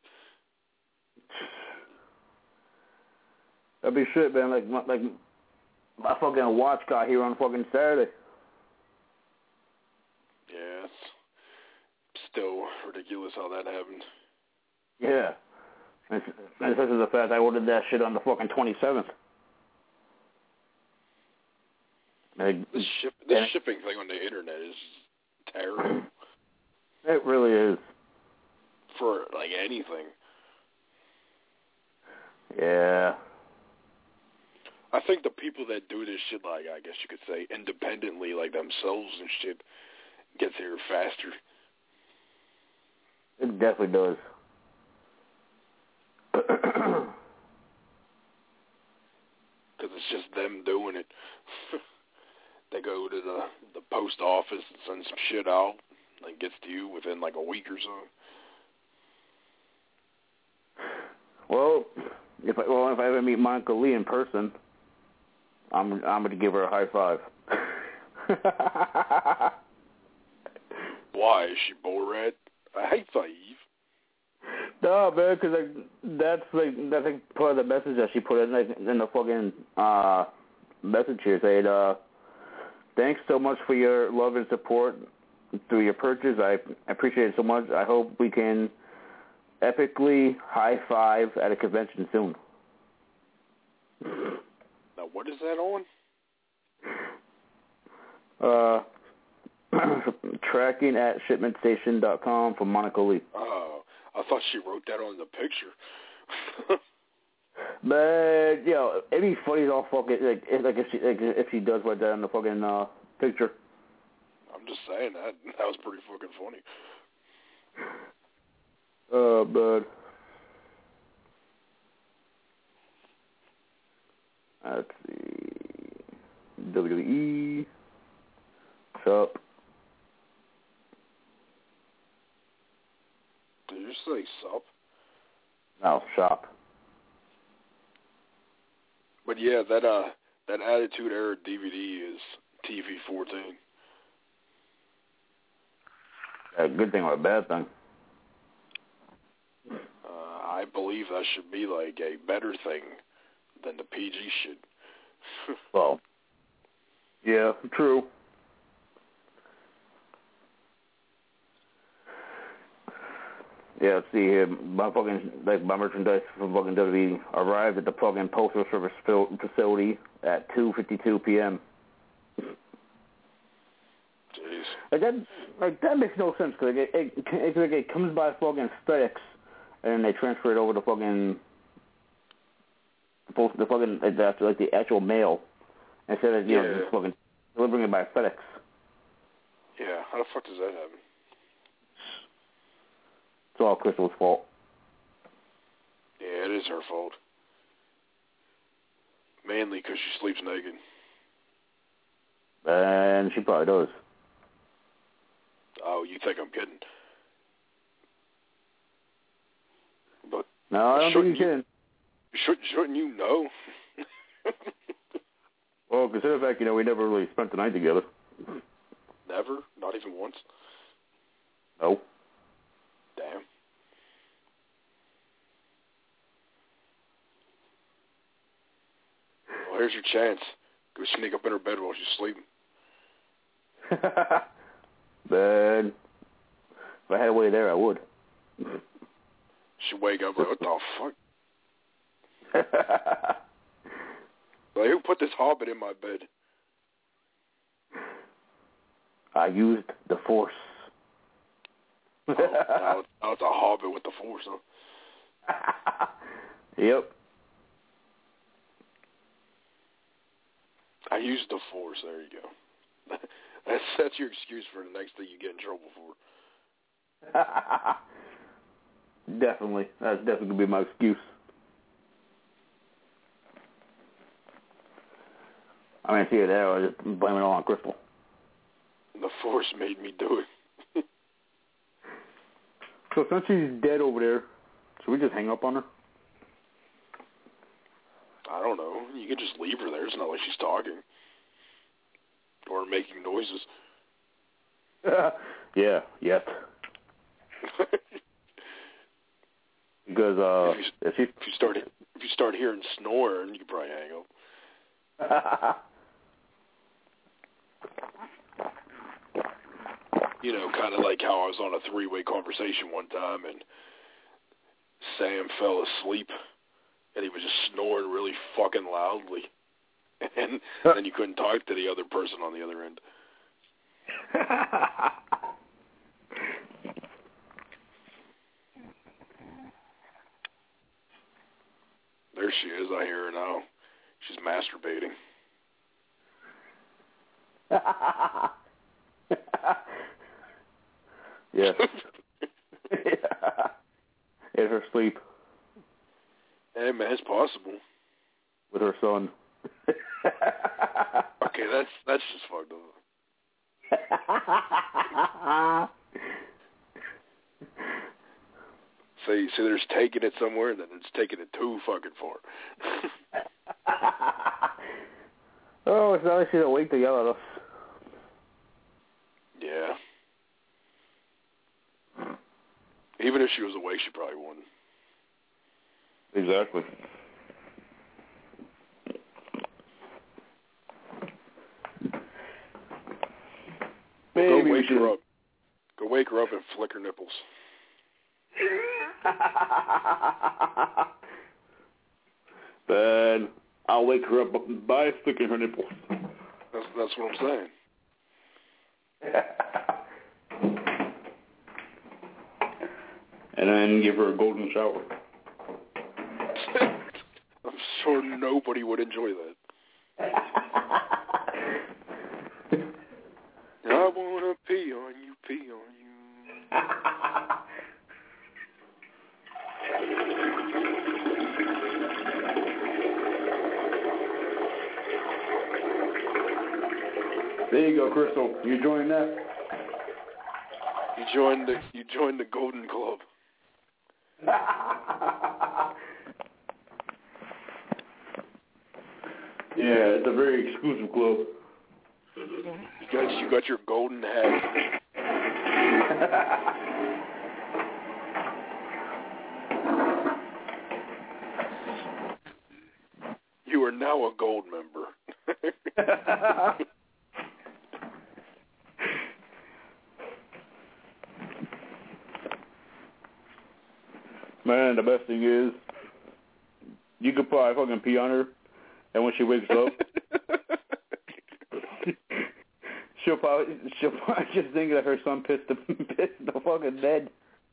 That'd be shit, man. Like, my, like my fucking watch got here on fucking Saturday. Yeah, it's still ridiculous how that happened. Yeah. And such as the fact I ordered that shit on the fucking twenty-seventh. Like, This ship, this shipping thing on the internet is terrible. It really is. For like anything. Yeah. I think the people that do this shit, like I guess you could say, independently, like themselves and shit, gets here faster. It definitely does. Because it's just them doing it. They go to the the post office and send some shit out, and it gets to you within like a week or so. Well, if I, well if I ever meet Monica Lee in person, I'm I'm gonna give her a high five. Why is she Borat? I hate Saeed. No, man, because like, that's like that's like part of the message that she put in like in the fucking uh, message here. Saying, uh, thanks so much for your love and support through your purchase. I appreciate it so much. I hope we can epically high five at a convention soon. Now, what is that on? Uh, tracking at shipment station dot com from Monica Lee. Oh, I thought she wrote that on the picture. But, you know, it'd be funny as all fucking, like, if, like if she like, if she does write that on the fucking uh, picture. I'm just saying that. That was pretty fucking funny. Uh, but let's see. W W E. Sup. Did you say sup? No, shop. But yeah, that uh, that Attitude Era D V D is T V fourteen. A good thing or a bad thing? Uh, I believe that should be like a better thing than the P G shit. Well, yeah, true. Yeah, let's see here. My fucking, like, my merchandise from fucking W W E arrived at the fucking postal service facility at two fifty-two p.m. Jeez. Like that, like that makes no sense because it, it, it, it, it comes by fucking FedEx and then they transfer it over to fucking the, the fucking like the, like the actual mail instead of you yeah. know just fucking delivering it by FedEx. Yeah, how the fuck does that happen? It's all Crystal's fault. Yeah, it is her fault. Mainly because she sleeps naked. And she probably does. Oh, you think I'm kidding? But no, I don't think you can. Should, shouldn't you know? Well, consider the fact, you know, we never really spent the night together. Never? Not even once? No. Damn. Well, here's your chance. Go sneak up in her bed while she's sleeping. But if I had a way there, I would. She'd wake up like, what the fuck? Like, who put this hobbit in my bed? I used the Force. Oh, now, it's, now it's a hobbit with the Force, huh? Yep. I used the Force. There you go. That's that's your excuse for the next thing you get in trouble for. Definitely. That's definitely going to be my excuse. I mean, see it there. I was just blaming it all on Crystal. The Force made me do it. So since she's dead over there, should we just hang up on her? she's talking or making noises. yeah, yep. Because uh, if you, if, she... if you start if you start hearing snoring, you can probably hang up. You know, kind of like how I was on a three-way conversation one time, and Sam fell asleep, and he was just snoring really fucking loudly, and then you couldn't talk to the other person on the other end. There she is. I hear her now. She's masturbating. Yes. In her sleep. Hey, man, it's possible. With her son. Okay, that's that's just fucked up. See, see, there's taking it somewhere, and then it's taking it too fucking far. Oh, it's not like she's awake to yell at us. Yeah. Even if she was awake, she probably wouldn't. Exactly. Maybe Go wake her up. Go wake her up and flick her nipples. Then I'll wake her up by flicking her nipples. That's that's what I'm saying. And then give her a golden shower. I'm sure nobody would enjoy that. I wanna pee on you, pee on you. There you go, Crystal. You joined that? You joined the you joined the Golden Club. Yeah, it's a very exclusive club. You got you got your golden hat. You are now a gold member. Man, the best thing is, you could probably fucking pee on her, and when she wakes up, she'll probably she'll probably just think that her son pissed the pissed the fucking bed.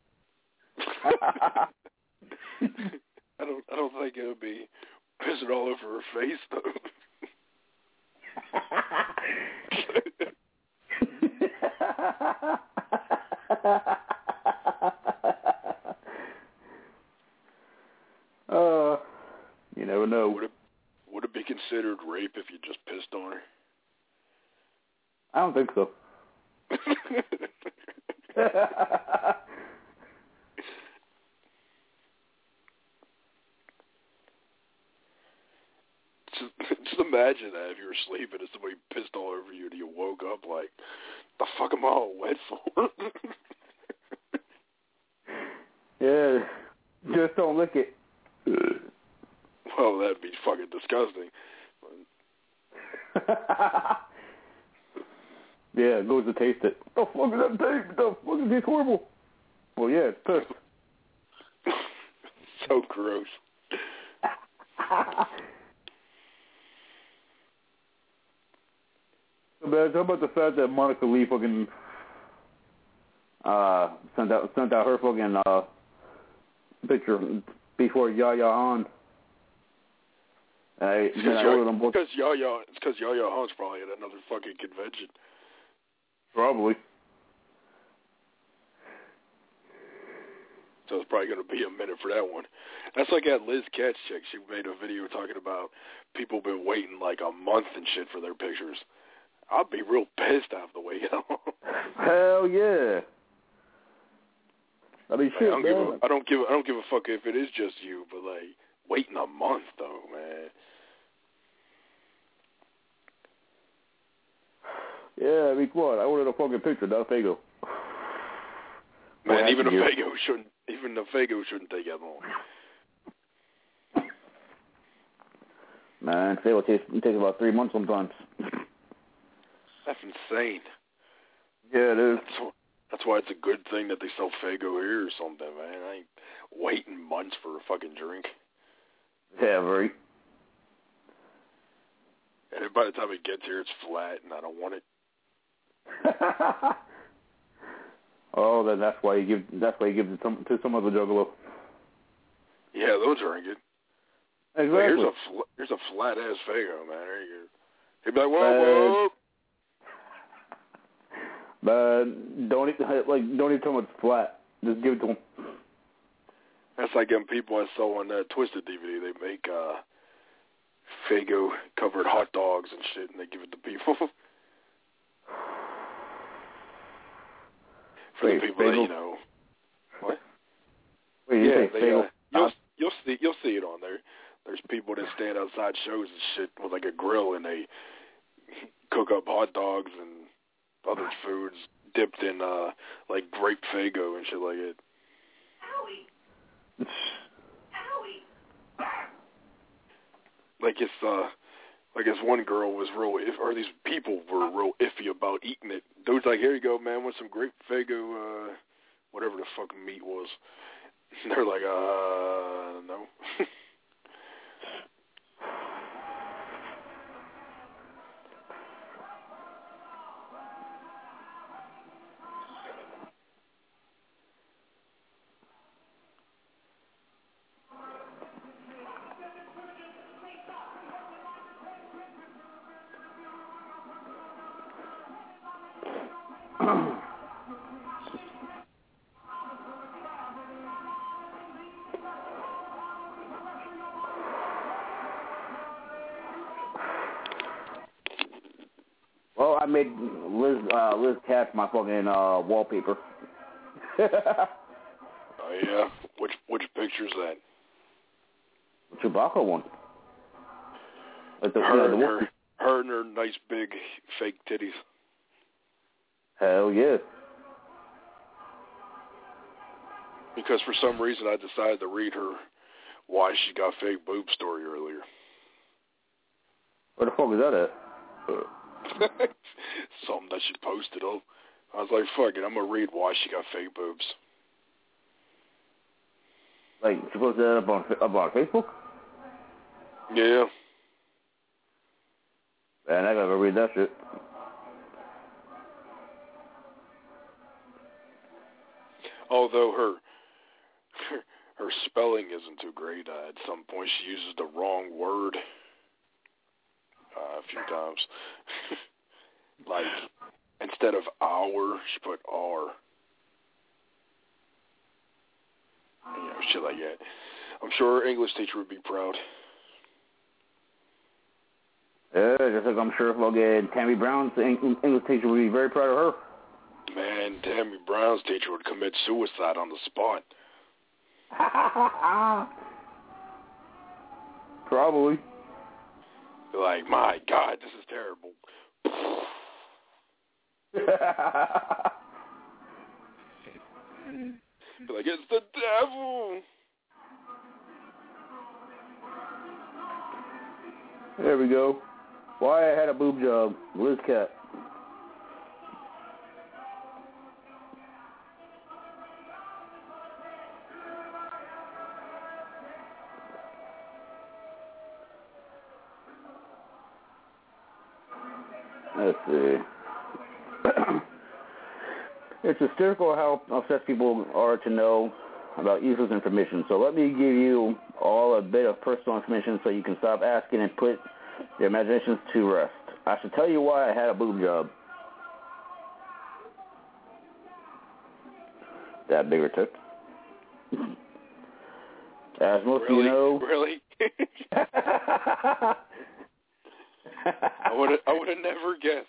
I don't I don't think it would be pissing all over her face though. Uh, you never know. Would it would it be considered rape if you just pissed on her? I don't think so. just, just imagine that if you were sleeping and somebody pissed all over you and you woke up like, the fuck am I all wet for? Yeah, just don't lick it. Well, that'd be fucking disgusting. Yeah, it goes to taste it. The fuck is that taste? The fuck is this horrible? Well, yeah, it's piss. So gross. But how about the fact that Monica Lee fucking uh, sent out sent out her fucking uh, picture before Yaya Han. Uh, It's because Yaya, it's because Yaya Han's probably at another fucking convention. Probably. So it's probably going to be a minute for that one. That's like that Liz Katz chick. She made a video talking about people been waiting like a month and shit for their pictures. I'd be real pissed off the way out. Hell yeah. I mean, shit, I don't give man. a, I don't give a, I don't give a fuck if it is just you, but like waiting a month though, man. Yeah, I mean, come on. I wanted a fucking picture, not a Fago. Man, Well, even a you. Fago shouldn't. Even a Fago shouldn't take that long. Man, Fago takes takes about three months sometimes. That's insane. Yeah, it is. That's, that's why it's a good thing that they sell Fago here or something, man. I ain't waiting months for a fucking drink. Yeah, very. And then by the time it gets here, it's flat, and I don't want it. Oh, then that's why you give that's why you give it some, to some other juggalo. Yeah, they'll drink it. Exactly. Like, here's a fl- here's a flat ass Fago, man. There you go. He'd be like, whoa, whoa. But don't eat, like don't eat too much flat. Just give it to them. That's like them people I saw on that Twisted D V D. They make uh, Fago covered hot dogs and shit, and they give it to people. For Wait, the people Fago? that you know. What? Wait, you yeah, say they, Fago? uh, you'll you'll see you'll see it on there. There's people that stand outside shows and shit with like a grill, and they cook up hot dogs and other foods dipped in uh like grape Fago and shit like it. Like it's uh like this one girl was real if or these people were real iffy about eating it. Dude's like, here you go, man, with some grape Fago, uh whatever the fuck meat was. And they're like, uh no. Well, I made Liz uh, Liz Katz my fucking uh, wallpaper. Oh yeah. Which which picture's that? Chewbacca one. Like the, Her, you know, the her, her and her nice big fake titties. Hell yeah. Because for some reason I decided to read her why she got fake boob story earlier. Where the fuck is that at? Something that she posted up. I was like, fuck it, I'm going to read why she got fake boobs. Like, she posted that up on, up on Facebook? Yeah. Man, I gotta read that shit. Although her her, her spelling isn't too great. Uh, at some point she uses the wrong word uh, a few times. Like, instead of our, she put R. You know, shit like that. I'm sure her English teacher would be proud. Yeah, just like I'm sure fucking Tammy Brown's English teacher would be very proud of her. Man, Tammy Brown's teacher would commit suicide on the spot. Probably. Like, my God, this is terrible. Be like, it's the devil. There we go. Why I had a boob job. Liz Cat. Let's see. It's hysterical how obsessed people are to know about useless information. So let me give you all a bit of personal information so you can stop asking and put your imaginations to rest. I should tell you why I had a boob job. That bigger tip. As most really? of you know... Really? I would I would have never guessed.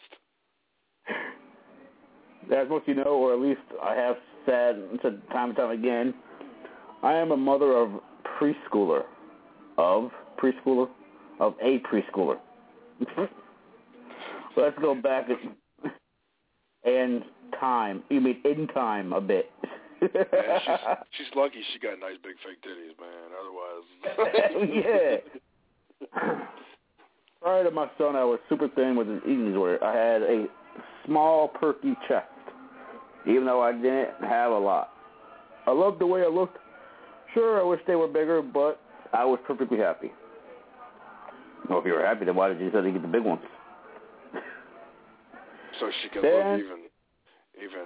As most of you know, or at least I have said, said time and time again, I am a mother of preschooler. Of preschooler? Of a preschooler. Let's go back. And time. You mean in time a bit. Man, she's, she's lucky she got nice big fake titties, man. Otherwise... yeah. Prior to my son, I was super thin with an eating disorder. I had a small, perky chest, even though I didn't have a lot. I loved the way I looked. Sure, I wish they were bigger, but I was perfectly happy. Well, if you were happy, then why did you decide to get the big ones? So she can then, look even, even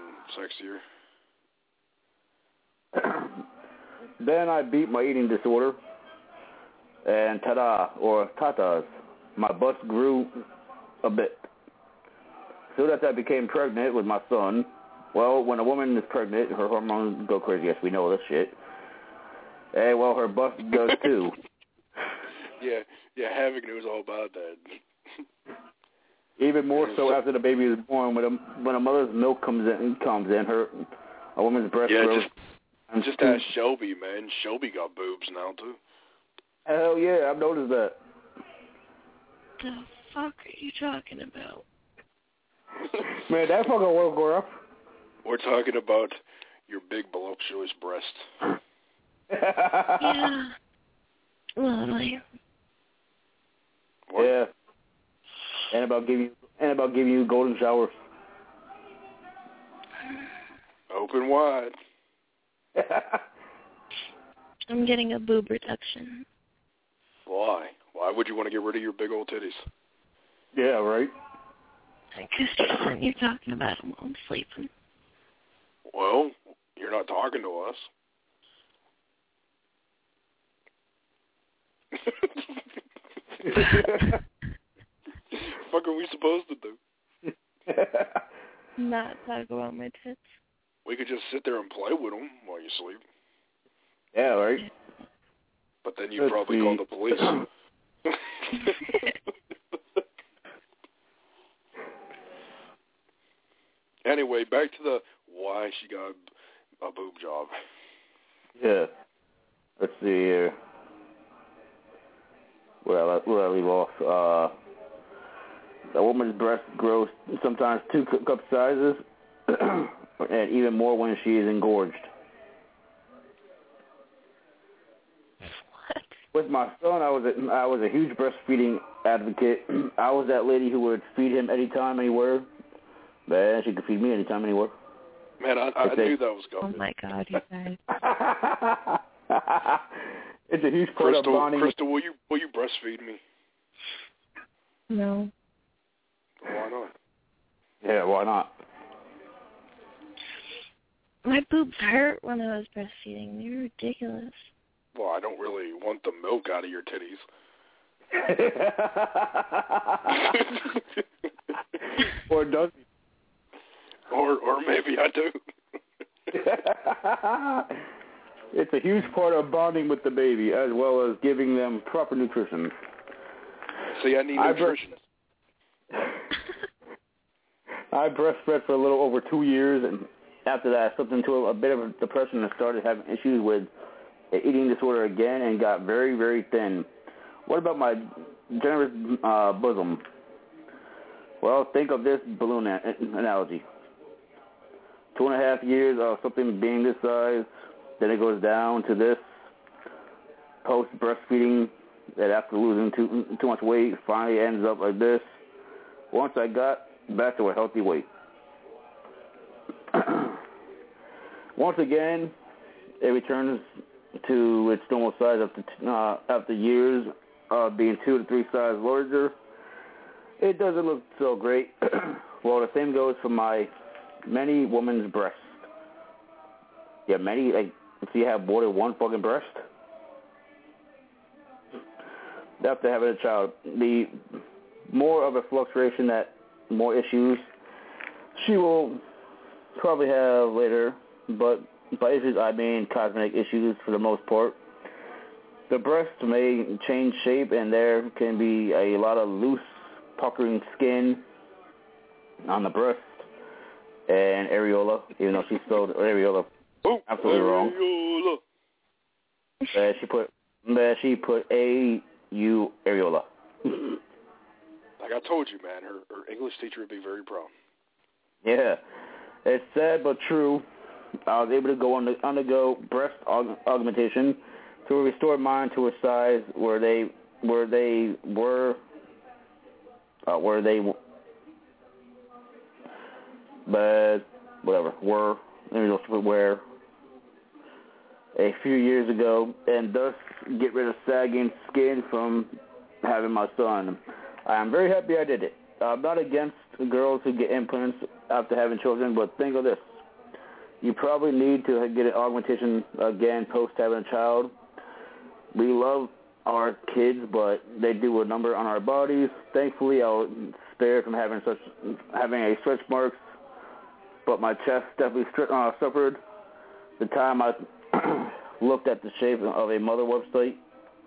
sexier? Then I beat my eating disorder, and ta-da, or tatas, my bust grew a bit. Soon after I became pregnant with my son, well, when a woman is pregnant, her hormones go crazy. Yes, we know this shit. And, well, her bust does too. yeah, yeah, Havoc knows all about that. Even more so after the baby is born, when a, when a mother's milk comes in, comes in, her a woman's breast yeah, grows. Just, just ask Shelby, man. Shelby got boobs now, too. Hell yeah, I've noticed that. The fuck are you talking about? Man, that fucking will go up. We're talking about your big voluptuous breast. Yeah. Well, like... What? Yeah. And about giving you, and about giving you golden showers. Open wide. I'm getting a boob reduction. Why? Why would you want to get rid of your big old titties? Yeah, right. Because you're talking about them while I'm sleeping. Well, you're not talking to us. What the fuck are we supposed to do? Not talk about my tits. We could just sit there and play with them while you sleep. Yeah, right. But then you'd probably call the police. Anyway, back to the why she got a boob job. Yeah. Let's see here. Where I, where I leave off. Uh, a woman's breast grows sometimes two cup sizes, and even more when she is engorged. What? With my son, I was a, I was a huge breastfeeding advocate. I was that lady who would feed him anytime, anywhere. Man, she could feed me anytime, anywhere. Man, I, I knew that was coming. Oh my God, you guys. It's a huge part Crystal, of bonding. Crystal, will you will you breastfeed me? No. Why not? Yeah, why not? My boobs hurt when I was breastfeeding. They were ridiculous. Well, I don't really want the milk out of your titties. Or does he? Or, or maybe I do. It's a huge part of bonding with the baby, as well as giving them proper nutrition. See, I need I nutrition. Breast- I breastfed for a little over two years, and after that, I slipped into a, a bit of a depression and started having issues with an eating disorder again, and got very, very thin. What about my generous uh, bosom? Well, think of this balloon a- analogy. Two and a half years of something being this size, then it goes down to this. Post breastfeeding, that after losing too too much weight, finally ends up like this. Once I got back to a healthy weight. Once again, it returns to its normal size after uh, after years of being two to three sizes larger. It doesn't look so great. Well, the same goes for my many woman's breast. Yeah, many, like, if you have more than one fucking breast, after having a child, the more of a fluctuation, that more issues she will probably have later, but by issues I mean cosmetic issues for the most part. The breast may change shape, and there can be a lot of loose, puckering skin on the breast and areola, even though she spelled areola oh, absolutely wrong. Areola. Uh, she put uh, she put A U areola. Like I told you, man, her, her English teacher would be very proud. Yeah. It's sad but true. I was able to go on undergo breast aug- augmentation to restore mine to a size where they where they were uh, where they but whatever were let me just put where a few years ago, and thus get rid of sagging skin from having my son. I am very happy I did it. I'm not against girls who get implants after having children, but think of this. You probably need to get an augmentation again post having a child. We love our kids, but they do a number on our bodies. Thankfully, I was spared from having such having a stretch marks, but my chest definitely stri- uh, suffered. The time I looked at the shape of a mother website,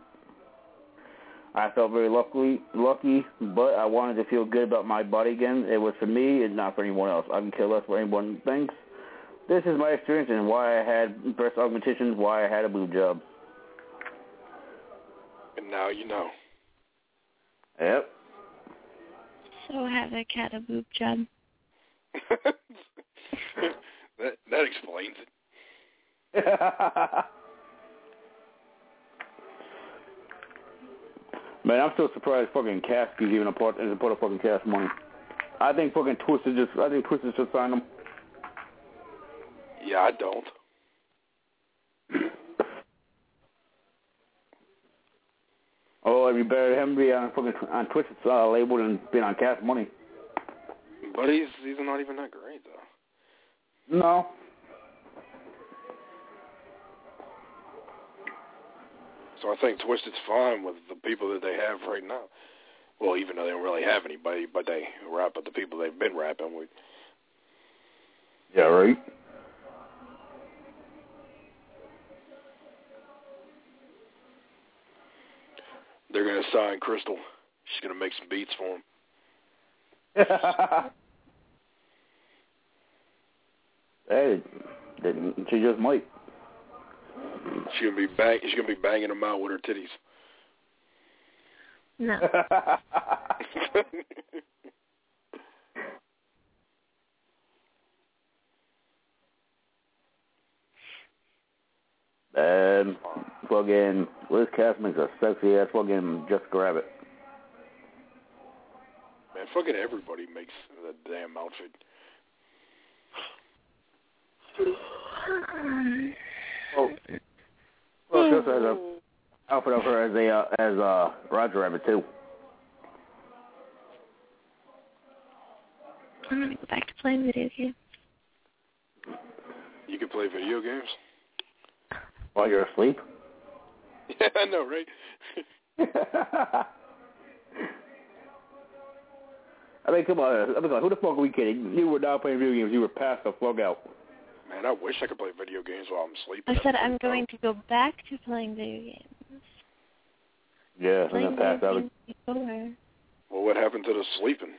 I felt very lucky, lucky, but I wanted to feel good about my body again. It was for me and not for anyone else. I can care less what anyone thinks. This is my experience and why I had breast augmentation, why I had a boob job. And now you know. Yep. So Havoc had a boob job. that that explains it. Man, I'm still surprised fucking Caskey's even a part, is a part of fucking Cask Money. I think fucking Twisted just, I think Twisted should sign him. Yeah, I don't. Oh, it'd be better him be on fucking on Twisted's uh, label than being on Cask Money. But he's he's not even that great though. No. So I think Twisted's fine with the people that they have right now. Well, even though they don't really have anybody, but they rap with the people they've been rapping with. Yeah, right. They're going to sign Crystal. She's going to make some beats for him. Hey, she just might. She's gonna be bang. She's gonna be banging them out with her titties. No. And fucking Liz Cass makes a sexy ass fucking Jessica Rabbit. Man, fucking everybody makes that damn outfit. Oh. Well, she also has a outfit of her as a uh, as uh, Roger Rabbit too. I'm gonna go back to playing video games. You can play video games while you're asleep. Yeah, I know, right? I mean, come on. I mean, who the fuck are we kidding? You were not playing video games. You were passed the fuck out. Man, I wish I could play video games while I'm sleeping. I said I'm going to go back to playing video games. Yeah, I'm playing gonna pass out. Before. Well, what happened to the sleeping?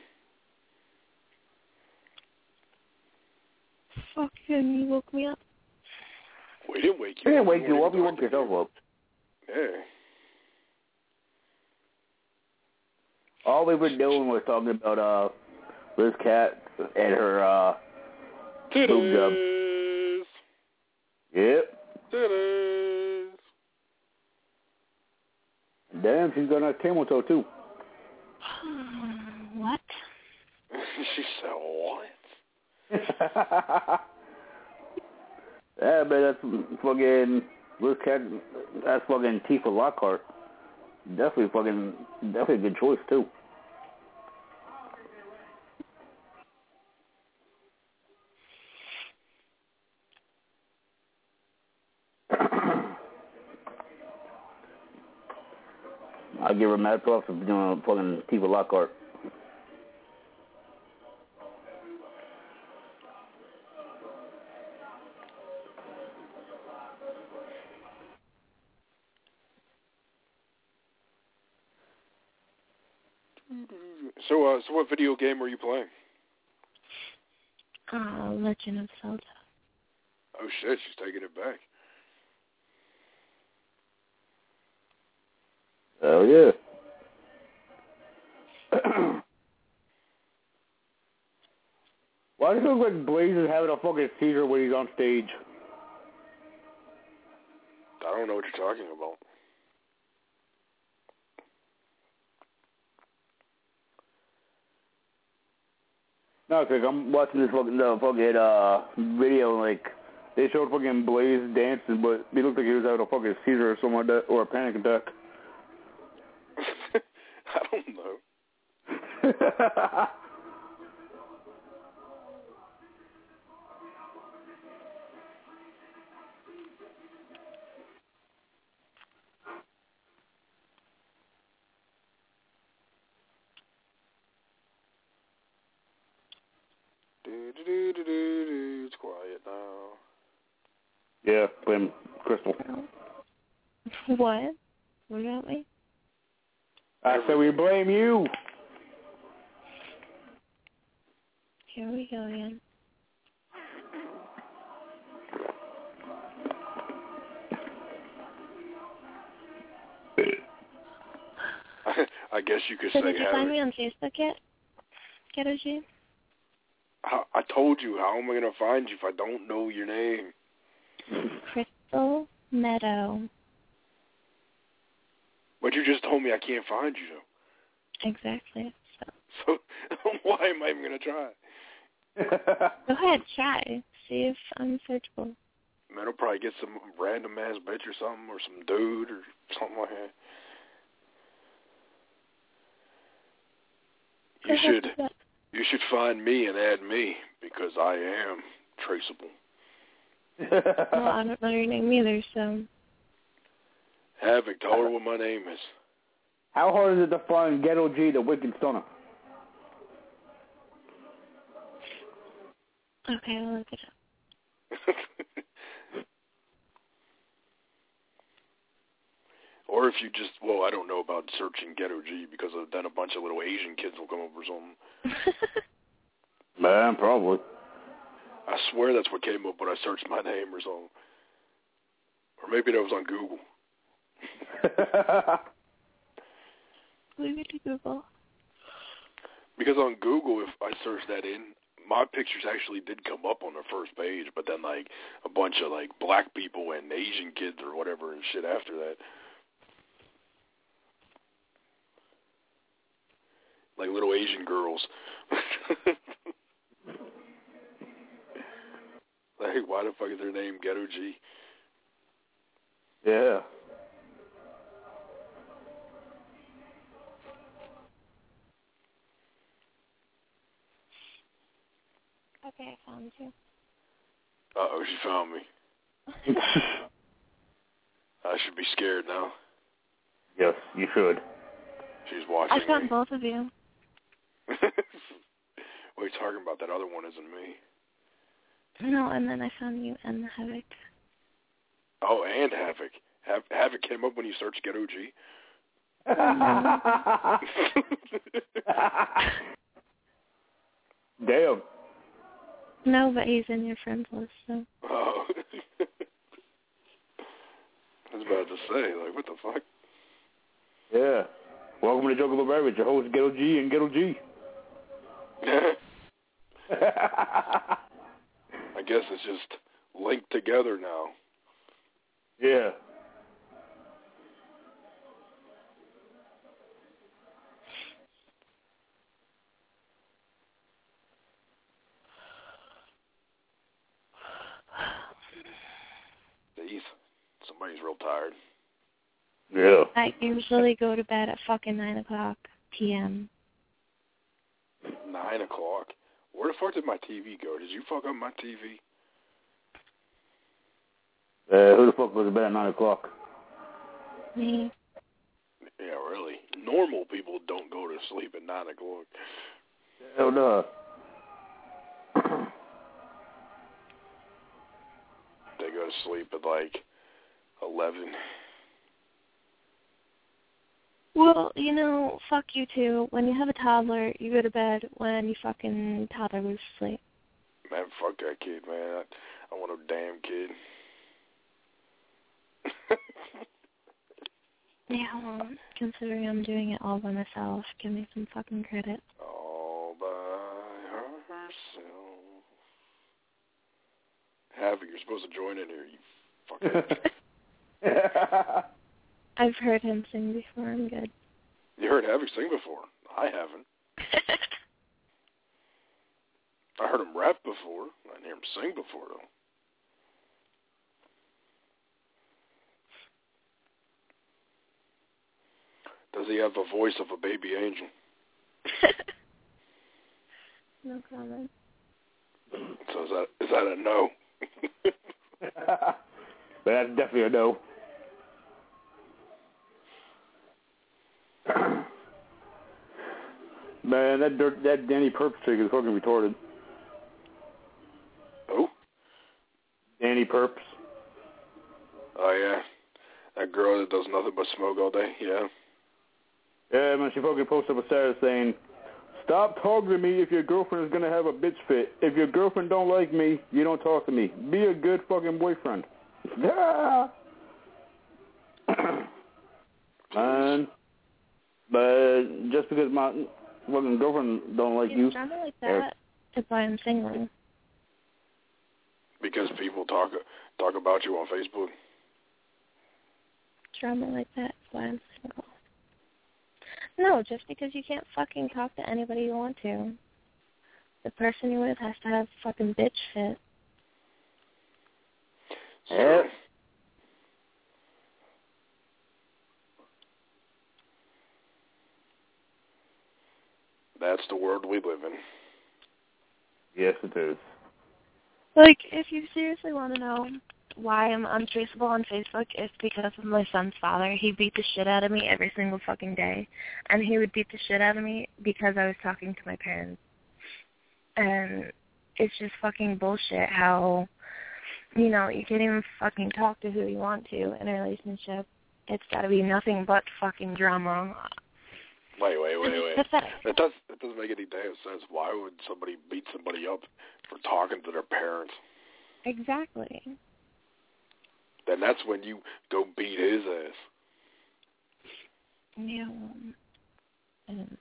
Fucking, you woke me up. We didn't wake you up. We didn't wake you up. You woke yourself up. Yeah. All we were doing was talking about uh, Liz Cat and her uh, boob job. Yep. Titties. Damn, she's got a camel toe too. What? She said what? Yeah, but that's fucking Liz Cat. That's fucking Tifa Lockhart. Definitely fucking, definitely a good choice too. I give her mad props for doing fucking Tifa Lockhart. So, uh, so what video game are you playing? Uh, Legend of Zelda. Oh shit, she's taking it back. Oh yeah. Why Why does it look like Blaze is having a fucking seizure when he's on stage? I don't know what you're talking about. No, because I'm watching this fucking, uh, fucking uh, video, like, they showed fucking Blaze dancing, but he looked like he was having a fucking seizure or something like that, or a panic attack. I don't know. do, do, do, do, do, do. It's quiet now. Yeah, blame Crystal. What? What about me? I said we blame you. Here we go again. I guess you could So say. did you have find it. me on Facebook yet, Ghetto G? How, I told you. How am I going to find you if I don't know your name? Crystal Meadow. But you just told me I can't find you, though. Exactly. So why am I even going to try? Go ahead, try. See if I'm searchable. Man, I'll probably get some random ass bitch or something, or some dude or something like that. You should you should find me and add me, because I am traceable. Well, I don't know your name either, so. Havoc, tell her what my name is. How hard is it to find Ghetto G, the Wicked Stunner? Okay, I'll look it up. Or if you just, well, I don't know about searching Ghetto G, because then a bunch of little Asian kids will come up or something. Man, probably. I swear that's what came up when I searched my name or something. Or maybe that was on Google. Leave it to Google. Because on Google, if I search that in, my pictures actually did come up on the first page, but then, like, a bunch of, like, black people and Asian kids or whatever and shit after that. Like little Asian girls. Like, why the fuck is their name Ghetto G? Yeah. Okay, I found you. Uh-oh, she found me. I should be scared now. Yes, you should. She's watching I found me. both of you. What are you talking about? That other one isn't me. No, and then I found you and Havoc. Oh, and Havoc. Hav- Havoc came up when you searched Ghetto G. Damn. No, but he's in your friends list, so. Oh. I was about to say, like, what the fuck? Yeah. Welcome to Joke of the Rabbit, your host Ghetto G and Ghetto G. I guess it's just linked together now. Yeah. Jeez, somebody's real tired. Yeah. I usually go to bed at fucking nine o'clock p.m. Nine o'clock? Where the fuck did my T V go? Did you fuck up my T V? Uh, who the fuck goes to bed at nine o'clock? Me. Yeah, really. Normal people don't go to sleep at nine o'clock. Hell no. They go to sleep at like eleven. Well, you know, fuck you too. When you have a toddler, you go to bed when you fucking toddler goes to sleep. Man, fuck that kid, man. I, I want a damn kid. Yeah, well, considering I'm doing it all by myself, give me some fucking credit. All by herself. supposed to join in here, you fucking... I've heard him sing before. I'm good. You heard Havoc sing before. I haven't. I heard him rap before. I didn't hear him sing before, though. Does he have the voice of a baby angel? No comment. So is that is that a no? But that's definitely a no. Man, that dirt, that Danny Perps chick is fucking retarded. Who? Danny Perps. Oh yeah, that girl that does nothing but smoke all day. Yeah. Yeah, man, she fucking posted up a status saying, "Stop talking to me if your girlfriend is gonna have a bitch fit. If your girlfriend don't like me, you don't talk to me. Be a good fucking boyfriend." Yeah. Man, but just because my fucking girlfriend don't like you, It's drama like that. That's why I'm single. Because people talk talk about you on Facebook. Drama like that. That's why I'm single. No, just because you can't fucking talk to anybody you want to. The person you're with has to have fucking bitch fit. So, that's the world we live in. Yes, it is. Like, if you seriously want to know why I'm untraceable on Facebook, it's because of my son's father. He beat the shit out of me every single fucking day. And he would beat the shit out of me because I was talking to my parents. And it's just fucking bullshit how, you know, you can't even fucking talk to who you want to in a relationship. It's got to be nothing but fucking drama. Wait, wait, wait, wait. Pathetic. It does. It doesn't make any damn sense. Why would somebody beat somebody up for talking to their parents? Exactly. Then that's when you go beat his ass. Yeah. Um, um,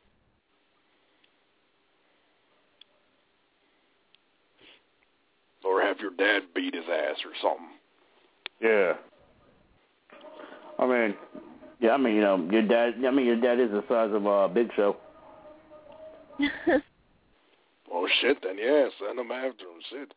or have your dad beat his ass or something. Yeah. I mean, yeah. I mean, you know, your dad. I mean, your dad is the size of a uh, Big Show. Oh shit! Then yeah, send him after him. Shit.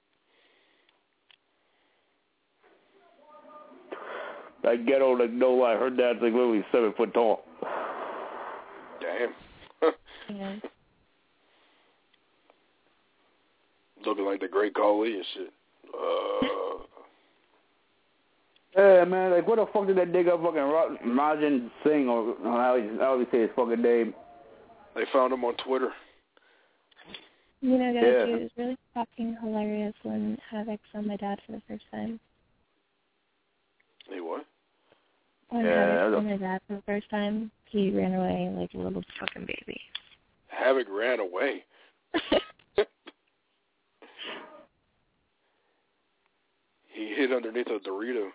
That ghetto, like, no lie, her dad's like literally seven foot tall. Damn. Yeah. Looking like the Great Khali and shit. Uh. Yeah, man, like, what the fuck did that nigga fucking Rajan Singh, or how he, how he say his fucking name? They found him on Twitter. You know, guys, Yeah. it was really fucking hilarious when Havoc saw my dad for the first time. He what? When Yeah, Havoc that saw was my dad for the first time, he ran away like a little fucking baby. Havoc ran away. He hid underneath a Dorito.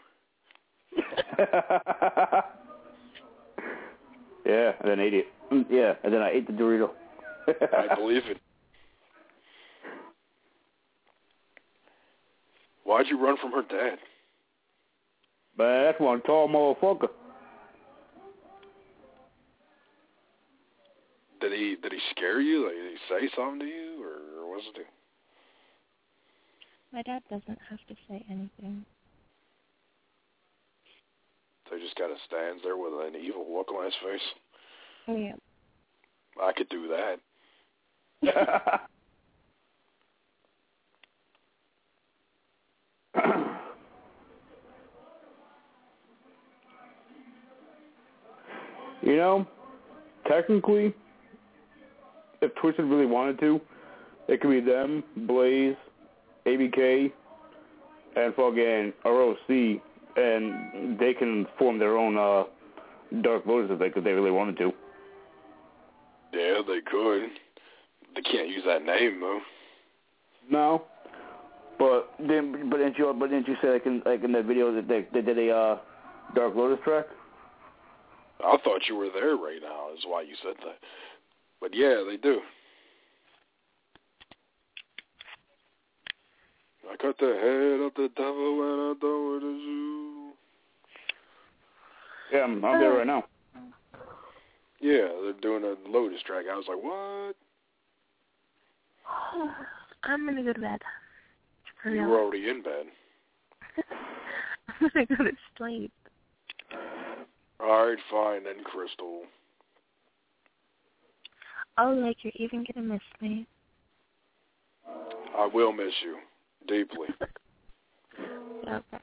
Yeah, and then ate it. Yeah, and then I ate the Dorito. I believe it. Why'd you run from her dad? Man, that's one tall motherfucker. Did he did he scare you? Like, did he say something to you, or, or was it? My dad doesn't have to say anything. So he just kind of stands there with an evil look on his face. Oh yeah. I could do that. You know, technically, if Twisted really wanted to, it could be them, Blaze, A B K, and fucking R O C, and they can form their own uh, Dark Lotus if they, if they really wanted to. Yeah, they could. They can't use that name though. No, but then, but didn't you, but didn't you say like in like in the video that they, they did a uh, Dark Lotus track? I thought you were there right now. Is why you said that. But yeah, they do. I cut the head of the devil and I throw it at you. Yeah, I'm, I'm there right now. Yeah, they're doing a Lotus track. I was like, what? I'm gonna go to bed. For You real. were already in bed. I'm gonna go to sleep. All right, fine then, Crystal. Oh, like you're even gonna miss me. I will miss you deeply. Okay.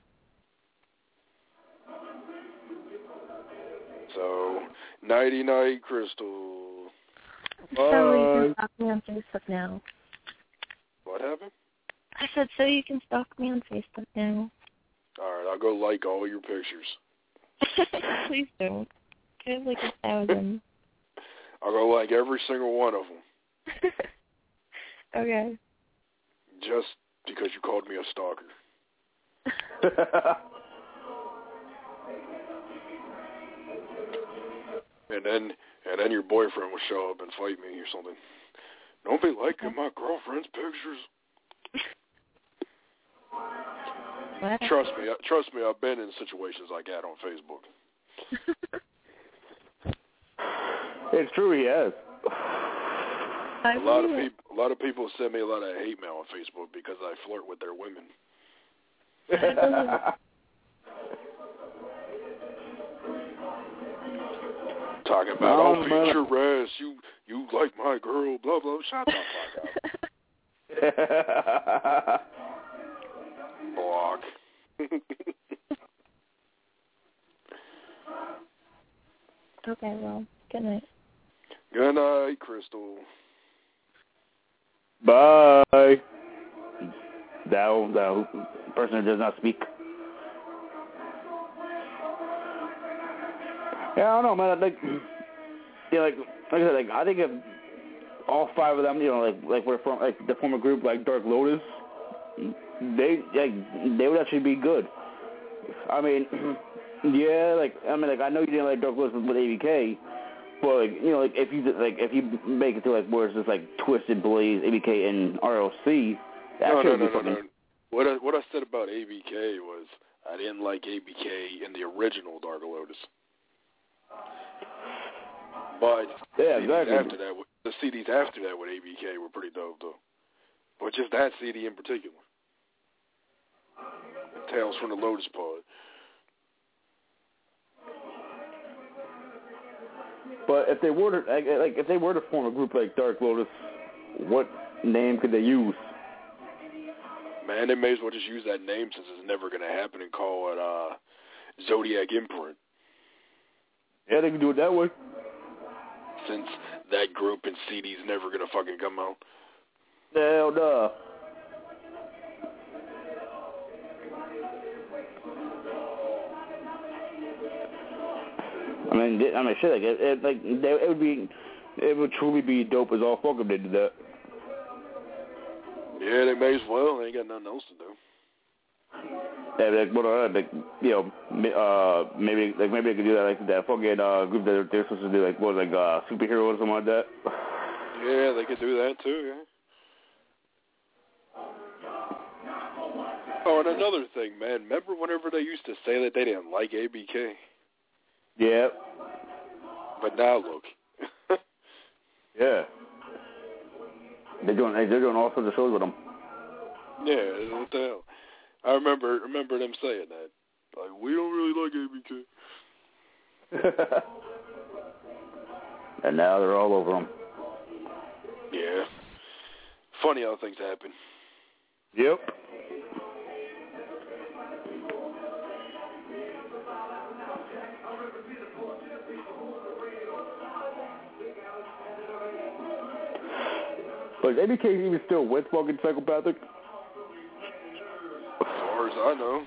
So, nighty night, Crystal. So you can stalk me on Facebook now. What happened? I said so you can stalk me on Facebook now. All right, I'll go like all your pictures. Please don't. I have like a thousand. I'll go like every single one of them. Okay. Just because you called me a stalker. and then and then your boyfriend will show up and fight me or something. Don't be liking my girlfriend's pictures. What? Trust me, trust me. I've been in situations like that on Facebook. It's true, he has. I A lot of believe it. people, a lot of people send me a lot of hate mail on Facebook because I flirt with their women. Talking about, No, I'll man. beat your ass. You, you like my girl. Blah blah. Shut the fuck up. Block. Okay, well, good night. Good night, Crystal. Bye. Thou, thou person who does not speak. Yeah, I don't know, man. Like, yeah, like, like I said, like I think if all five of them, you know, like, like we're from, like the former group, like Dark Lotus, they, like, they would actually be good. I mean, yeah, like, I mean, like, I know you didn't like Dark Lotus with A B K, but like, you know, like if you like if you make it to like where it's just like Twisted Blaze, A B K, and R L C, that No, no, should no, be no, fucking. no. What I, what I said about A B K was I didn't like A B K in the original Dark Lotus. But Yeah, C Ds exactly. after that, the C Ds after that with A B K were pretty dope, though. But just that C D in particular. Tales from the Lotus Pod. But if they were to, like, like if they were to form a group like Dark Lotus, what name could they use? Man, they may as well just use that name since it's never going to happen and call it uh, Zodiac Imprint. Yeah, they can do it that way. Since that group and C D's never going to fucking come out. Hell no. I mean, I mean, shit, like, it, it, like, they, it would be, it would truly be dope as all fuck if they did that. Yeah, they may as well. They ain't got nothing else to do. Yeah, like, what, uh, like, you know, uh, maybe, like, maybe they could do that, like, that fucking, uh, group that they're supposed to do, like, what, like, uh, superhero or something like that. Yeah, they could do that too, yeah. Oh, and another thing, man. Remember whenever they used to say that they didn't like A B K? Yeah. But now look. Yeah. They're doing, they're doing all sorts of shows with them. Yeah, what the hell? I remember remember them saying that. Like, we don't really like A B K. And now they're all over them. Yeah. Funny how things happen. Yep. Like, A B K even still with fucking Psychopathic? As far as I know.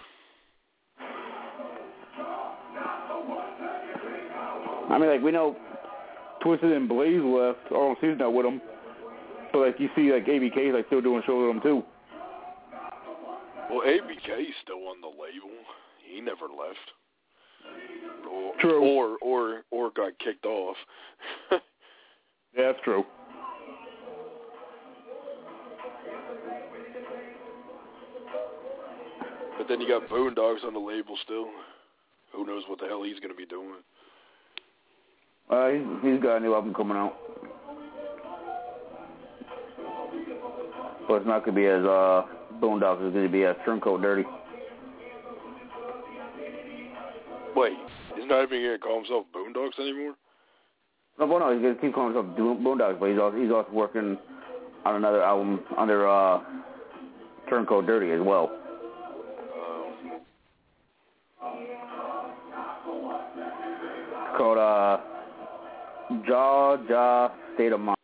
I mean, like, we know Twisted and Blaze left. R L C's not with them. But, like, you see, like, A B K's, like, still doing shows with them, too. Well, A B K's still on the label. He never left. Or, True. Or, or, or got kicked off. Yeah, that's true. But then you got Boondocks on the label still. Who knows what the hell he's going to be doing. Uh, he's, he's got a new album coming out. But it's not going to be as uh, Boondocks. It's going to be as Turncoat Dirty. Wait, he's not even going to call himself Boondocks anymore? No, well, no, he's going to keep calling himself Boondocks, but he's also, he's also working on another album under uh, Turncoat Dirty as well. It's called uh, Jaw Jaw State of Mind.